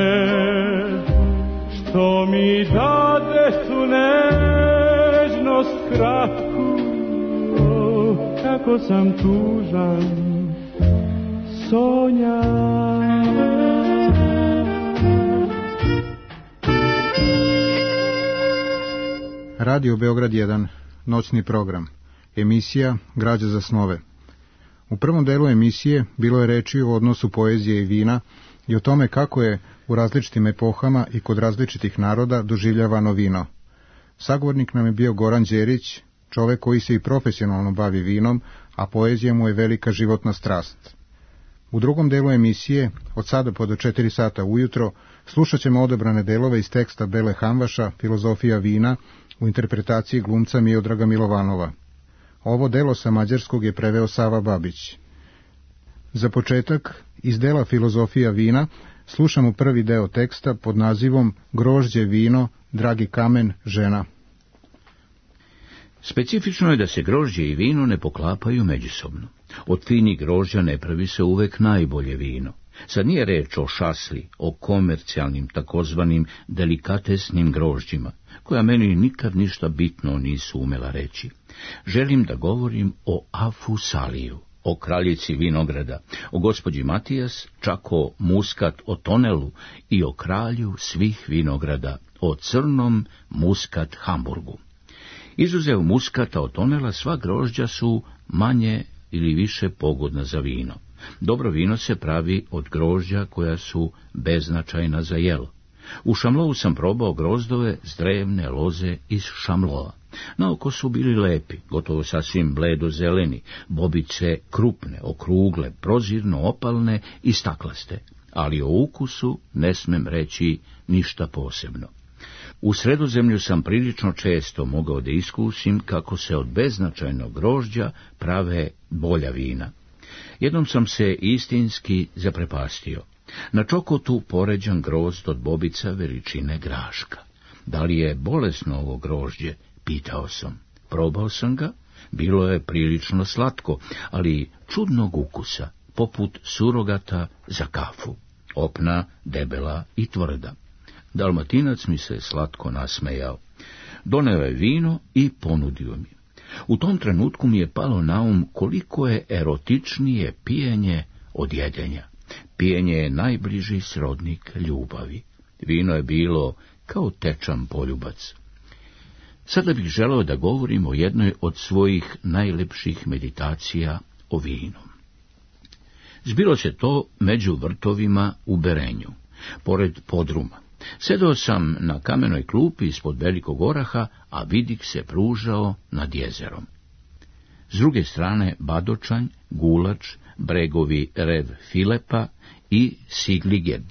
što mi dade tu nežnost kratku. Oh, kako sam tužan, Sonja. Radio Beograd jedan, noćni program, emisija Građa za snove. U prvom delu emisije bilo je reči o odnosu poezije i vina i o tome kako je u različitim epohama i kod različitih naroda doživljavano vino. Sagovornik nam je bio Goran Đerić, čovek koji se i profesionalno bavi vinom, a poezija mu je velika životna strast. U drugom delu emisije, od sada pa do četiri sata ujutro, slušat ćemo odabrane delove iz teksta Bele Hamvaša, Filozofija vina, u interpretaciji glumca Miodraga Milovanova. Ovo delo sa mađarskog je preveo Sava Babić. Za početak, iz dela Filozofija vina, slušamo prvi deo teksta pod nazivom Grožđe vino, dragi kamen, žena. Specifično je da se grožđe i vino ne poklapaju međusobno. Od finih grožđa ne pravi se uvek najbolje vino. Sad nije reč o šasli, o komercijalnim takozvanim delikatesnim grožđima, koja meni nikad ništa bitno nisu umela reći. Želim da govorim o Afusaliju, o kraljici vinograda, o gospođi Matijas, čak o Muscat Otonelu i o kralju svih vinograda, o crnom Muscat Hamburgu. Izuzev Muscata Otonela, sva grožđa su manje ili više pogodna za vino. Dobro vino se pravi od grožđa koja su beznačajna za jelo. U Šamlovu sam probao grozdove s drevne loze iz Šamloa. Na oko su bili lepi, gotovo sasvim bledo zeleni, bobice krupne, okrugle, prozirno opalne i staklaste, ali o ukusu ne smem reći ništa posebno. U Sredozemlju sam prilično često mogao da iskusim kako se od beznačajnog grožđa prave bolja vina. Jednom sam se istinski zaprepastio. Na čokotu poređan grozd od bobica veličine graška. Da li je bolesno ovo grožđe? Pitao sam. Probao sam ga, bilo je prilično slatko, ali čudnog ukusa, poput surogata za kafu. Opna, debela i tvrda. Dalmatinac mi se slatko nasmejao. Doneo je vino i ponudio mi. U tom trenutku mi je palo na um koliko je erotičnije pijenje od jedenja. Pijenje je najbliži srodnik ljubavi. Vino je bilo kao tečan poljubac. Sada bih želeo da govorim o jednoj od svojih najlepših meditacija o vinu. Zbilo se to među vrtovima u Berenju, pored podruma. Sedao sam na kamenoj klupi ispod velikog oraha, a vidik se pružao nad jezerom. S druge strane Badočanj, Gulač, bregovi Rev Filepa i Sigliged.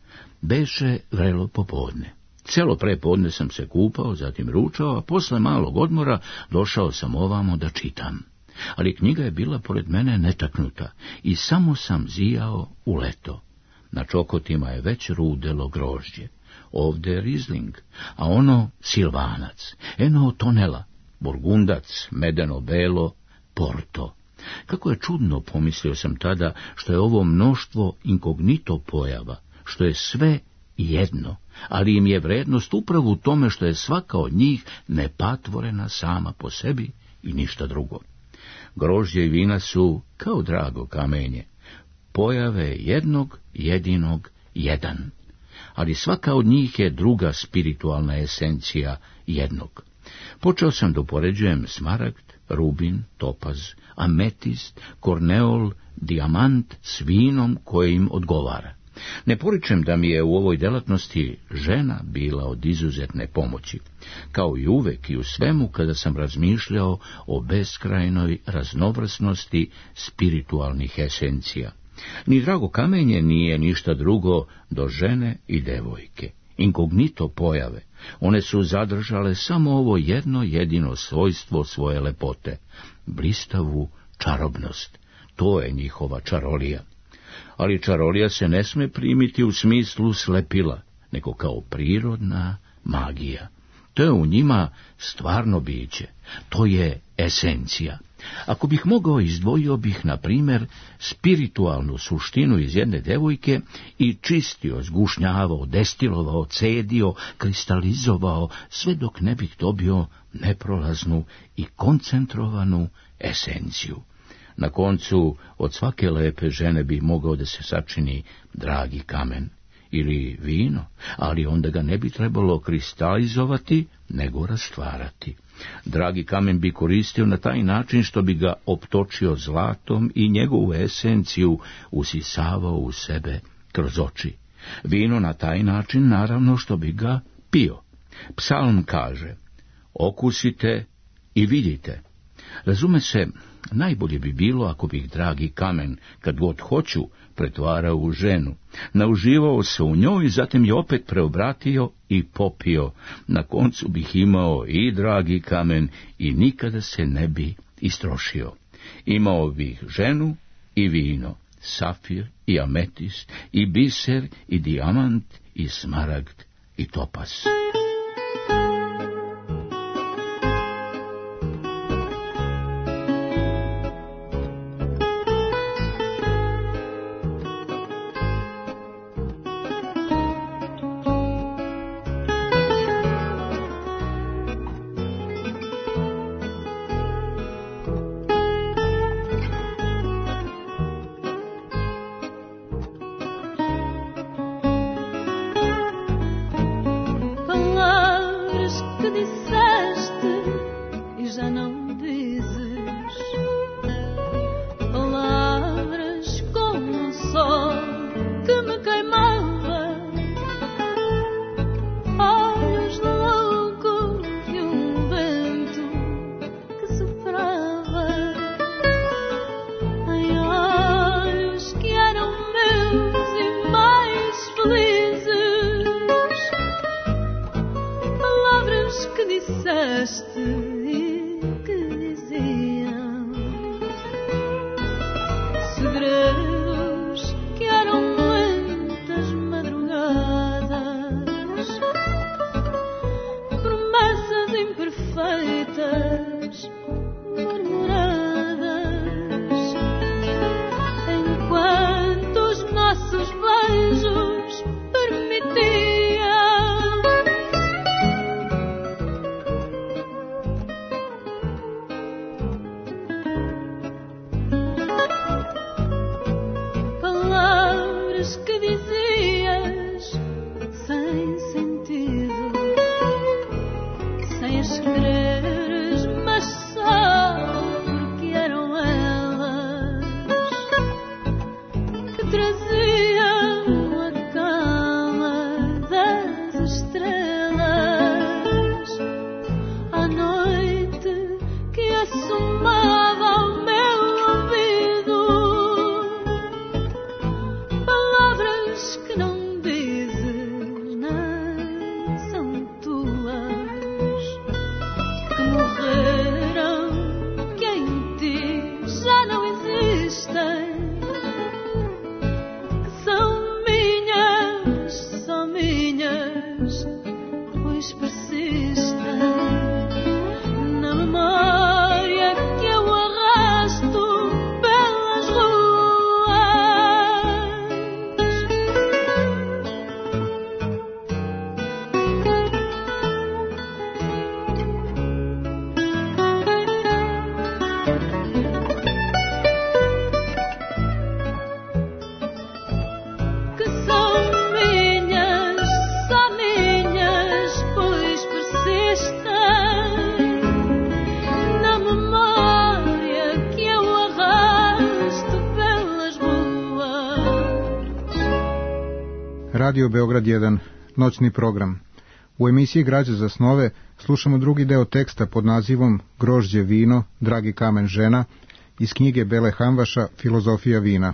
Beše vrelo popodne. Celo prepodne sam se kupao, zatim ručao, a posle malog odmora došao sam ovamo da čitam. Ali knjiga je bila pored mene netaknuta i samo sam zijao u leto. Na čokotima je već rudelo grožđe. Ovde je Rizling, a ono Silvanac, eno Tonela, Burgundac, medeno belo, Porto. Kako je čudno, pomislio sam tada, što je ovo mnoštvo inkognito pojava, što je sve jedno, ali im je vrednost upravo u tome što je svaka od njih nepatvorena sama po sebi i ništa drugo. Grožđe i vina su kao drago kamenje, pojave jednog, jedinog, jedan, ali svaka od njih je druga spiritualna esencija jednog. Počeo sam da upoređujem smaragd, rubin, topaz, ametist, korneol, dijamant s vinom koje im odgovara. Ne poričem da mi je u ovoj delatnosti žena bila od izuzetne pomoći, kao i uvek i u svemu kada sam razmišljao o beskrajnoj raznovrsnosti spiritualnih esencija. Ni drago kamenje nije ništa drugo do žene i devojke, inkognito pojave. One su zadržale samo ovo jedno jedino svojstvo svoje lepote, blistavu čarobnost. To je njihova čarolija. Ali čarolija se ne sme primiti u smislu slepila, nego kao prirodna magija. To je u njima stvarno biće, to je esencija. Ako bih mogao, izdvojio bih, na primjer, spiritualnu suštinu iz jedne devojke i čistio, zgušnjavao, destilovao, cedio, kristalizovao, sve dok ne bih dobio neprolaznu i koncentrovanu esenciju. Na koncu, od svake lepe žene bi mogao da se sačini dragi kamen ili vino, ali onda ga ne bi trebalo kristalizovati, nego rastvarati. Dragi kamen bi koristio na taj način što bi ga optočio zlatom i njegovu esenciju usisavao u sebe kroz oči. Vino na taj način, naravno, što bi ga pio. Psalm kaže: okusite i vidite. Razume se, najbolje bi bilo ako bih dragi kamen, kad god hoću, pretvarao u ženu. Nauživao se u njoj, zatim je opet preobratio i popio. Na koncu bih imao i dragi kamen i nikada se ne bi istrošio. Imao bih ženu i vino, safir i ametist, i biser i dijamant, i smaragd i topaz. Traziam a calma da Radio Beograd jedan, noćni program. U emisiji Građa za snove slušamo drugi deo teksta pod nazivom Grožđe vino, dragi kamen žena, iz knjige Bele Hamvaša Filozofija vina.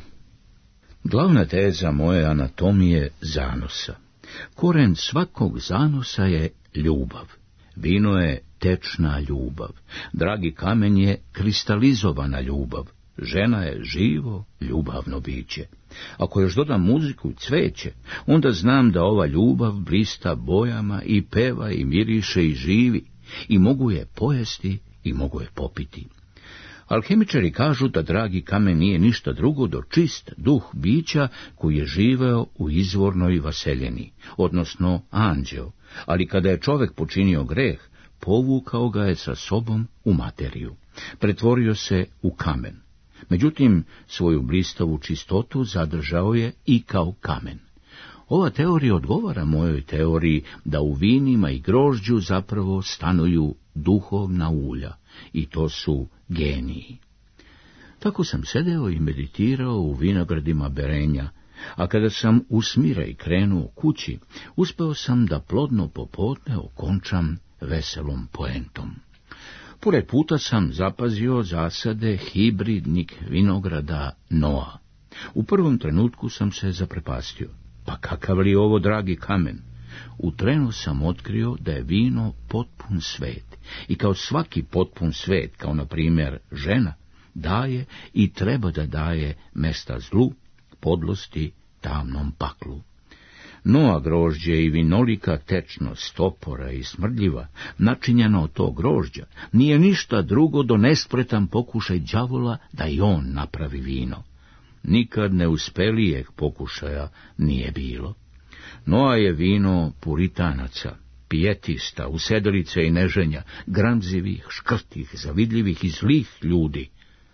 Glavna teza moje anatomije zanosa. Koren svakog zanosa je ljubav. Vino je tečna ljubav. Dragi kamen je kristalizovana ljubav. Žena je živo, ljubavno biće. Ako još dodam muziku i cveće, onda znam da ova ljubav blista bojama i peva i miriše i živi, i mogu je pojesti i mogu je popiti. Alhemičari kažu da dragi kamen nije ništa drugo do čist duh bića koji je živeo u izvornoj vaseljeni, odnosno anđeo, ali kada je čovek počinio greh, povukao ga je sa sobom u materiju. Pretvorio se u kamen. Međutim, svoju blistavu čistotu zadržao je i kao kamen. Ova teorija odgovara mojoj teoriji da u vinima i grožđu zapravo stanuju duhovna ulja, i to su geniji. Tako sam sedeo i meditirao u vinogradima Berenja, a kada sam u smiraj krenuo kući, uspeo sam da plodno popodne okončam veselom poentom. Pored puta sam zapazio zasade hibridnih vinograda Noa. U prvom trenutku sam se zaprepastio. Pa kakav li ovo dragi kamen? U trenu sam otkrio da je vino potpun svet, i kao svaki potpun svet, kao na primjer žena, daje i treba da daje mesta zlu, podlosti, tamnom paklu. Noa grožđe i vinolika tečnost opora i smrdljiva, načinjena od tog grožđa, nije ništa drugo do nespretan pokušaj đavola da i on napravi vino. Nikad neuspelijeg pokušaja nije bilo. Noa je vino puritanaca, pijetista, usedelice i neženja, gramzivih, škrtih, zavidljivih i zlih ljudi.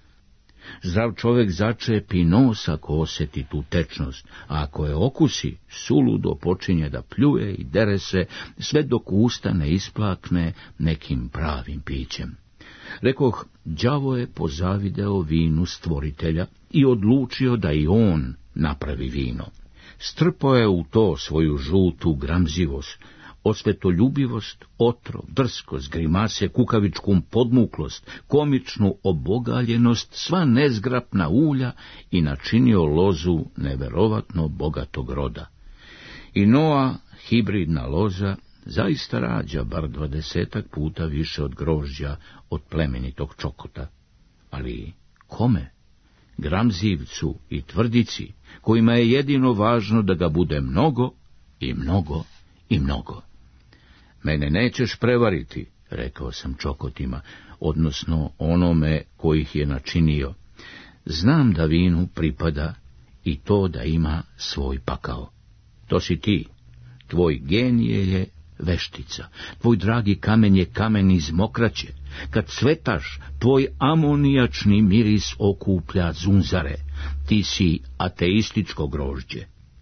Zdrav čovek začepi nos ako osjeti tu tečnost, a ako je okusi, suludo počinje da pljuje i dere se, sve dok usta ne isplakne nekim pravim pićem. Rekoh, đavo je pozavideo vinu stvoritelja i odlučio da i on napravi vino. Strpao je u to svoju žutu gramzivost, osvetoljubivost, otrov, drskost, grimase, kukavičku podmuklost, komičnu obogaljenost, sva nezgrapna ulja i načinio lozu neverovatno bogatog roda. I Noa, hibridna loza, zaista rađa bar dvadesetak puta više od grožđa od plemenitog čokota. Ali kome? Gramzivcu i tvrdici, kojima je jedino važno da ga bude mnogo i mnogo i mnogo. Mene nećeš prevariti, rekao sam čokotima, odnosno onome koji ih je načinio. Znam da vinu pripada i to da ima svoj pakao. To si ti, tvoj genije je veštica, tvoj dragi kamen je kamen iz mokraće. Kad cvetaš, tvoj amonijačni miris okuplja zunzare, ti si ateističko grožđe.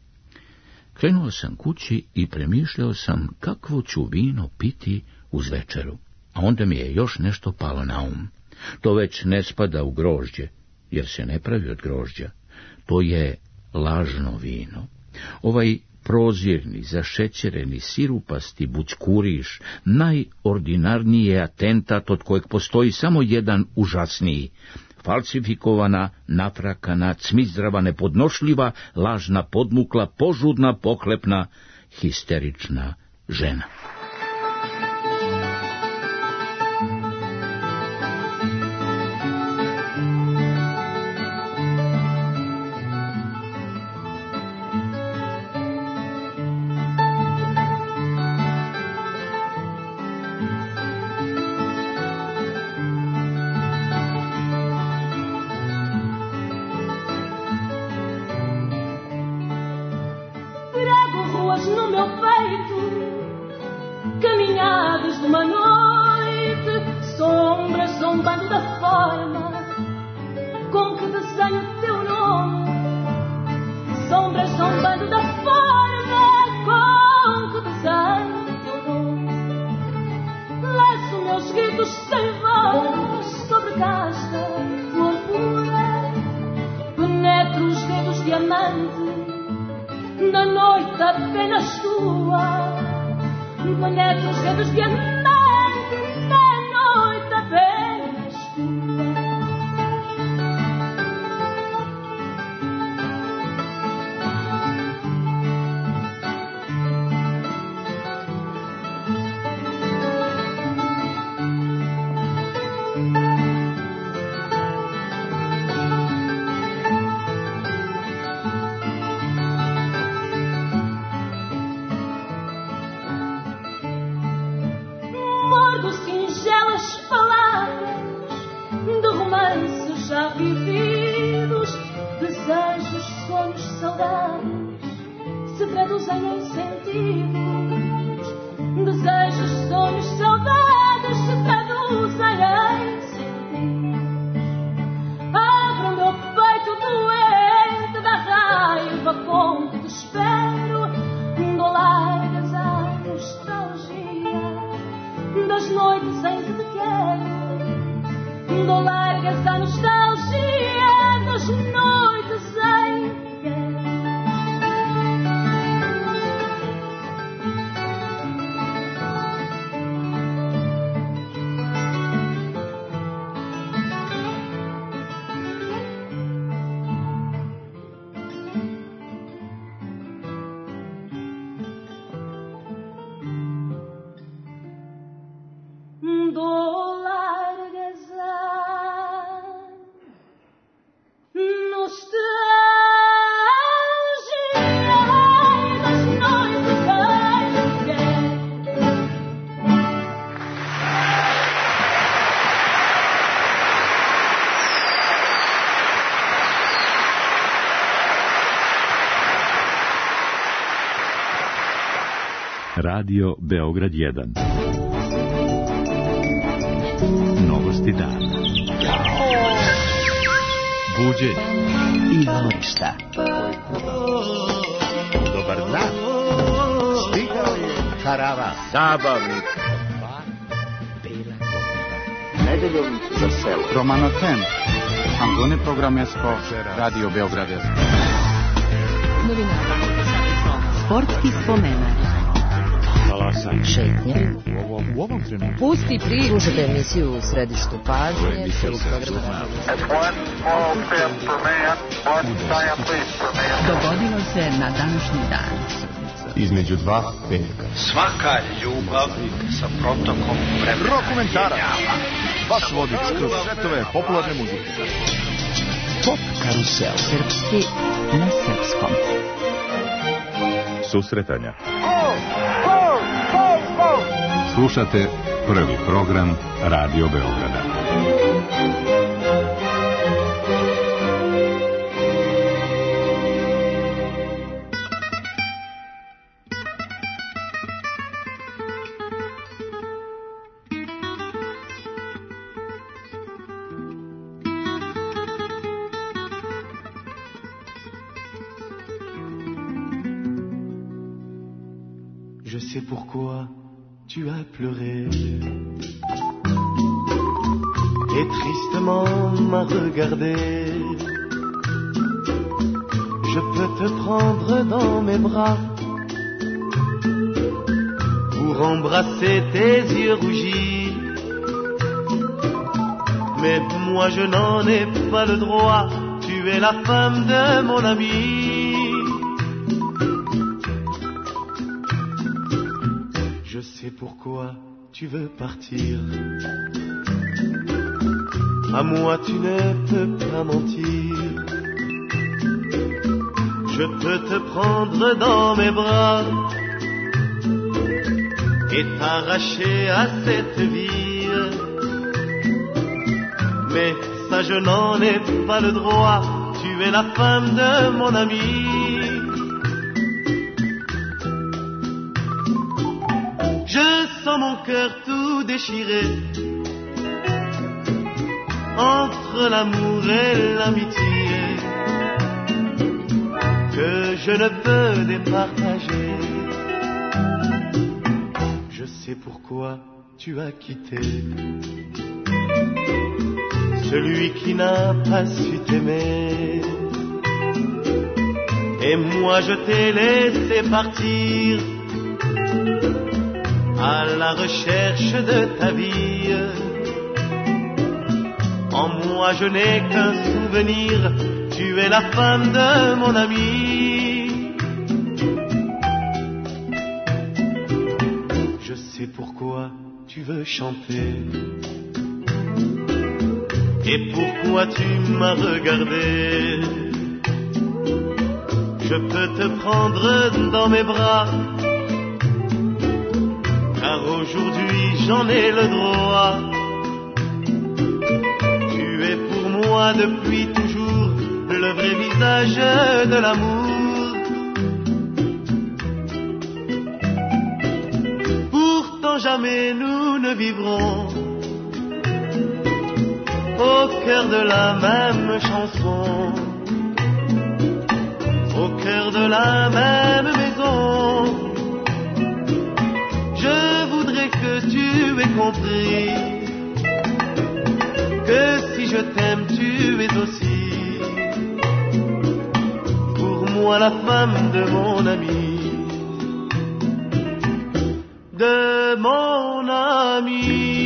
Krenuo sam kući i premišljao sam kakvo ću vino piti uz večeru, a onda mi je još nešto palo na um. To već ne spada u grožđe, jer se ne pravi od grožđa. To je lažno vino. Ovaj prozirni, zašećereni, sirupasti bućkuriš, najordinarniji je atentat od kojeg postoji samo jedan užasniji. Falsifikovana, nafrakana, cmizdrava, nepodnošljiva, lažna, podmukla, požudna, pohlepna, histerična žena. No meu peito, caminhadas de uma noite, sombras zombando da forma com que desenho teu nome, sombras zombando da forma com que desenho teu nome. Lanço meus gritos sem voz sobre casta flor pura, penetro os dedos diamante na noite da apenas tua, conhece os dedos diamantes da noite apenas tua. Radio Beograd jedan. Novosti dana. Buđenje i dvorišta. Dobar dan. Stigao je karavan zabavnik. Nedeljom za selo. Romano Ten. Angone programesko Radio Beograd jedan. Novinari. Sportski spomenar. Šetnje. U ovom trenutku. Pusti pri. Slušajte emisiju u središtu pažnje. Dogodilo se na današnji dan. Između dva petka. Svaka ljubav sa protokom vremena. Rokomentara. Vaš vodič kroz svetove popularne muzike. Pop karusel. Srpski na srpskom. Susretanja. Slušate prvi program Radio Beograda. Je sais pourquoi tu as pleuré et tristement m'a regardé. Je peux te prendre dans mes bras pour embrasser tes yeux rougis, mais moi je n'en ai pas le droit. Tu es la femme de mon ami. Je sais pourquoi tu veux partir. À moi tu ne peux pas mentir. Je peux te prendre dans mes bras et t'arracher à cette vie. Mais ça je n'en ai pas le droit. Tu es la femme de mon ami. Je sens mon cœur tout déchiré entre l'amour et l'amitié que je ne peux départager. Je sais pourquoi tu as quitté celui qui n'a pas su t'aimer Et moi je t'ai laissé partir à la recherche de ta vie. En moi je n'ai qu'un souvenir, tu es la femme de mon ami. Je sais pourquoi tu veux chanter et pourquoi tu m'as regardé. Je peux te prendre dans mes bras, car aujourd'hui j'en ai le droit. Tu es pour moi depuis toujours le vrai visage de l'amour. Pourtant jamais nous ne vivrons au cœur de la même chanson, au cœur de la même maison. Je voudrais que tu aies compris que si je t'aime tu es aussi pour moi la femme de mon ami, de mon ami.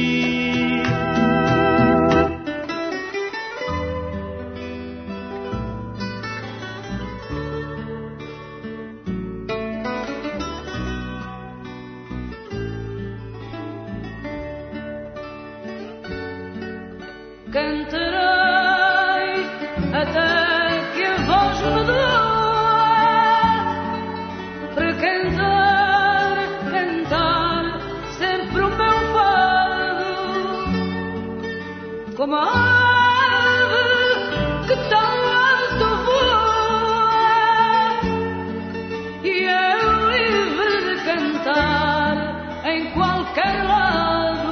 Cantarei até que a voz me doa, para cantar, cantar sempre o meu fado, como a ave que tão alto voa, e eu livre de cantar em qualquer lado.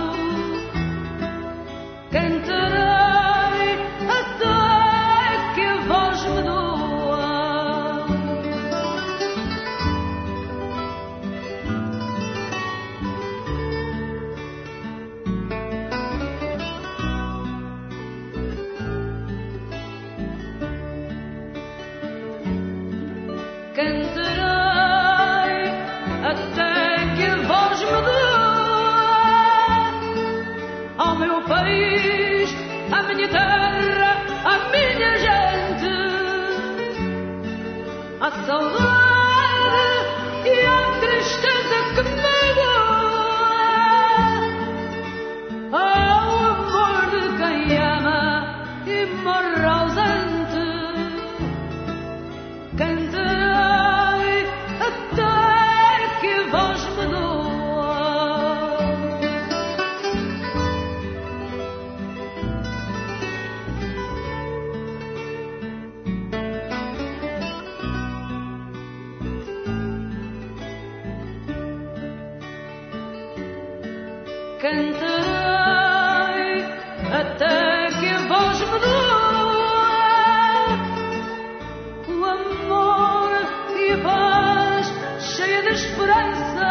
Cantarei até que a voz me doa. Cantarei até que a voz me doa ao meu país, a minha terra, a minha gente, a saudade e a tristeza que me doa, ao amor de quem ama e morre ausente. Cantarei até que a voz me doa. Cantarei até que a voz me doa, o amor e a paz cheia de esperança,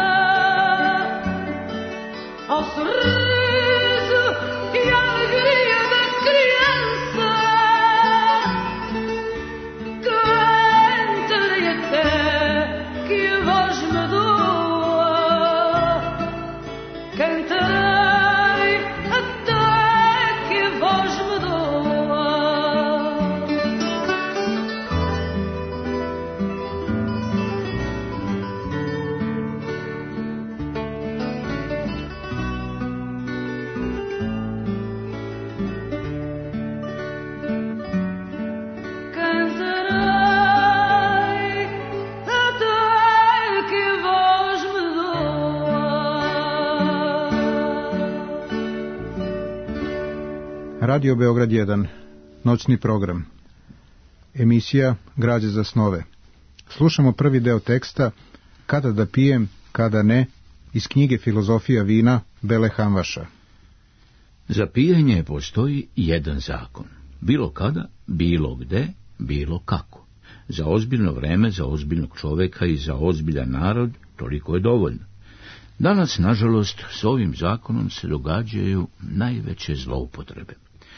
ao sorriso e à alegria da criança. Cantarei até que a voz me doa. Cantarei até que a voz me doa. Radio Beograd jedan, noćni program. Emisija Građe za snove. Slušamo prvi deo teksta Kada da pijem, kada ne, iz knjige Filozofija vina Bele Hamvaša. Za pijenje postoji jedan zakon. Bilo kada, bilo gde, bilo kako. Za ozbiljno vreme, za ozbiljnog čoveka i za ozbiljan narod toliko je dovoljno. Danas, nažalost, s ovim zakonom se događaju najveće zloupotrebe.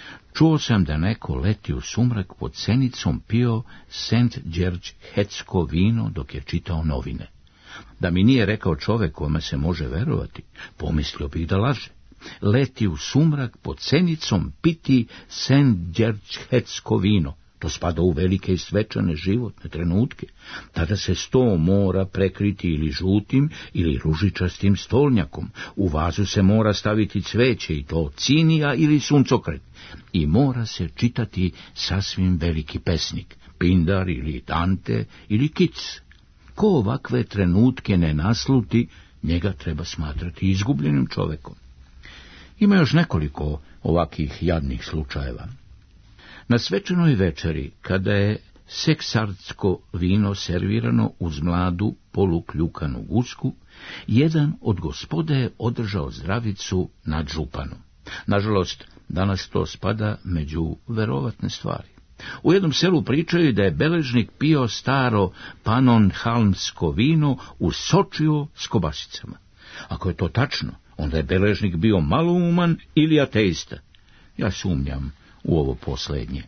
Čuo sam da neko leti u sumrak pod senicom pio Saint George hetsko vino dok je čitao novine. Da mi nije rekao čovjek kome se može verovati, pomislio bih da laže. Leti u sumrak pod senicom piti Saint George hetsko vino. To spada u velike i svečane životne trenutke. Tada se sto mora prekriti ili žutim ili ružičastim stolnjakom. U vazu se mora staviti cveće i to cinija ili suncokret. I mora se čitati sasvim veliki pesnik, Pindar ili Dante ili Kic. Ko ovakve trenutke ne nasluti, njega treba smatrati izgubljenim čovekom. Ima još nekoliko ovakvih jadnih slučajeva. Na svečanoj večeri, kada je seksardsko vino servirano uz mladu polukljukanu gusku, jedan od gospode je održao zdravicu nad županom. Nažalost, danas to spada među verovatne stvari. U jednom selu pričaju da je beležnik pio staro panonhalmsko vino uz sočivo s kobasicama. Ako je to tačno, onda je beležnik bio malouman ili ateista. Ja sumnjam u ovo posljednje.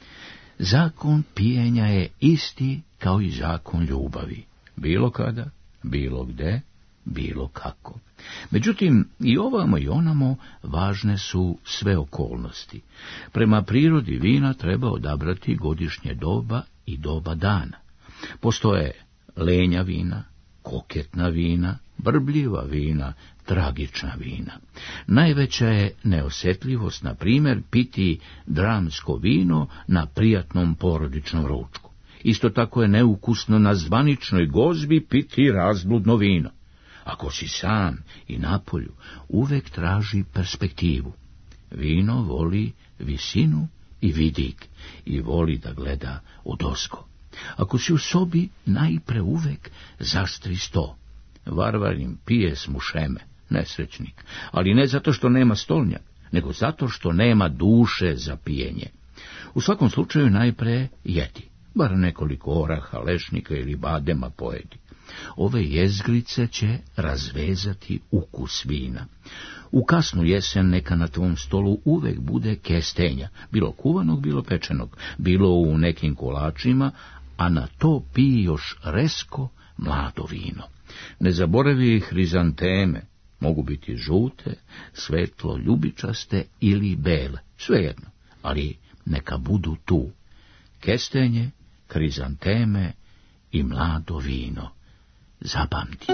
Zakon pijenja je isti kao i zakon ljubavi. Bilo kada, bilo gde, bilo kako. Međutim, i ovamo i onamo važne su sve okolnosti. Prema prirodi vina treba odabrati godišnje doba i doba dana. Postoje lenja vina, koketna vina, brbljiva vina, tragična vina. Najveća je neosjetljivost, na primjer, piti dramsko vino na prijatnom porodičnom ručku. Isto tako je neukusno na zvaničnoj gozbi piti razbludno vino. Ako si sam i napolju, uvek traži perspektivu. Vino voli visinu i vidik i voli da gleda odozgo. Ako si u sobi, najpre uvek zastri sto. Varvarin pije smušeme, nesrećnik, ali ne zato što nema stolnjak, nego zato što nema duše za pijenje. U svakom slučaju najpre jedi, bar nekoliko oraha, lešnika ili badema pojedi. Ove jezgrice će razvezati ukus vina. U kasnu jesen neka na tvom stolu uvek bude kestenja, bilo kuvanog, bilo pečenog, bilo u nekim kolačima, a na to piji još resko mlado vino. Ne zaboravi hrizanteme, mogu biti žute, svetlo ljubičaste ili bele, svejedno, ali neka budu tu. Kestenje, hrizanteme i mlado vino. Zapamti.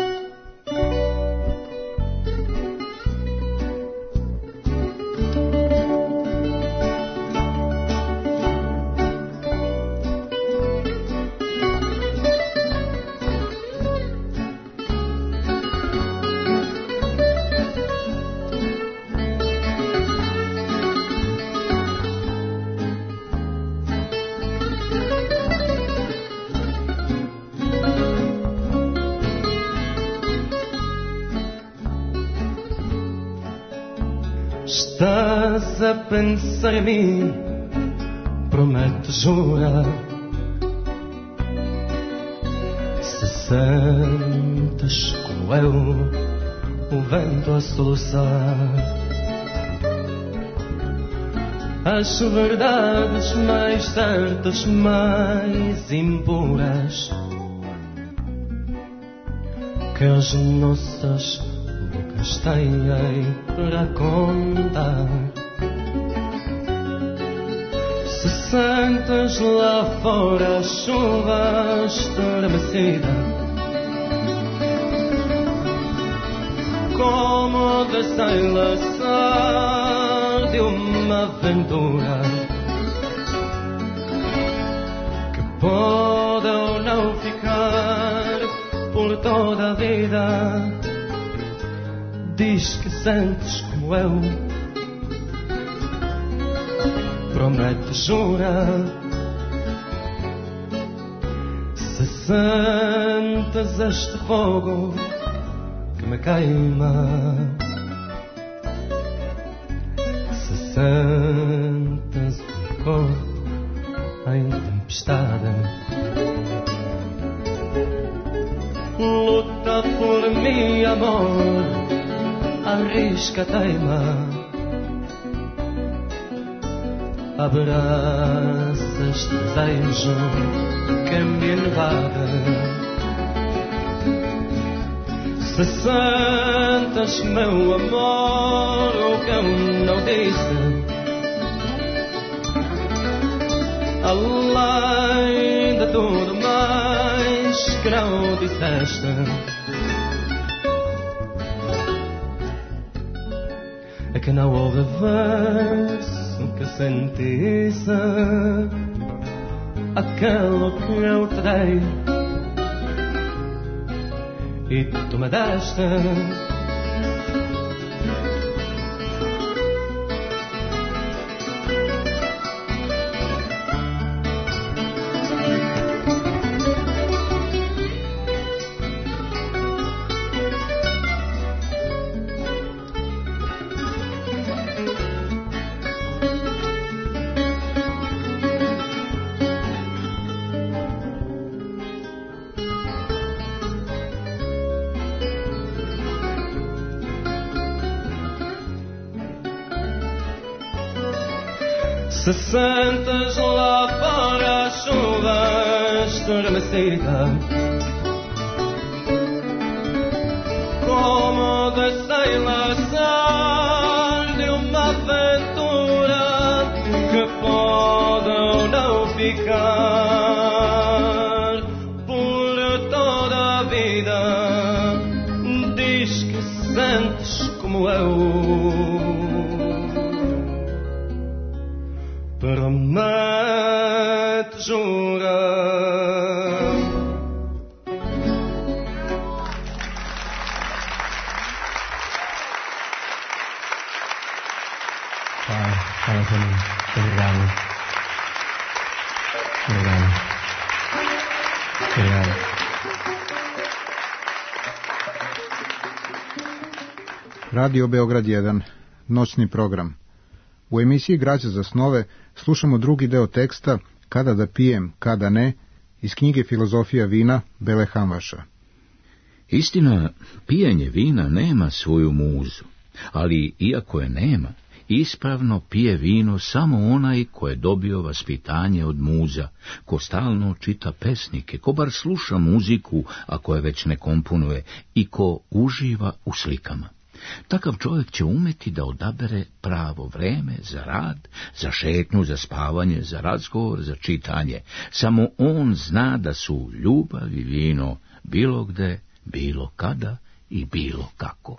Sta a pensar em mim, prometo jurar. Se sentes como eu, o vento a soluçar as verdades mais certas, mais impuras, que as nossas bocas têm para contar. Se sentes lá fora a chuva estremecida, como o desenlaçar de uma aventura que pode ou não ficar por toda a vida. Diz que sentes como eu, promete, jura. Se sentes este fogo que me queima, se sentes o corpo em tempestade, luta por mim, amor, arrisca, teima. abraça este desejo que me invade. Se sentas, meu amor, o que eu não disse, além de tudo mais que não disseste, é que não houve verso que sentisse aquilo que eu te dei e tu me deste. Se sentes lá fora a chuva estremecida, como deixei laçar de uma aventura que pode ou não ficar por toda a vida, diz que sentes como eu. Promete, jura. Hvala, hvala puno. Obrigado. Obrigado. Obrigado. Radio Beograd jedan, noćni program. U emisiji Građa za snove slušamo drugi deo teksta Kada da pijem, kada ne, iz knjige Filozofija vina Bele Hamvaša. Istina, pijenje vina nema svoju muzu, ali iako je nema, ispravno pije vino samo onaj ko je dobio vaspitanje od muza, ko stalno čita pesnike, ko bar sluša muziku, ako je već ne komponuje, i ko uživa u slikama. Takav čovjek će umeti da odabere pravo vreme za rad, za šetnju, za spavanje, za razgovor, za čitanje. Samo on zna da su ljubav i vino bilo gde, bilo kada i bilo kako.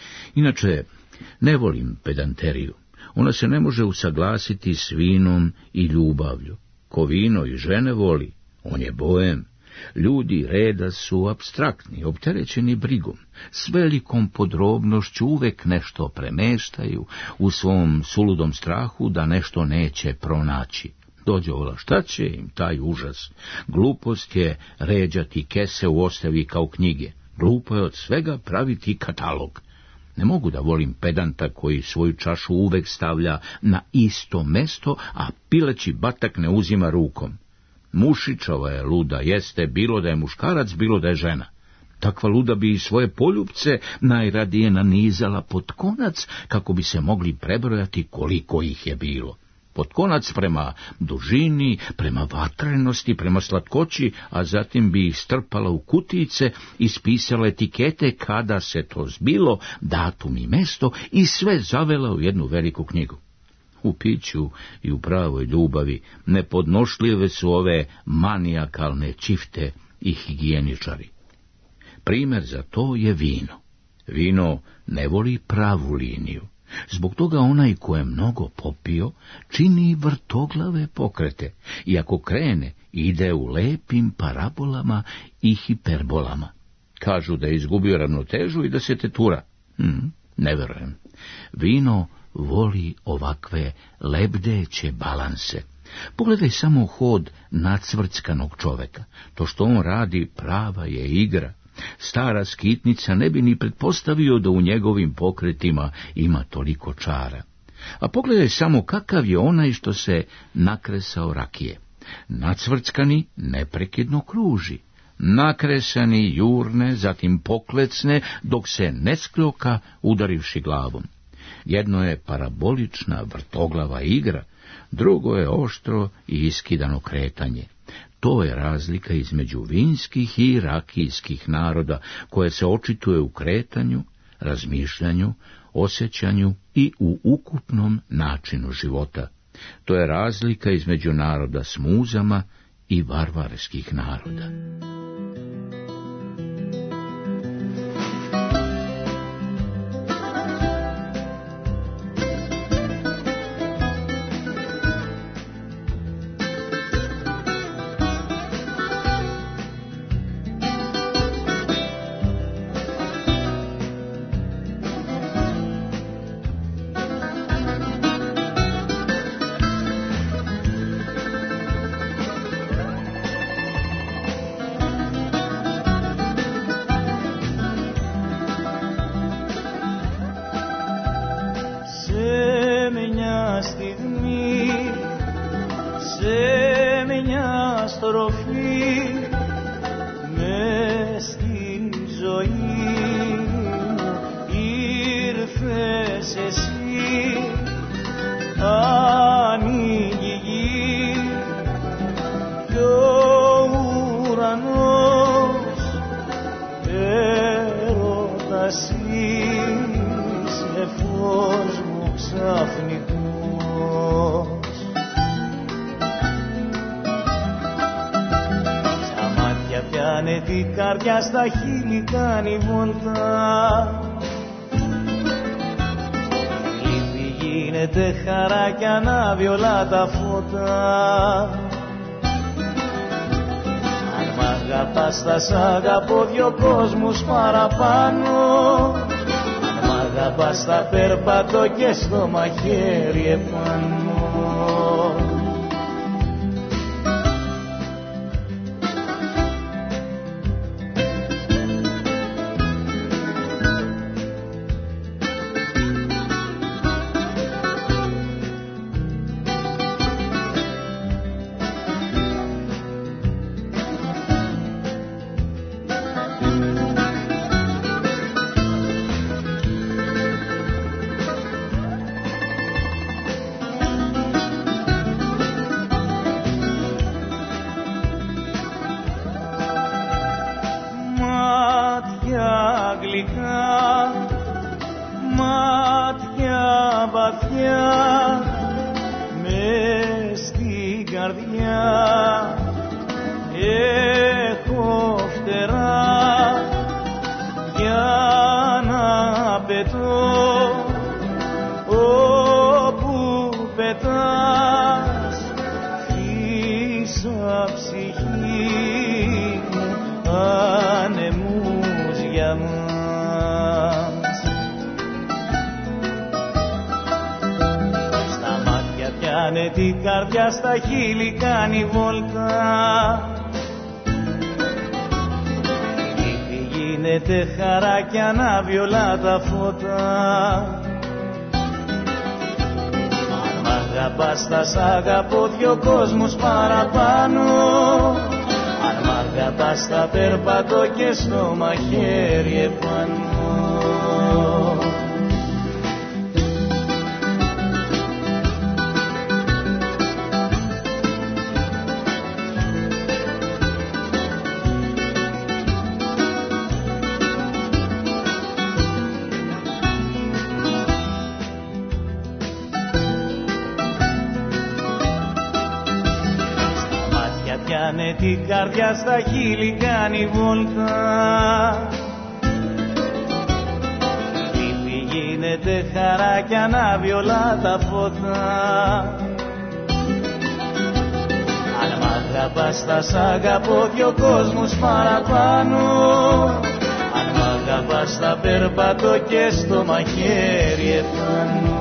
Inače, ne volim pedanteriju. Ona se ne može usaglasiti s vinom i ljubavlju. Ko vino i žene voli, on je boem. Ljudi reda su apstraktni, opterećeni brigom, s velikom podrobnošću uvek nešto premeštaju u svom suludom strahu da nešto neće pronaći. Dođe ola, šta će im taj užas? Glupost je ređati kese u ostavi kao knjige. Glupo je od svega praviti katalog. Ne mogu da volim pedanta koji svoju čašu uvek stavlja na isto mesto, a pileći batak ne uzima rukom. Mušičava je luda, jeste, bilo da je muškarac, bilo da je žena. Takva luda bi i svoje poljupce najradije nanizala pod konac, kako bi se mogli prebrojati koliko ih je bilo. Pod konac prema dužini, prema vatrenosti, prema slatkoći, a zatim bi ih strpala u kutice, ispisala etikete kada se to zbilo, datum i mesto, i sve zavela u jednu veliku knjigu. U piću i u pravoj ljubavi nepodnošljive su ove manijakalne čifte i higijeničari. Primjer za to je vino. Vino ne voli pravu liniju. Zbog toga onaj ko je mnogo popio, čini vrtoglave pokrete, i ako krene, ide u lepim parabolama i hiperbolama. Kažu da je izgubio ravnotežu i da se tetura. Hm, ne verujem. Vino voli ovakve lebdeće balanse. Pogledaj samo hod nacvrckanog čoveka. To što on radi prava je igra. Stara skitnica ne bi ni pretpostavio da u njegovim pokretima ima toliko čara. A pogledaj samo kakav je onaj što se nakresao rakije. Nacvrckani neprekidno kruži. Nakresani jurne, zatim poklecne, dok se ne skljoka udarivši glavom. Jedno je parabolična vrtoglava igra, drugo je oštro i iskidano kretanje. To je razlika između vinskih i rakijskih naroda, koje se očituje u kretanju, razmišljanju, osjećanju i u ukupnom načinu života. To je razlika između naroda s muzama i varvarskih naroda. Την καρδιά στα χείλη κάνει βόλτα, λύπη γίνεται χαρά κι ανάβει όλα τα φώτα. Αν μ' αγαπάς θα σ' αγαπώ δυο κόσμους παραπάνω, αν μ' αγαπάς θα περπατώ και στο μαχαίρι επάνω. Την καρδιά στα χείλη κάνει βόλτα, λύπη γίνεται χαρά κι ανάβει όλα τα φώτα. Αν μ' αγαπάς θα σ' αγαπώ δυο κόσμους παραπάνω, αν μ' αγαπάς θα περπατώ και στο μαχαίρι επάνω. Την καρδιά στα χείλη κάνει βόλτα, λύπη γίνεται χαρά κι ανάβει όλα τα φώτα. Αν μ' αγαπάς θα σ' αγαπώ δυο κόσμους παραπάνω, αν μ' αγαπάς θα περπατώ και στο μαχαίρι επάνω.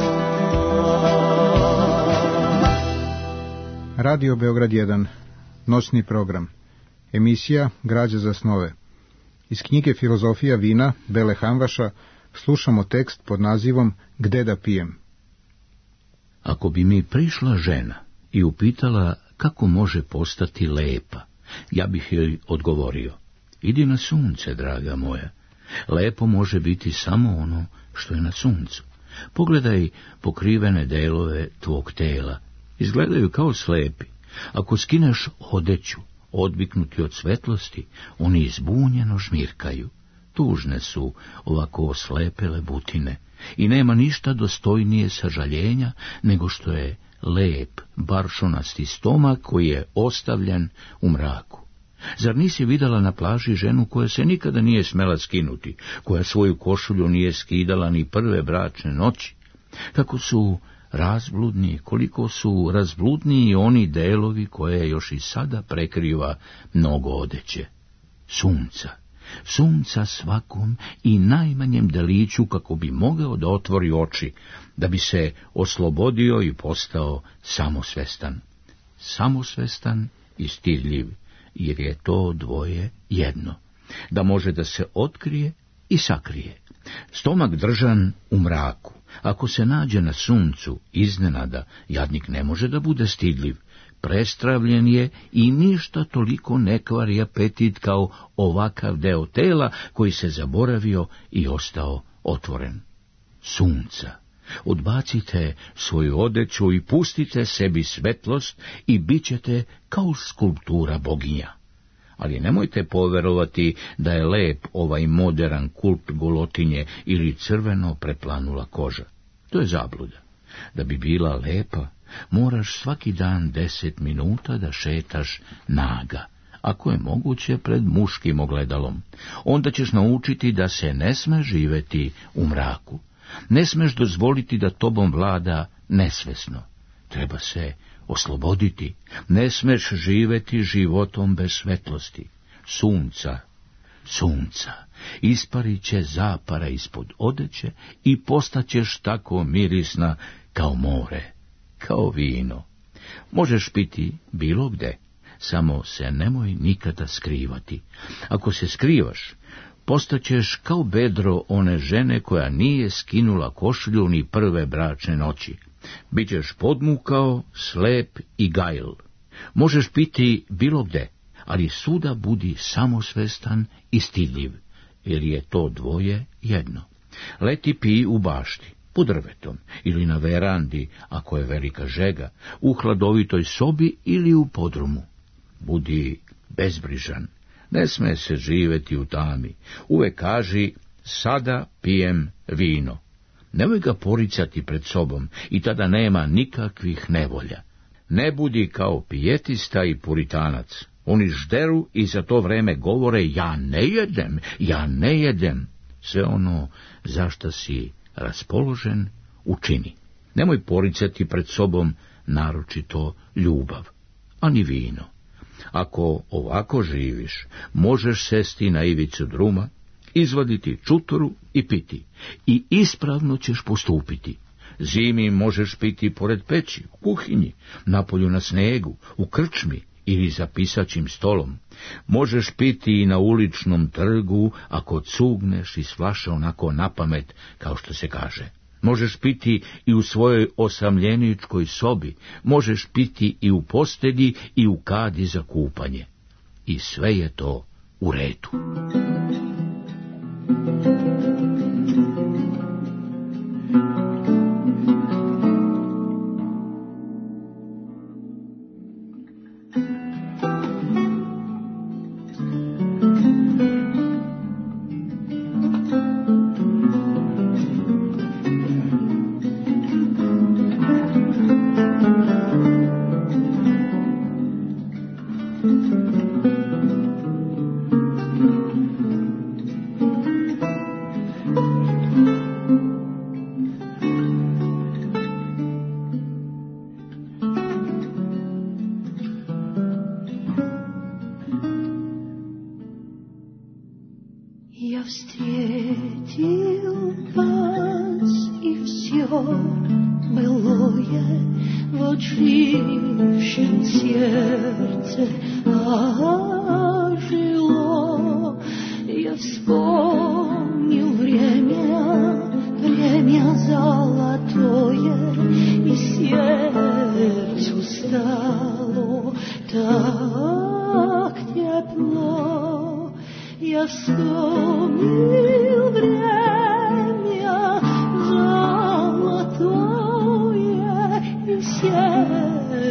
Radio Beograd jedan, noćni program. Emisija Građa za snove. Iz knjige Filozofija vina Bele Hamvaša slušamo tekst pod nazivom Gde da pijem. Ako bi mi prišla žena i upitala kako može postati lepa, ja bih joj odgovorio: idi na sunce, draga moja. Lepo može biti samo ono što je na suncu. Pogledaj pokrivene delove tvog tela izgledaju kao slepi. Ako skineš odeću, odviknuti od svetlosti, oni izbunjeno žmirkaju. Tužne su ovako slepele butine i nema ništa dostojnije sažaljenja nego što je lep, baršonasti stomak koji je ostavljen u mraku. Zar nisi vidjela na plaži ženu koja se nikada nije smela skinuti, koja svoju košulju nije skidala ni prve bračne noći? Kako su razbludni, koliko su razbludniji oni delovi koje još i sada prekriva mnogo odeće. Sunca, sunca svakom i najmanjem deliću kako bi mogao da otvori oči, da bi se oslobodio i postao samosvestan. Samosvestan i stidljiv, jer je to dvoje jedno, da može da se otkrije i sakrije. Stomak držan u mraku, ako se nađe na suncu, iznenada, jadnik ne može da bude stidljiv, prestravljen je i ništa toliko ne kvari apetit kao ovakav deo tela koji se zaboravio i ostao otvoren. Sunca. Odbacite svoju odeću i pustite sebi svetlost i bit ćete kao skulptura boginja. Ali nemojte poverovati da je lep ovaj modern kult golotinje ili crveno preplanula koža. To je zabluda. Da bi bila lepa, moraš svaki dan deset minuta da šetaš naga, ako je moguće pred muškim ogledalom. Onda ćeš naučiti da se ne sme živeti u mraku. Ne smeš dozvoliti da tobom vlada nesvesno. Treba se osloboditi. Ne smeš živeti životom bez svetlosti. Sunca, sunca, isparit će zapara ispod odeće i postaćeš tako mirisna kao more, kao vino. Možeš piti bilo gde, samo se nemoj nikada skrivati. Ako se skrivaš, postaćeš kao bedro one žene koja nije skinula košulju ni prve bračne noći. Bićeš podmukao, slep i gajl. Možeš piti bilo gde, ali svuda budi samosvestan i stidljiv, jer je to dvoje jedno. Leti pij u bašti, pod drvetom, ili na verandi, ako je velika žega, u hladovitoj sobi ili u podrumu. Budi bezbrižan. Ne sme se živeti u tami. Uvek kaži, sada pijem vino. Nemoj ga poricati pred sobom i tada nema nikakvih nevolja. Ne budi kao pijetista i puritanac. Oni žderu i za to vreme govore, ja ne jedem, ja ne jedem. Sve ono za šta si raspoložen, učini. Nemoj poricati pred sobom naročito ljubav, ani vino. Ako ovako živiš, možeš sesti na ivicu druma, izvaditi čutoru i piti, i ispravno ćeš postupiti. Zimi možeš piti pored peći, u kuhinji, napolju na snegu, u krčmi ili za pisaćim stolom. Možeš piti i na uličnom trgu, ako cugneš iz flaše onako napamet, kao što se kaže. Možeš piti i u svojoj osamljeničkoj sobi, možeš piti i u postelji i u kadi za kupanje. I sve je to u redu. встретил вас, и все былое в отжившем сердце ожило. Я вспомнил время, время золотое, и сердцу стало так тепло. Я вспомнил время золотое, и сердцу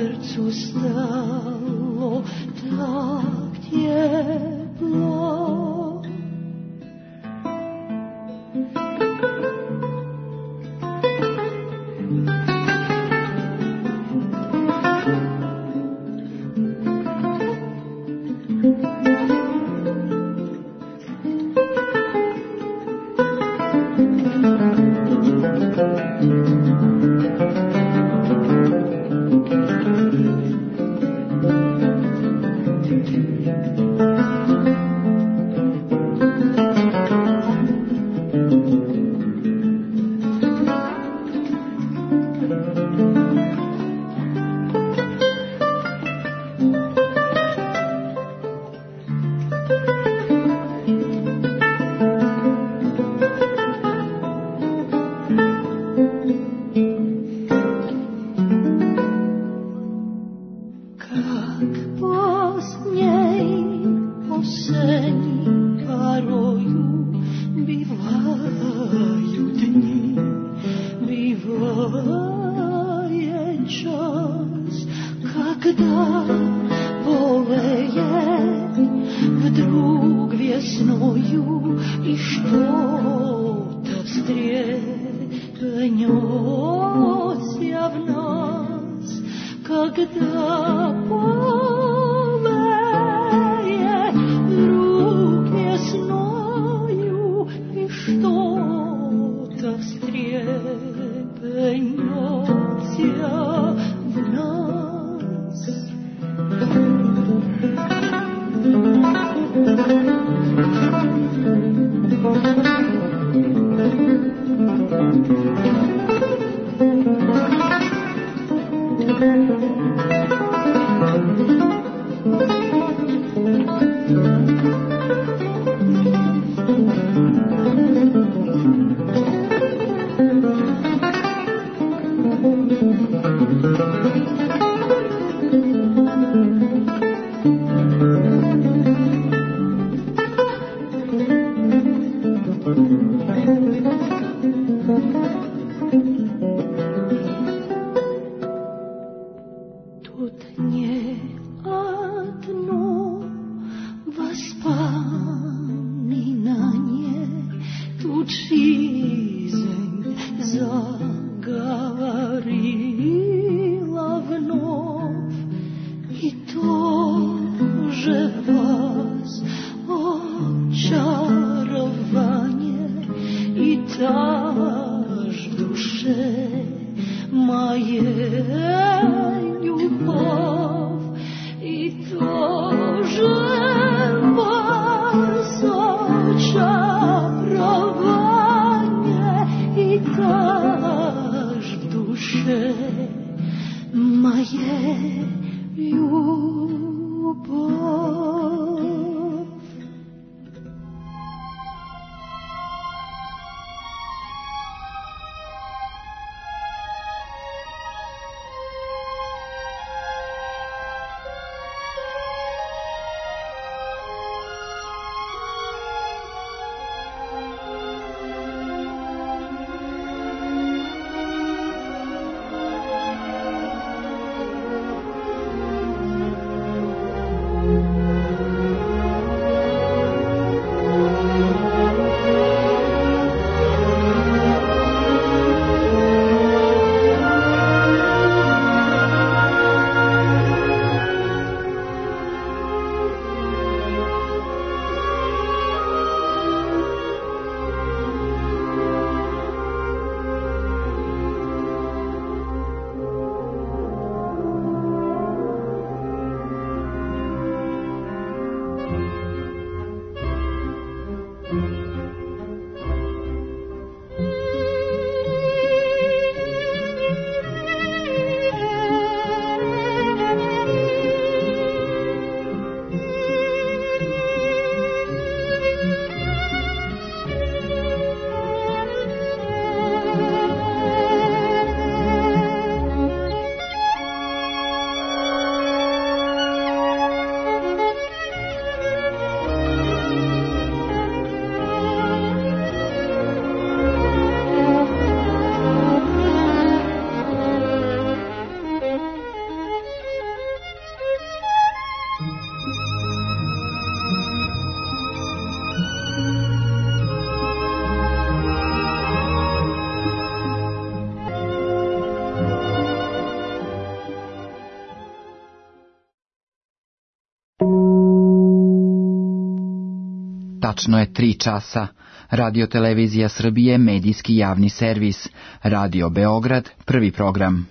Tačno je tri časa. Radio Televizija Srbije, medijski javni servis. Radio Beograd, prvi program.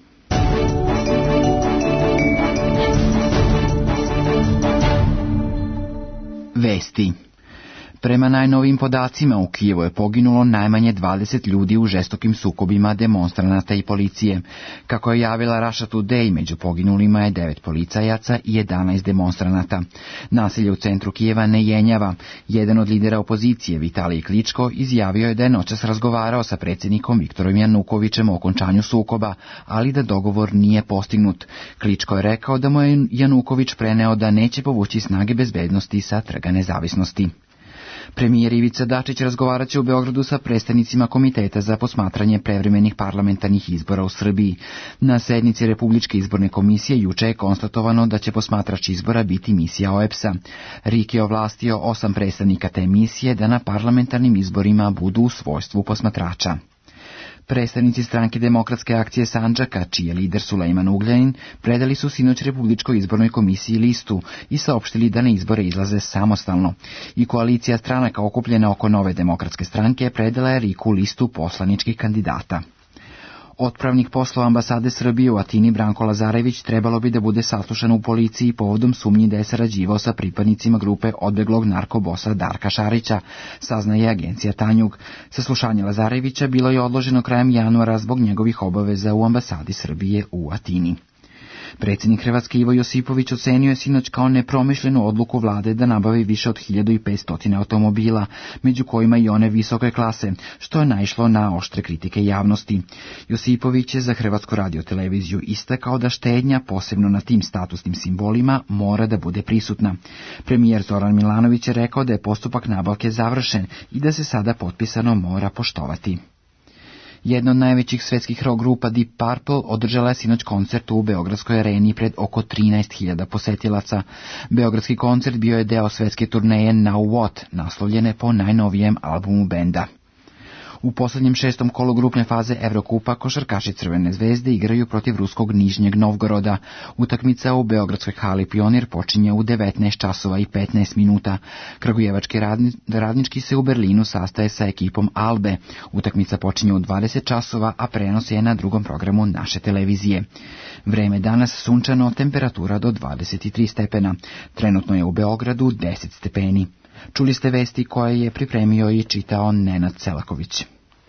Vesti. Prema najnovijim podacima, u Kijevu je poginulo najmanje dvadeset ljudi u žestokim sukobima demonstranata i policije. Kako je javila Russia Today, među poginulima je devet policajaca i jedanaest demonstranata. Nasilje u centru Kijeva ne jenjava. Jedan od lidera opozicije, Vitalij Kličko, izjavio je da je noćas razgovarao sa predsjednikom Viktorom Janukovićem o okončanju sukoba, ali da dogovor nije postignut. Kličko je rekao da mu je Januković preneo da neće povući snage bezbednosti sa Trga nezavisnosti. Premijer Ivica Dačić razgovarat će u Beogradu sa predstavnicima Komiteta za posmatranje prevremenih parlamentarnih izbora u Srbiji. Na sednici Republičke izborne komisije juče je konstatovano da će posmatrač izbora biti misija O E B S-a. R I K je ovlastio osam predstavnika te misije da na parlamentarnim izborima budu u svojstvu posmatrača. Predstavnici stranke Demokratske akcije Sandžaka, čiji je lider Sulejman Ugljanin, predali su sinoć Republičkoj izbornoj komisiji listu i saopštili da na izbore izlaze samostalno. I koalicija stranaka okupljena oko Nove demokratske stranke predala je R I K-u listu poslaničkih kandidata. Otpravnik poslova ambasade Srbije u Atini Branko Lazarević trebalo bi da bude saslušan u policiji povodom sumnji da je sarađivao sa pripadnicima grupe odbeglog narkobosa Darka Šarića, saznaje agencija Tanjug. Saslušanje Lazarevića bilo je odloženo krajem januara zbog njegovih obaveza u ambasadi Srbije u Atini. Predsjednik Hrvatske Ivo Josipović ocenio je sinoć kao nepromišljenu odluku vlade da nabavi više od hiljadu petsto automobila, među kojima i one visoke klase, što je naišlo na oštre kritike javnosti. Josipović je za Hrvatsku radioteleviziju istakao da štednja, posebno na tim statusnim simbolima, mora da bude prisutna. Premijer Zoran Milanović je rekao da je postupak nabavke završen i da se sada potpisano mora poštovati. Jedna od najvećih svetskih rock grupa Deep Purple održala je sinoć koncert u Beogradskoj areni pred oko trinaest hiljada posetilaca. Beogradski koncert bio je deo svetske turneje Now What, naslovljene po najnovijem albumu benda. U posljednjem šestom kolu grupne faze Evrokupa košarkaši Crvene zvezde igraju protiv ruskog Nižnjeg Novgoroda. Utakmica u Beogradskoj hali Pionir počinje u devetnaest časova i petnaest minuta. Kragujevački radni, radnički se u Berlinu sastaje sa ekipom Albe. Utakmica počinje u dvadeset časova, a prenos je na drugom programu naše televizije. Vreme danas sunčano, temperatura do dvadeset tri stepena. Trenutno je u Beogradu deset stepeni. Čuli ste vesti koje je pripremio i čitao Nenad Celaković.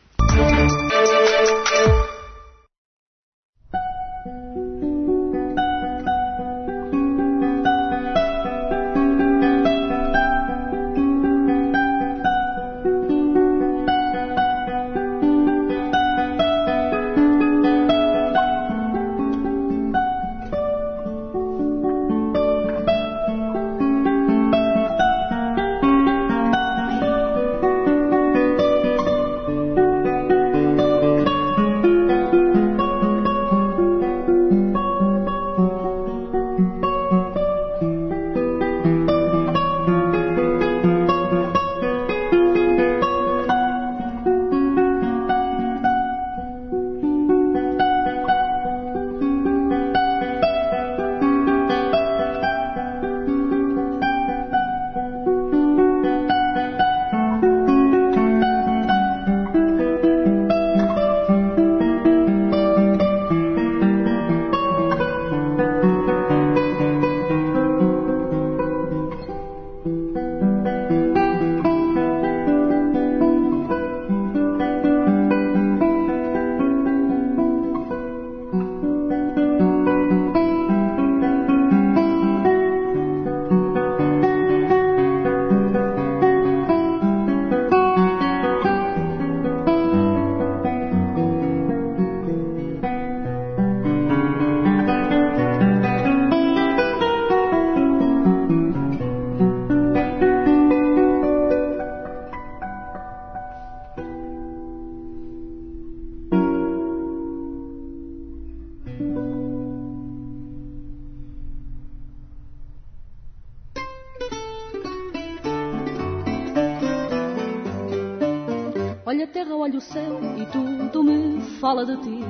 Olha a terra, olha o céu e tudo me fala de ti,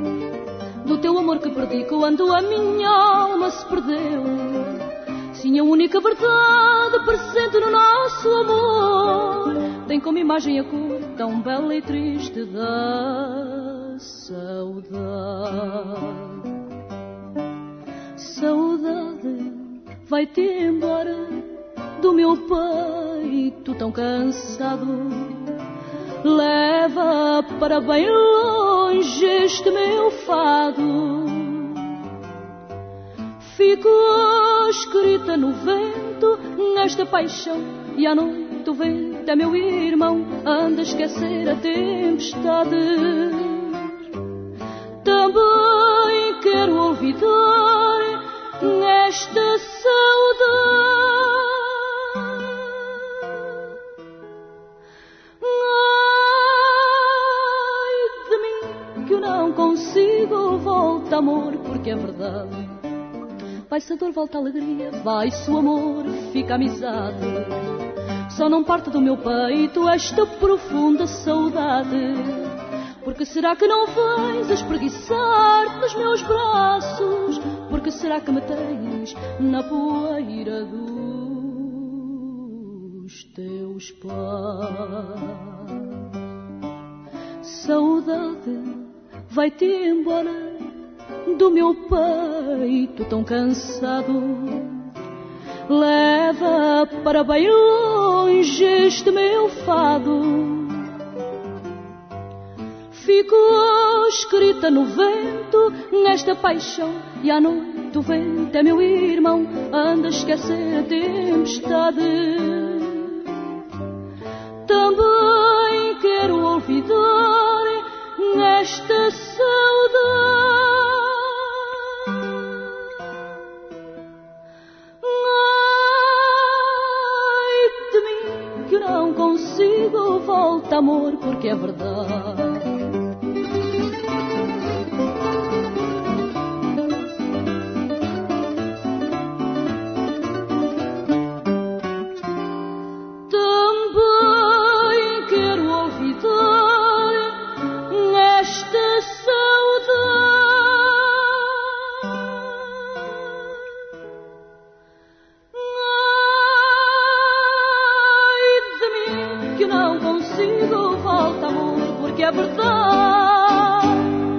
do teu amor que perdi quando a minha alma se perdeu. Sim, a única verdade presente no nosso amor tem como imagem a cor tão bela e triste da saudade. Saudade, vai-te embora do meu peito peito tão cansado. Leva para bem longe este meu fado. Ficou escrita no vento nesta paixão, e à noite o vento é meu irmão, anda a esquecer a tempestade. Também quero olvidar nesta saudade. Ai de mim que eu não consigo, volta amor, porque é verdade. Vai-se a dor, volta a alegria, vai-se o amor, fica a amizade. Só não parte do meu peito esta profunda saudade. Porque será que não vais a espreguiçar-te nos meus braços? Porque será que me tens na poeira dos teus pés? Saudade, vai-te embora do meu peito tão cansado. Leva para bem longe este meu fado. Ficou escrita no vento nesta paixão, e à noite o vento é meu irmão, anda a esquecer a tempestade. Também quero olvidar nesta saudade. Não consigo, volta amor, porque é verdade. Também quero olvidar nesta saudade. Que não consigo, volta amor, porque é verdade.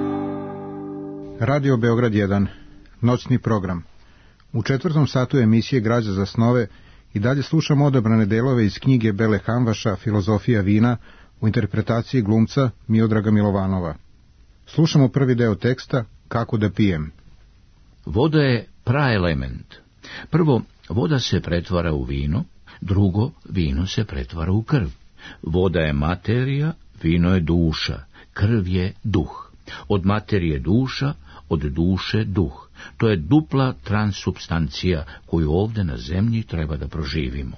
Radio Beograd jedan, noćni program. U četvrtom satu emisije Građa za snove i dalje slušamo odabrane delove iz knjige Bele Hamvaša Filozofija vina u interpretaciji glumca Miodraga Milovanova. Slušamo prvi deo teksta Kako da pijem. Voda je praelement. Prvo, voda se pretvara u vino, drugo, vino se pretvara u krv. Voda je materija, vino je duša, krv je duh. Od materije duša, od duše duh. To je dupla transsubstancija koju ovdje na zemlji treba da proživimo.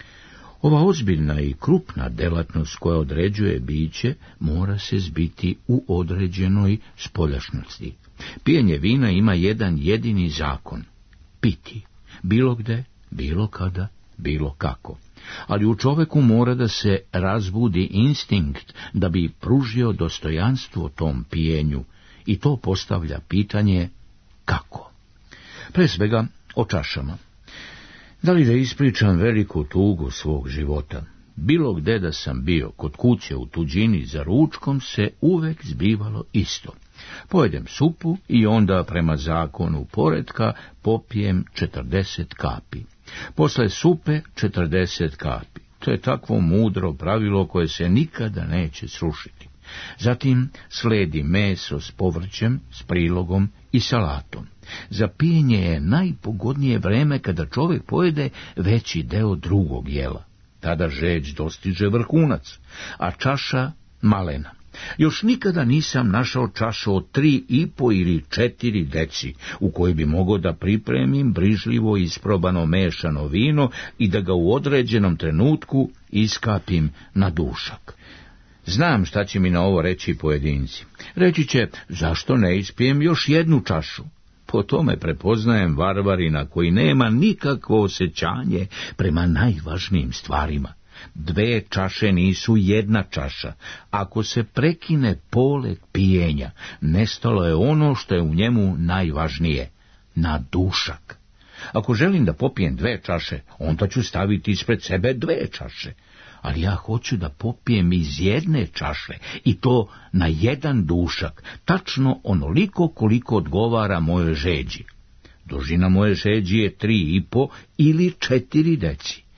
Ova ozbiljna i krupna delatnost koja određuje biće mora se zbiti u određenoj spoljašnosti. Pijenje vina ima jedan jedini zakon. Piti. Bilo gde, bilo kada, bilo kako. Ali u čoveku mora da se razbudi instinkt da bi pružio dostojanstvo tom pijenju, i to postavlja pitanje kako. Pre svega o čašama. Da li da ispričam veliku tugu svog života? Bilo gde da sam bio, kod kuće, u tuđini, za ručkom se uvek zbivalo isto. Pojedem supu i onda prema zakonu poretka popijem četrdeset kapi. Posle supe četrdeset kapi. To je takvo mudro pravilo koje se nikada neće srušiti. Zatim sledi meso s povrćem, s prilogom i salatom. Za pijenje je najpogodnije vreme kada čovjek pojede veći deo drugog jela. Tada žeđ dostiže vrhunac, a čaša malena. Još nikada nisam našao čašu od tri i po ili četiri deci, u kojoj bi mogao da pripremim brižljivo isprobano mešano vino i da ga u određenom trenutku iskapim na dušak. Znam šta će mi na ovo reći pojedinci. Reći će, zašto ne ispijem još jednu čašu? Po tome prepoznajem varvarina koji nema nikakvo osjećanje prema najvažnijim stvarima. Dve čaše nisu jedna čaša. Ako se prekine polet pijenja, nestalo je ono što je u njemu najvažnije, na dušak. Ako želim da popijem dve čaše, onda ću staviti ispred sebe dve čaše. Ali ja hoću da popijem iz jedne čaše, i to na jedan dušak, tačno onoliko koliko odgovara mojoj žeđi. Dužina moje žeđi je tri i po ili četiri deci.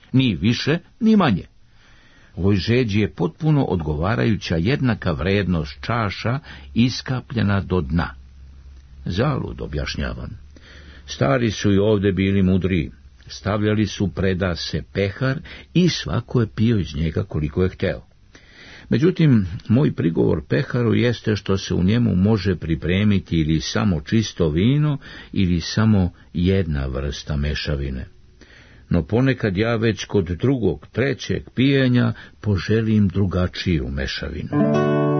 ni više, ni manje. Ovoj žeđi je potpuno odgovarajuća jednaka vrednost čaša iskapljena do dna. Zalud, objašnjavam. Stari su i ovde bili mudri. Stavljali su predase pehar i svako je pio iz njega koliko je hteo. Međutim, moj prigovor peharu jeste što se u njemu može pripremiti ili samo čisto vino ili samo jedna vrsta mešavine. No ponekad ja već kod drugog, trećeg pijenja poželim drugačiju mešavinu.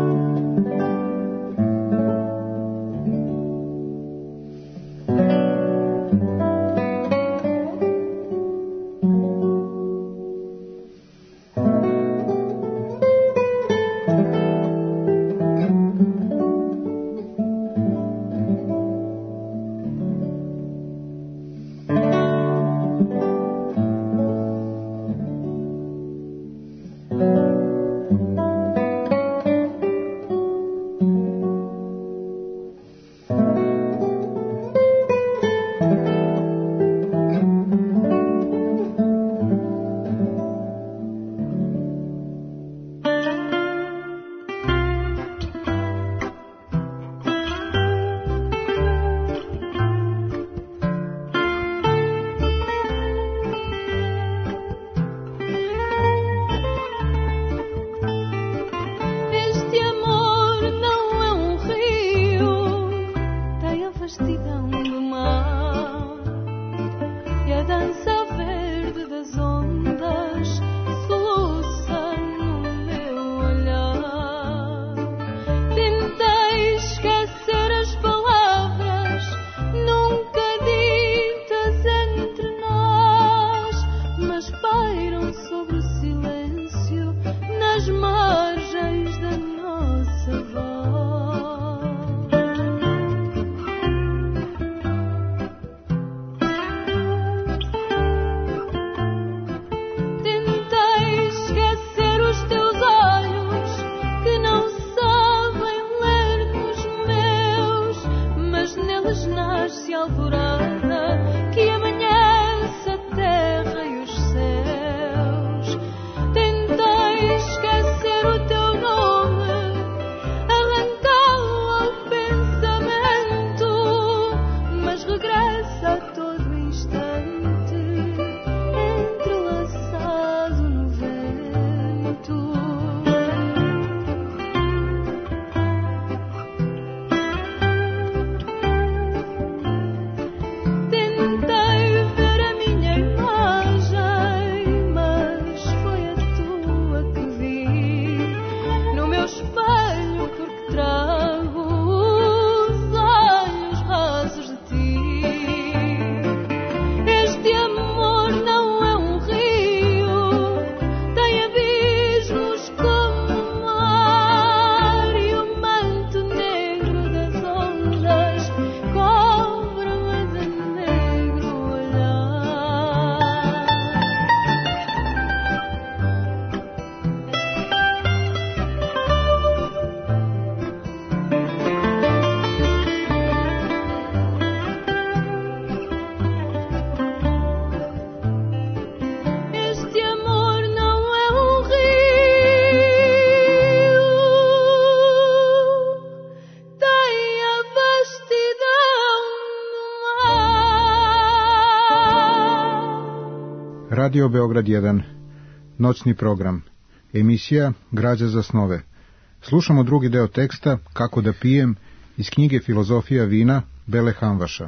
Radio Beograd jedan, noćni program, emisija Građa za snove. Slušamo drugi deo teksta Kako da pijem iz knjige Filozofija vina Bele Hamvaša.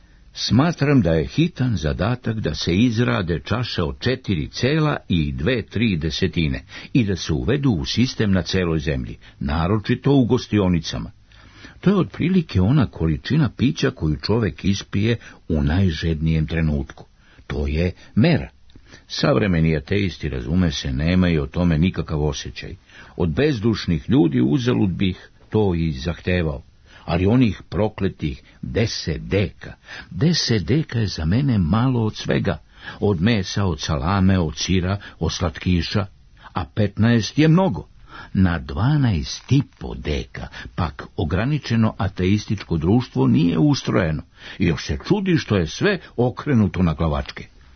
Smatram da je hitan zadatak da se izrade čaše od četiri cela i dve tri desetine i da se uvedu u sistem na celoj zemlji, naročito u gostionicama. To je otprilike ona količina pića koju čovek ispije u najžednijem trenutku. To je mera. Savremeni ateisti, razume se, nemaju o tome nikakav osjećaj. Od bezdušnih ljudi uzalud bih to i zahtevao. Ali onih prokletih deset deka, deset deka je za mene malo od svega, od mesa, od salame, od sira, od slatkiša, a petnaest je mnogo. Na dvanaest i po deka, pak ograničeno ateističko društvo nije ustrojeno, i još se čudi što je sve okrenuto na glavačke.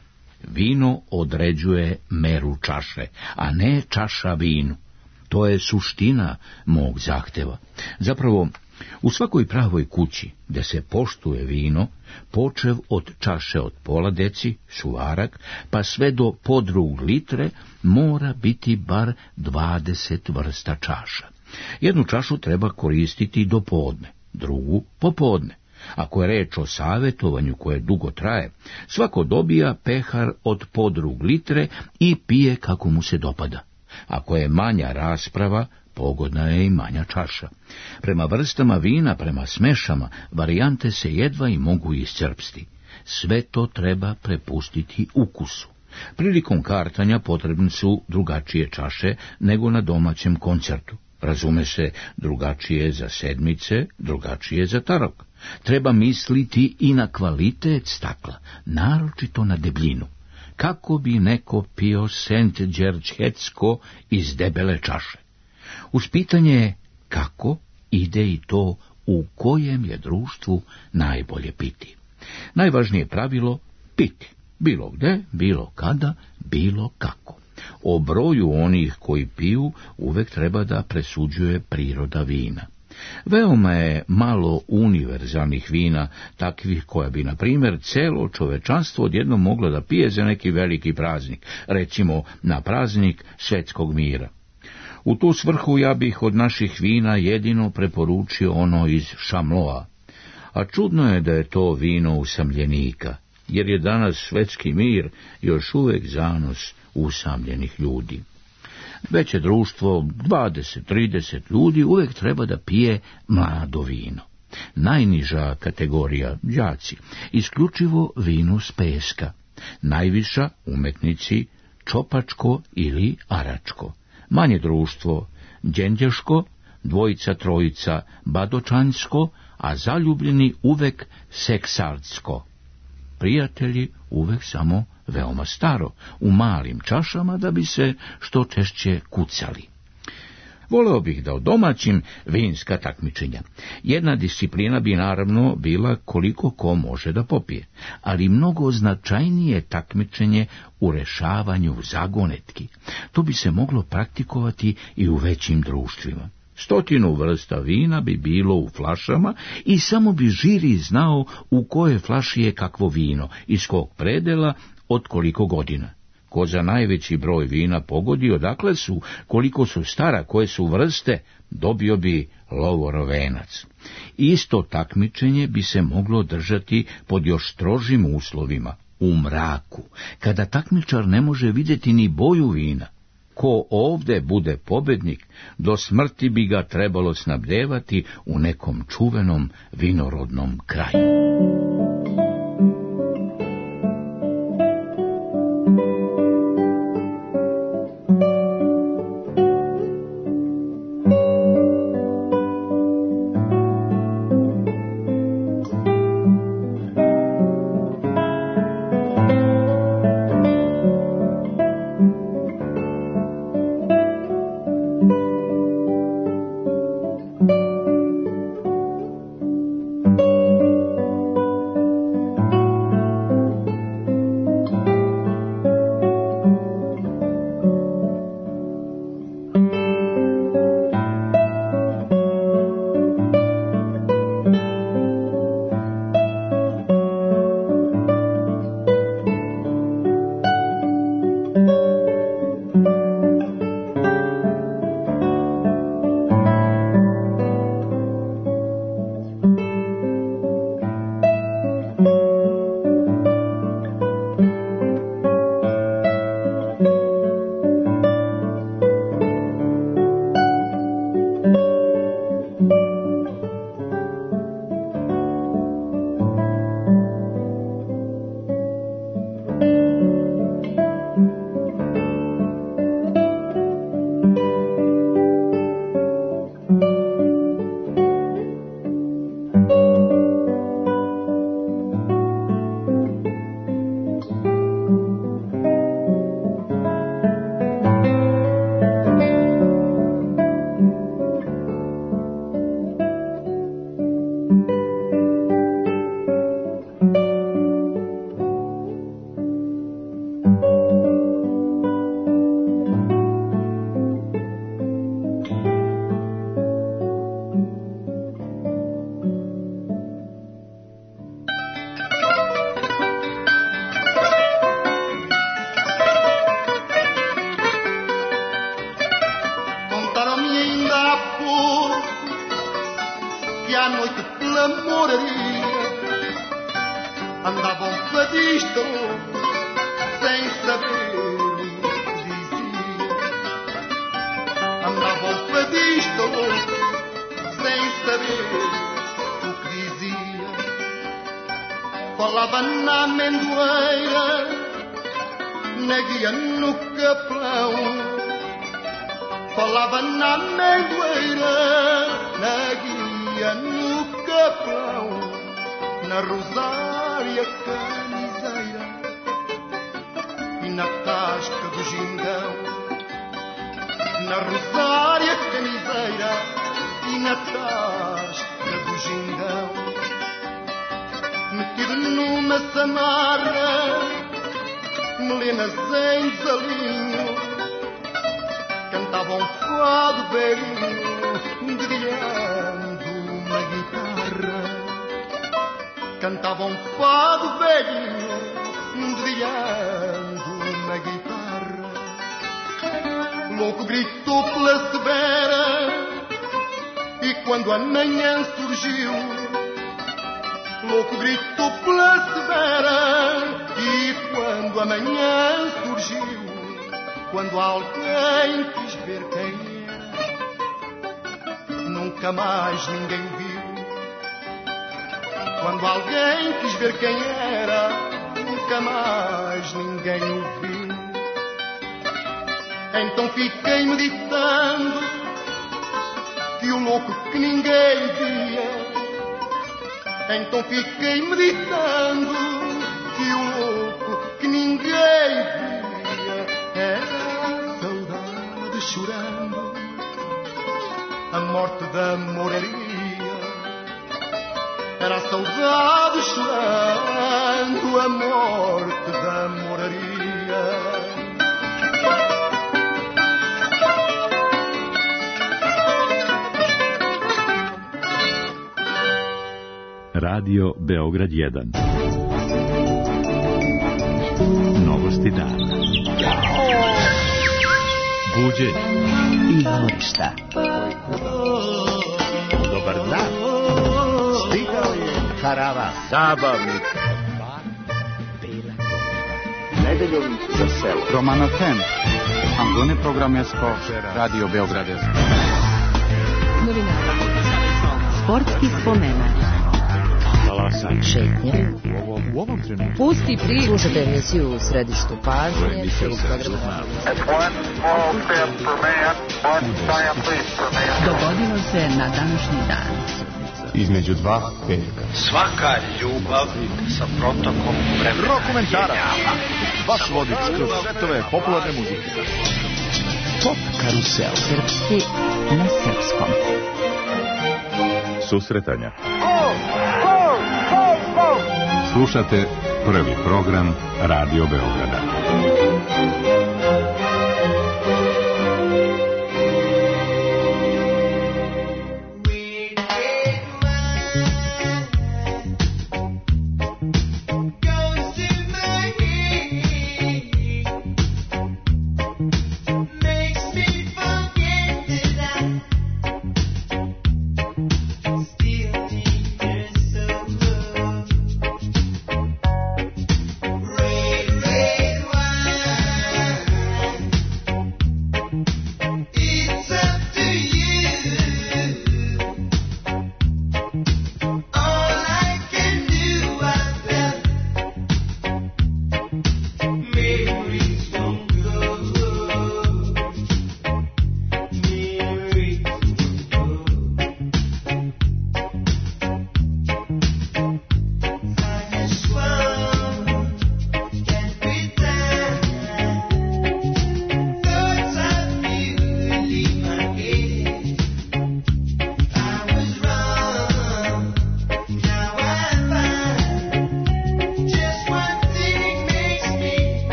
Vino određuje meru čaše, a ne čaša vinu. To je suština mog zahteva. Zapravo, u svakoj pravoj kući, gde se poštuje vino, počev od čaše od pola deci, suvarak, pa sve do podrug litre, mora biti bar dvadeset vrsta čaša. Jednu čašu treba koristiti do podne, drugu popodne. Ako je reč o savjetovanju koje dugo traje, svako dobija pehar od podrug litre i pije kako mu se dopada. Ako je manja rasprava, pogodna je i manja čaša. Prema vrstama vina, prema smešama, varijante se jedva i mogu iscrpsti. Sve to treba prepustiti ukusu. Prilikom kartanja potrebne su drugačije čaše nego na domaćem koncertu. Razume se, drugačije za sedmice, drugačije za tarok. Treba misliti i na kvalitet stakla, naročito na debljinu. Kako bi neko pio Saint Đerđecko iz debele čaše? Uz pitanje kako ide i to u kojem je društvu najbolje piti. Najvažnije pravilo piti, bilo gde, bilo kada, bilo kako. O broju onih koji piju uvek treba da presuđuje priroda vina. Veoma je malo univerzalnih vina, takvih koja bi, na primjer, celo čovečanstvo odjednom moglo da pije za neki veliki praznik, recimo na praznik Svetskog mira. U tu svrhu ja bih od naših vina jedino preporučio ono iz Šamloa, a čudno je da je to vino usamljenika, jer je danas svetski mir još uvek zanos usamljenih ljudi. Veće društvo, dvadeset trideset ljudi, uvek treba da pije mlado vino. Najniža kategorija, đaci, isključivo vino s peska. Najviša, umetnici, čopačko ili aračko. Manje društvo, đenđeško, dvojica trojica, badočanjsko, a zaljubljeni uvek seksartsko. Prijatelji uvek samo veoma staro, u malim čašama da bi se što češće kucali. Voleo bih da o domaćim vinska takmičenja. Jedna disciplina bi naravno bila koliko ko može da popije, ali mnogo značajnije takmičenje u rešavanju zagonetki. To bi se moglo praktikovati i u većim društvima. Stotinu vrsta vina bi bilo u flašama i samo bi žiri znao u koje flaši je kakvo vino, iz kog predela, od koliko godina. Ko za najveći broj vina pogodi odakle su, koliko su stara, koje su vrste, dobio bi lovorovenac. Isto takmičenje bi se moglo držati pod još strožim uslovima, u mraku, kada takmičar ne može vidjeti ni boju vina. Ko ovde bude pobednik, do smrti bi ga trebalo snabdevati u nekom čuvenom vinorodnom kraju. andavam fadista sem saber o que dizia. Andavam fadista sem saber o que dizia. Falava na amendoeira, na guia, no capelão. Falava na amendoeira, na guia, no capelão. Na rosária camiseira e na tasca do gingão. Na rosária camiseira e na tasca do gingão. Metido numa samarra, melenas em desalinho, cantava um fado velhinho, dedilhando uma guitarra. Cantava um fado velhinho, dedilhando uma guitarra. Louco gritou pela severa, e quando a manhã surgiu, louco gritou pela severa, e quando a manhã surgiu, quando alguém quis ver quem era, nunca mais ninguém viu. Quando alguém quis ver quem era, nunca mais ninguém o viu. Então fiquei meditando que o louco que ninguém via. Então fiquei meditando que o louco que ninguém via era a saudade chorando, a morte da moraria. Era a saudade chorando, a morte da moraria. Radio Beograd jedan. Novosti dana. Buđenje. Izvorišta. Dobar dan. Stigao je karavan. Zabavnik. Nedeljom za selo. Romano Ten. Angone programersko. Radio Beograd jedan. Novinara. Sportski spomenak. Šetnje. U ovom trenutku. Pusti priču. Slušajte emisiju u središtu pažnje. Dogodilo se na današnji dan. Između dva petka. Svaka ljubav sa protokom vremena. Rok komentara. Vaš vodič kroz svetove popularne muzike. Pop karusel. Srpski na srpskom. Susretanja. Slušate prvi program Radio Beograda. Red, red wine.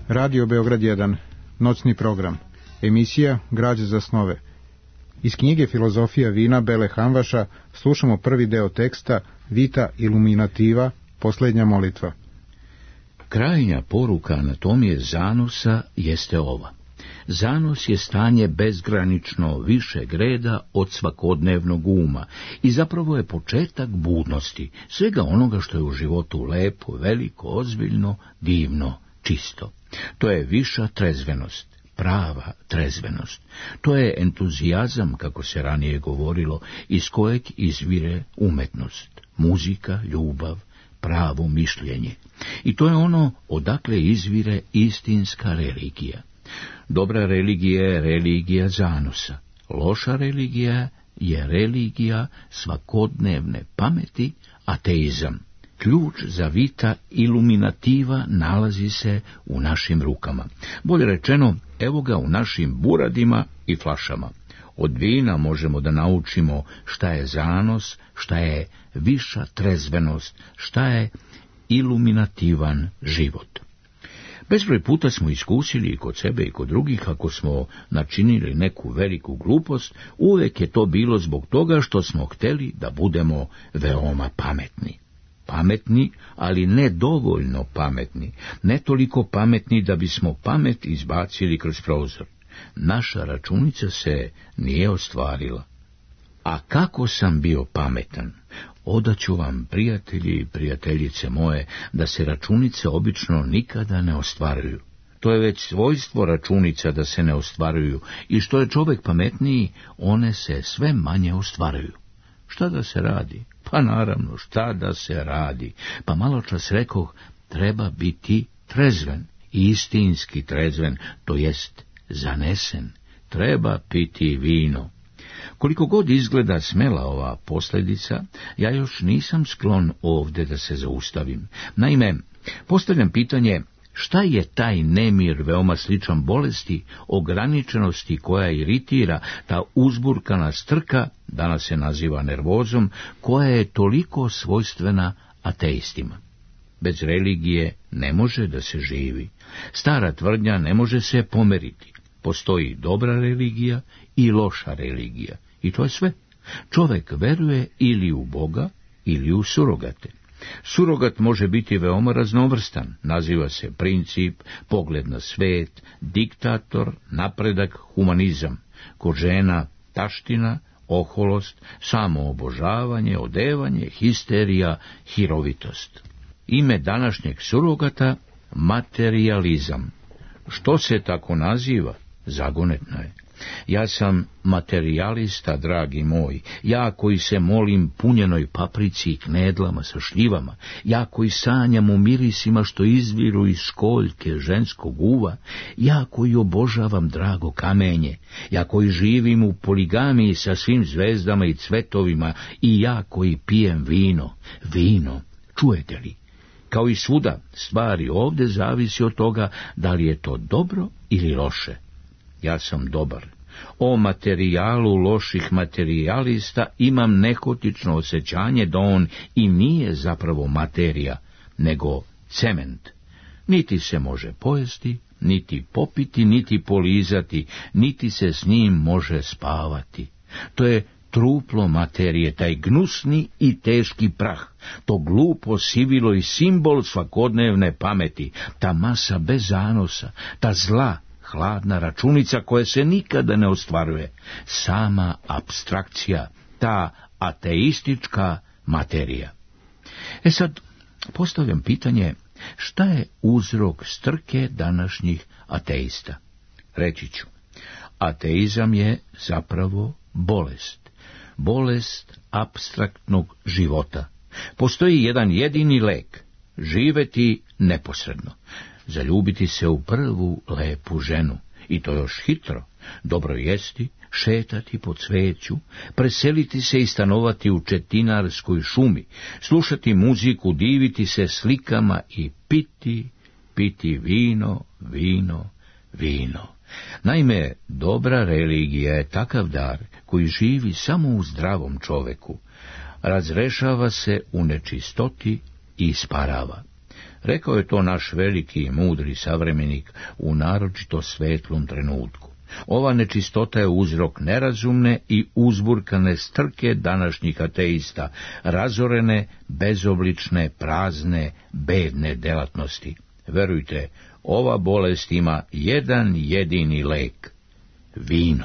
Radio Beograd jedan, noćni program, emisija Građe za snove. Iz knjige Filozofija vina Bele Hanvaša slušamo prvi deo teksta Vita Illuminativa, posljednja molitva. Krajnja poruka anatomije zanosa jeste ova. Zanos je stanje bezgranično višeg reda od svakodnevnog uma i zapravo je početak budnosti, svega onoga što je u životu lepo, veliko, ozbiljno, divno, čisto. To je viša trezvenost, prava trezvenost. To je entuzijazam, kako se ranije govorilo, iz kojeg izvire umetnost, muzika, ljubav, pravo mišljenje. I to je ono odakle izvire istinska religija. Dobra religija je religija zanosa. Loša religija je religija svakodnevne pameti, ateizam. Ključ za vita iluminativa nalazi se u našim rukama. Bolje rečeno, evo ga u našim buradima i flašama. Od vina možemo da naučimo šta je zanos, šta je viša trezvenost, šta je iluminativan život. Bezbroj puta smo iskusili i kod sebe i kod drugih, ako smo načinili neku veliku glupost, uvek je to bilo zbog toga što smo hteli da budemo veoma pametni. Pametni, ali ne dovoljno pametni, ne toliko pametni da bismo pamet izbacili kroz prozor. Naša računica se nije ostvarila. A kako sam bio pametan? Odaću vam, prijatelji i prijateljice moje, da se računice obično nikada ne ostvaruju. To je već svojstvo računica da se ne ostvaruju i što je čovjek pametniji, one se sve manje ostvaruju. Šta da se radi? Pa naravno, šta da se radi? Pa malo čas rekoh, treba biti trezven, istinski trezven, to jest zanesen. Treba piti vino. Koliko god izgleda smela ova posljedica, ja još nisam sklon ovdje da se zaustavim. Naime, postavljam pitanje, šta je taj nemir veoma sličan bolesti, ograničenosti koja iritira, ta uzburkana strka, danas se naziva nervozom, koja je toliko svojstvena ateistima. Bez religije ne može da se živi. Stara tvrdnja ne može se pomeriti. Postoji dobra religija i loša religija. I to je sve. Čovjek veruje ili u Boga, ili u surogate. Surogat može biti veoma raznovrstan, naziva se princip, pogled na svet, diktator, napredak, humanizam. Kod žena taština, oholost, samoobožavanje, odevanje, histerija, hirovitost. Ime današnjeg surogata, materializam. Što se tako naziva? Zagonetno je. Ja sam materijalista, dragi moj, ja koji se molim punjenoj paprici i knedlama sa šljivama, ja koji sanjam o mirisima što izviru iz školjke ženskog uva, ja koji obožavam drago kamenje, ja koji živim u poligamiji sa svim zvezdama i cvetovima i ja koji pijem vino, vino, čujete li? Kao i svuda, stvari ovdje zavisi od toga da li je to dobro ili loše. Ja sam dobar. O materijalu loših materijalista imam nehotično osjećanje da on i nije zapravo materija, nego cement. Niti se može pojesti, niti popiti, niti polizati, niti se s njim može spavati. To je truplo materije, taj gnusni i teški prah, to glupo sivilo i simbol svakodnevne pameti, ta masa bez zanosa, ta zla, hladna računica koja se nikada ne ostvaruje, sama apstrakcija, ta ateistička materija. E sad, postavljam pitanje, šta je uzrok strke današnjih ateista? Reći ću, ateizam je zapravo bolest, bolest apstraktnog života. Postoji jedan jedini lek, živeti neposredno. Zaljubiti se u prvu lepu ženu, i to još hitro, dobro jesti, šetati po cveću, preseliti se i stanovati u četinarskoj šumi, slušati muziku, diviti se slikama i piti, piti vino, vino, vino. Naime, dobra religija je takav dar koji živi samo u zdravom čoveku, razrešava se u nečistoti i isparava. Rekao je to naš veliki i mudri savremenik u naročito svetlom trenutku. Ova nečistota je uzrok nerazumne i uzburkane strke današnjih ateista, razorene, bezoblične, prazne, bedne delatnosti. Verujte, ova bolest ima jedan jedini lek – vino.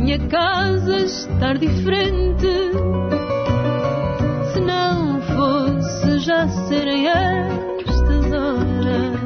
minha casa estar diferente. Se não fosse já serem estas horas.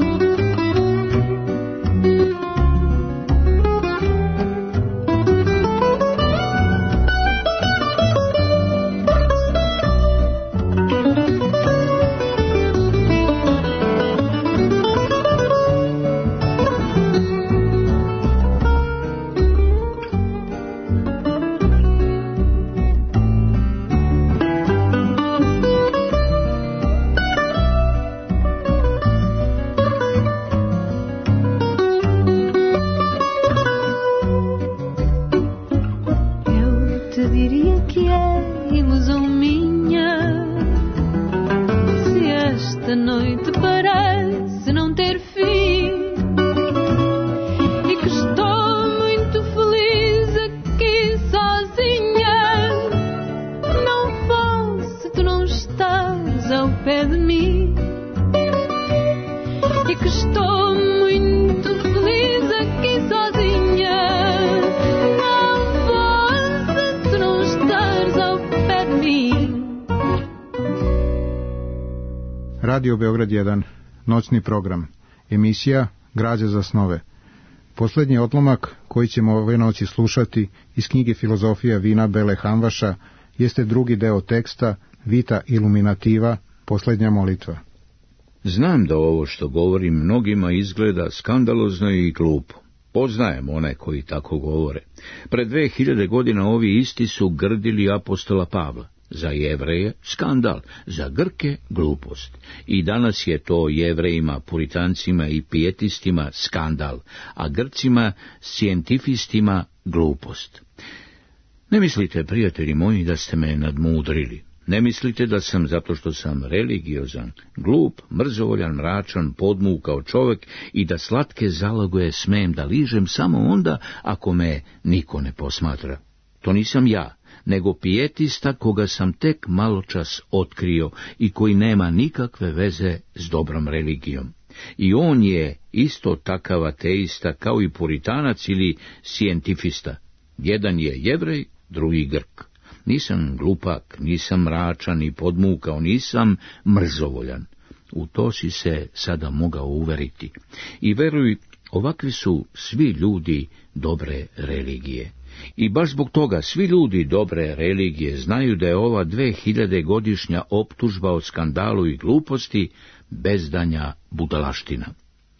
Radio Beograd jedan, noćni program, emisija Građa za snove. Posljednji odlomak koji ćemo ove noći slušati iz knjige Filozofija vina Bele Hamvaša jeste drugi deo teksta Vita Illuminativa, posljednja molitva. Znam da ovo što govorim mnogima izgleda skandalozno i glupo. Poznajem one koji tako govore. Pred dve hiljade godina ovi isti su grdili apostola Pavla. Za Jevreje skandal, za Grke glupost. I danas je to Jevrejima, puritancima i pijetistima skandal, a Grcima, scientifistima glupost. Ne mislite, prijatelji moji, da ste me nadmudrili. Ne mislite da sam, zato što sam religiozan, glup, mrzovoljan, mračan, podmukao čovjek i da slatke zalogoje smem da ližem samo onda ako me niko ne posmatra. To nisam ja, nego pijetista koga sam tek maločas otkrio i koji nema nikakve veze s dobrom religijom. I on je isto takav ateista kao i puritanac ili scientifista. Jedan je Jevrej, drugi Grk. Nisam glupak, nisam mračan i podmukao, nisam mrzovoljan. U to si se sada mogao uveriti. I veruj, ovakvi su svi ljudi dobre religije. I baš zbog toga svi ljudi dobre religije znaju da je ova dve hiljade godišnja optužba o skandalu i gluposti bezdanja budalaština.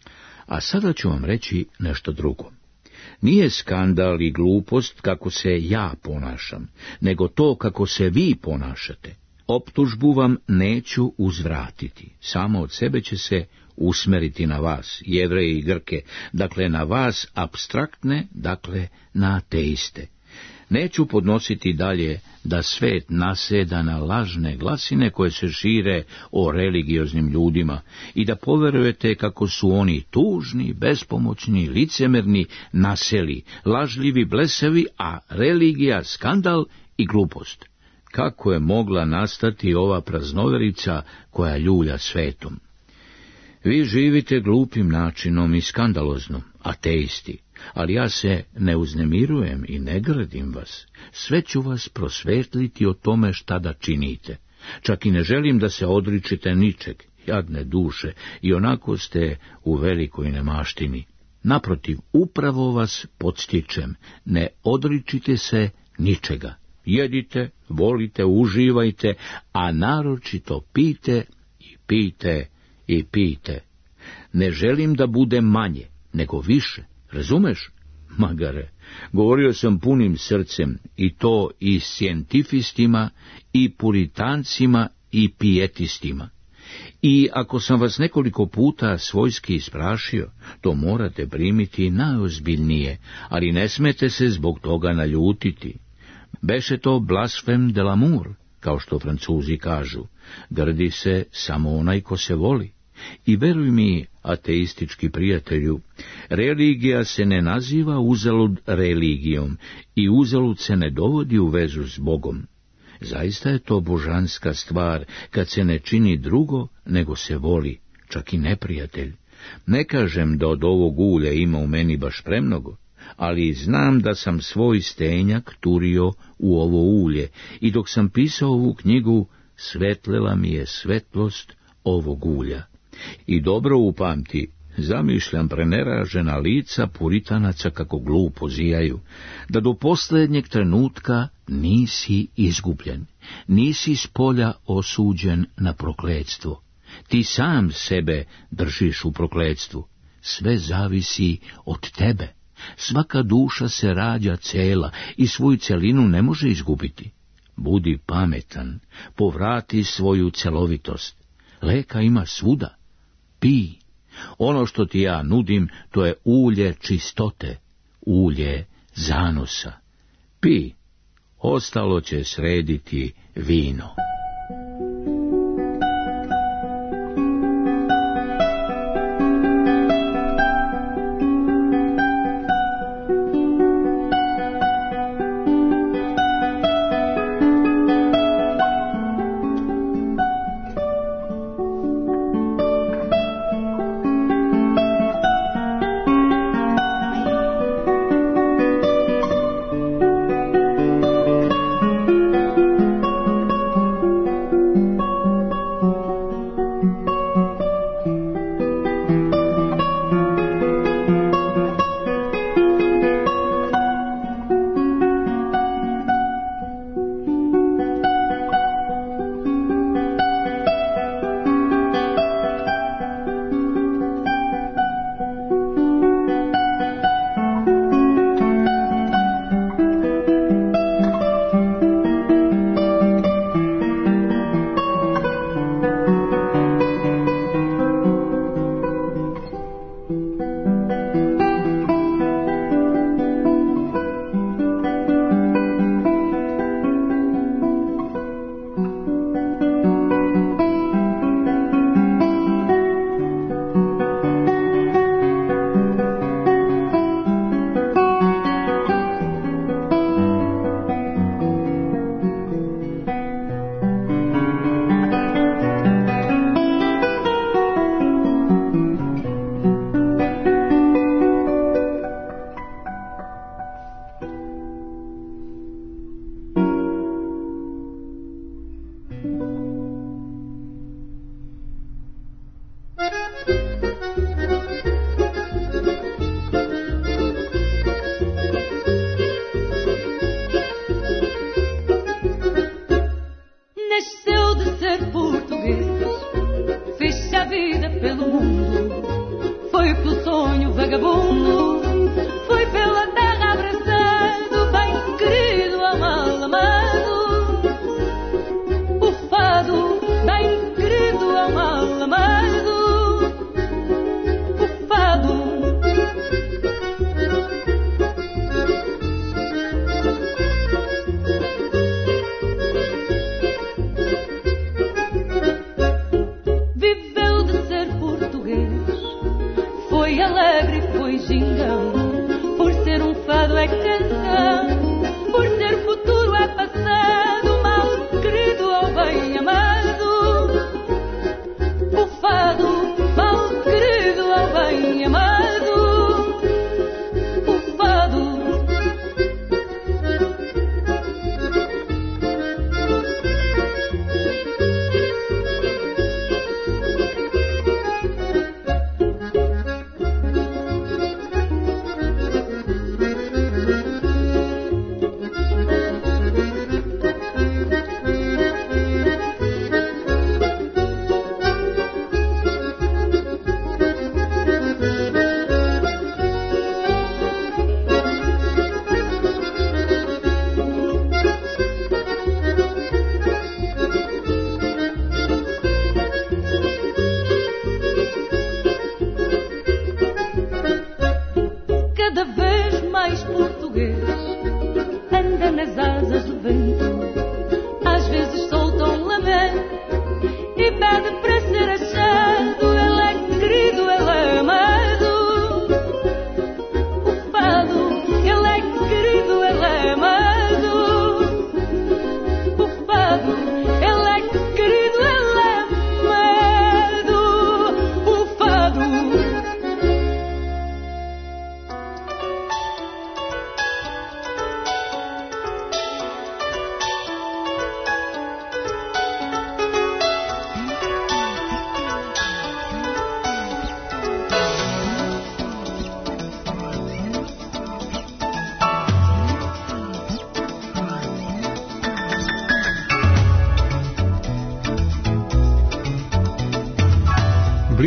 A sada ću vam reći nešto drugo. Nije skandal i glupost kako se ja ponašam, nego to kako se vi ponašate. Optužbu vam neću uzvratiti, samo od sebe će se usmeriti na vas, Jevreje i Grke, dakle na vas apstraktne, dakle na ateiste. Neću podnositi dalje da svet naseda na lažne glasine koje se šire o religioznim ljudima i da poverujete kako su oni tužni, bespomoćni, licemerni, naseli, lažljivi, blesavi, a religija skandal i glupost. Kako je mogla nastati ova praznoverica koja ljulja svetom? Vi živite glupim načinom i skandalozno, ateisti, ali ja se ne uznemirujem i ne grdim vas. Sve ću vas prosvetliti o tome šta da činite. Čak i ne želim da se odričite ničeg, jadne duše, i onako ste u velikoj nemaštini. Naprotiv, upravo vas podstičem, ne odričite se ničega. Jedite, volite, uživajte, a naročito pijte i pijte i pijte. Ne želim da bude manje, nego više, razumeš? Magare, govorio sam punim srcem, i to i scientifistima, i puritancima, i pijetistima. I ako sam vas nekoliko puta svojski isprašio, to morate primiti najozbiljnije, ali ne smete se zbog toga naljutiti. Beše to blasfem de l'amour, kao što Francuzi kažu, grdi se samo onaj ko se voli. I veruj mi, ateistički prijatelju, religija se ne naziva uzalud religijom i uzalud se ne dovodi u vezu s Bogom. Zaista je to božanska stvar kad se ne čini drugo nego se voli, čak i neprijatelj. Ne kažem da od ovog ulja ima u meni baš premnogo, ali znam da sam svoj stenjak turio u ovo ulje i dok sam pisao ovu knjigu, svetlila mi je svetlost ovog ulja. I dobro upamti, zamišljam preneražena lica puritanaca kako glupo zijaju, da do posljednjeg trenutka nisi izgubljen, nisi s polja osuđen na prokletstvo. Ti sam sebe držiš u prokletstvu. Sve zavisi od tebe. Svaka duša se rađa cela i svoju celinu ne može izgubiti. Budi pametan, povrati svoju celovitost. Leka ima svuda. Pi. Ono što ti ja nudim, to je ulje čistote, ulje zanosa. Pi. Ostalo će srediti vino.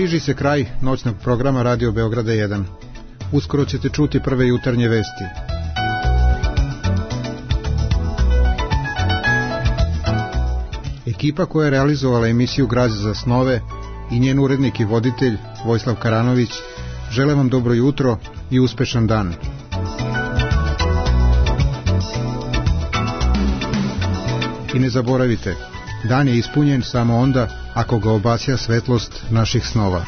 Bliži se kraj noćnog programa Radio Beograda jedan. Uskoro ćete čuti prve jutarnje vesti. Ekipa koja je realizovala emisiju Građa za snove i njen urednik i voditelj Vojislav Karanović žele vam dobro jutro i uspešan dan. I ne zaboravite, dan je ispunjen samo onda ako ga obasja svetlost naših snova.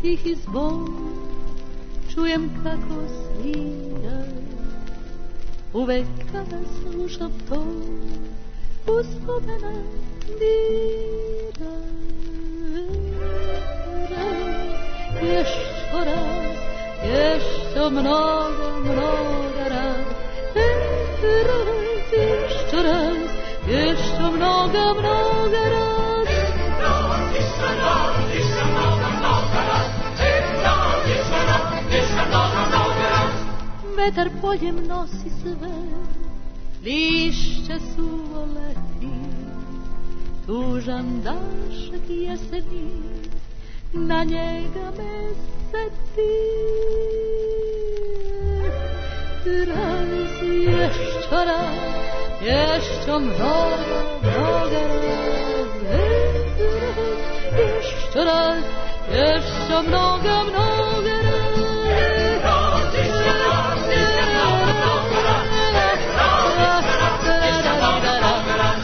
tihi zvon, čujem kako svira. Uvek kada slušam to, uspomena dira. Jeszcze raz, jeszcze mnogo, mnogo raz. Raz, jeszcze raz, jeszcze mnogo, mnogo raz. Jeszcze raz, jeszcze mnogo, mnogo raz. Jeszcze raz, jeszcze mnogo, mnogo raz. Wetar poljem nosi sve, lišće suvo leti, tužan dašak jeseni, na njega me seti. Raz, jeszcze raz, jeszcze mnogo, mnogo raz. Jeszcze raz, jeszcze mnogo, mnogo raz. Raz, jeszcze raz, jeszcze mnogo, mnogo raz. Jeszcze mnogo, mnogo raz.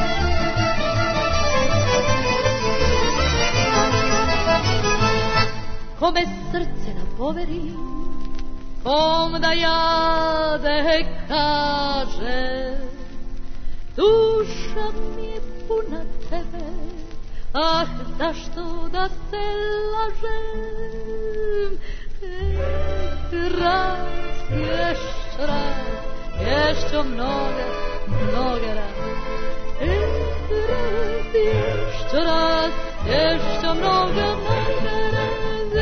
Kome srce da poverim, kom da jade kaže, duša mi je puna tebe, ah, zašto da se lažem? Raz, jeszcze raz, jeszcze mnogo, mnogo raz. Raz, jeszcze raz, jeszcze mnogo, mnogo raz.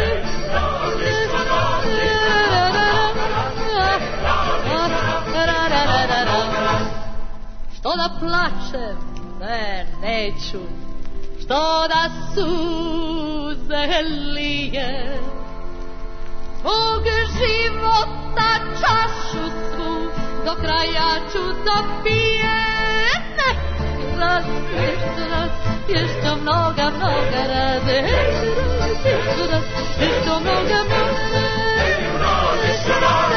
Što da plačem? Ne, neću. Što da suze lijem? Svog života čašu svu do kraja ću da pijem. Raz, jeszcze raz, jeszcze mnoga, mnoga raz. Jeszcze raz, jeszcze mnoga, mnoga raz. Jeszcze raz,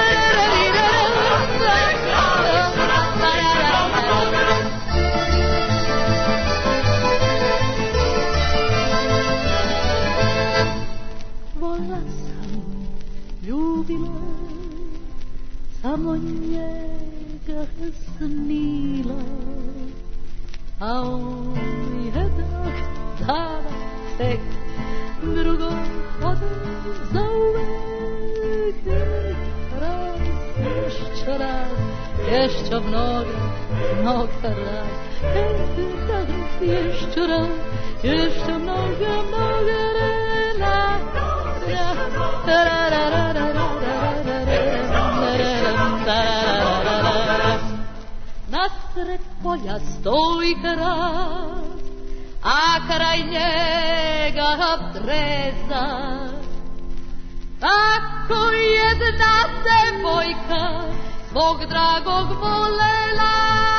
vola sam, ljubila, samo njega snila, a on jednak dana tek drugom hodom zauvek. Raz, jeszcze raz, jeszcze mnogo, mnogo raz. Raz, jeszcze raz, jeszcze mnogo, mnogo raz. Nasred polja stoji hrast, a kraj njega breza. Tako jedna devojka svog dragog volela.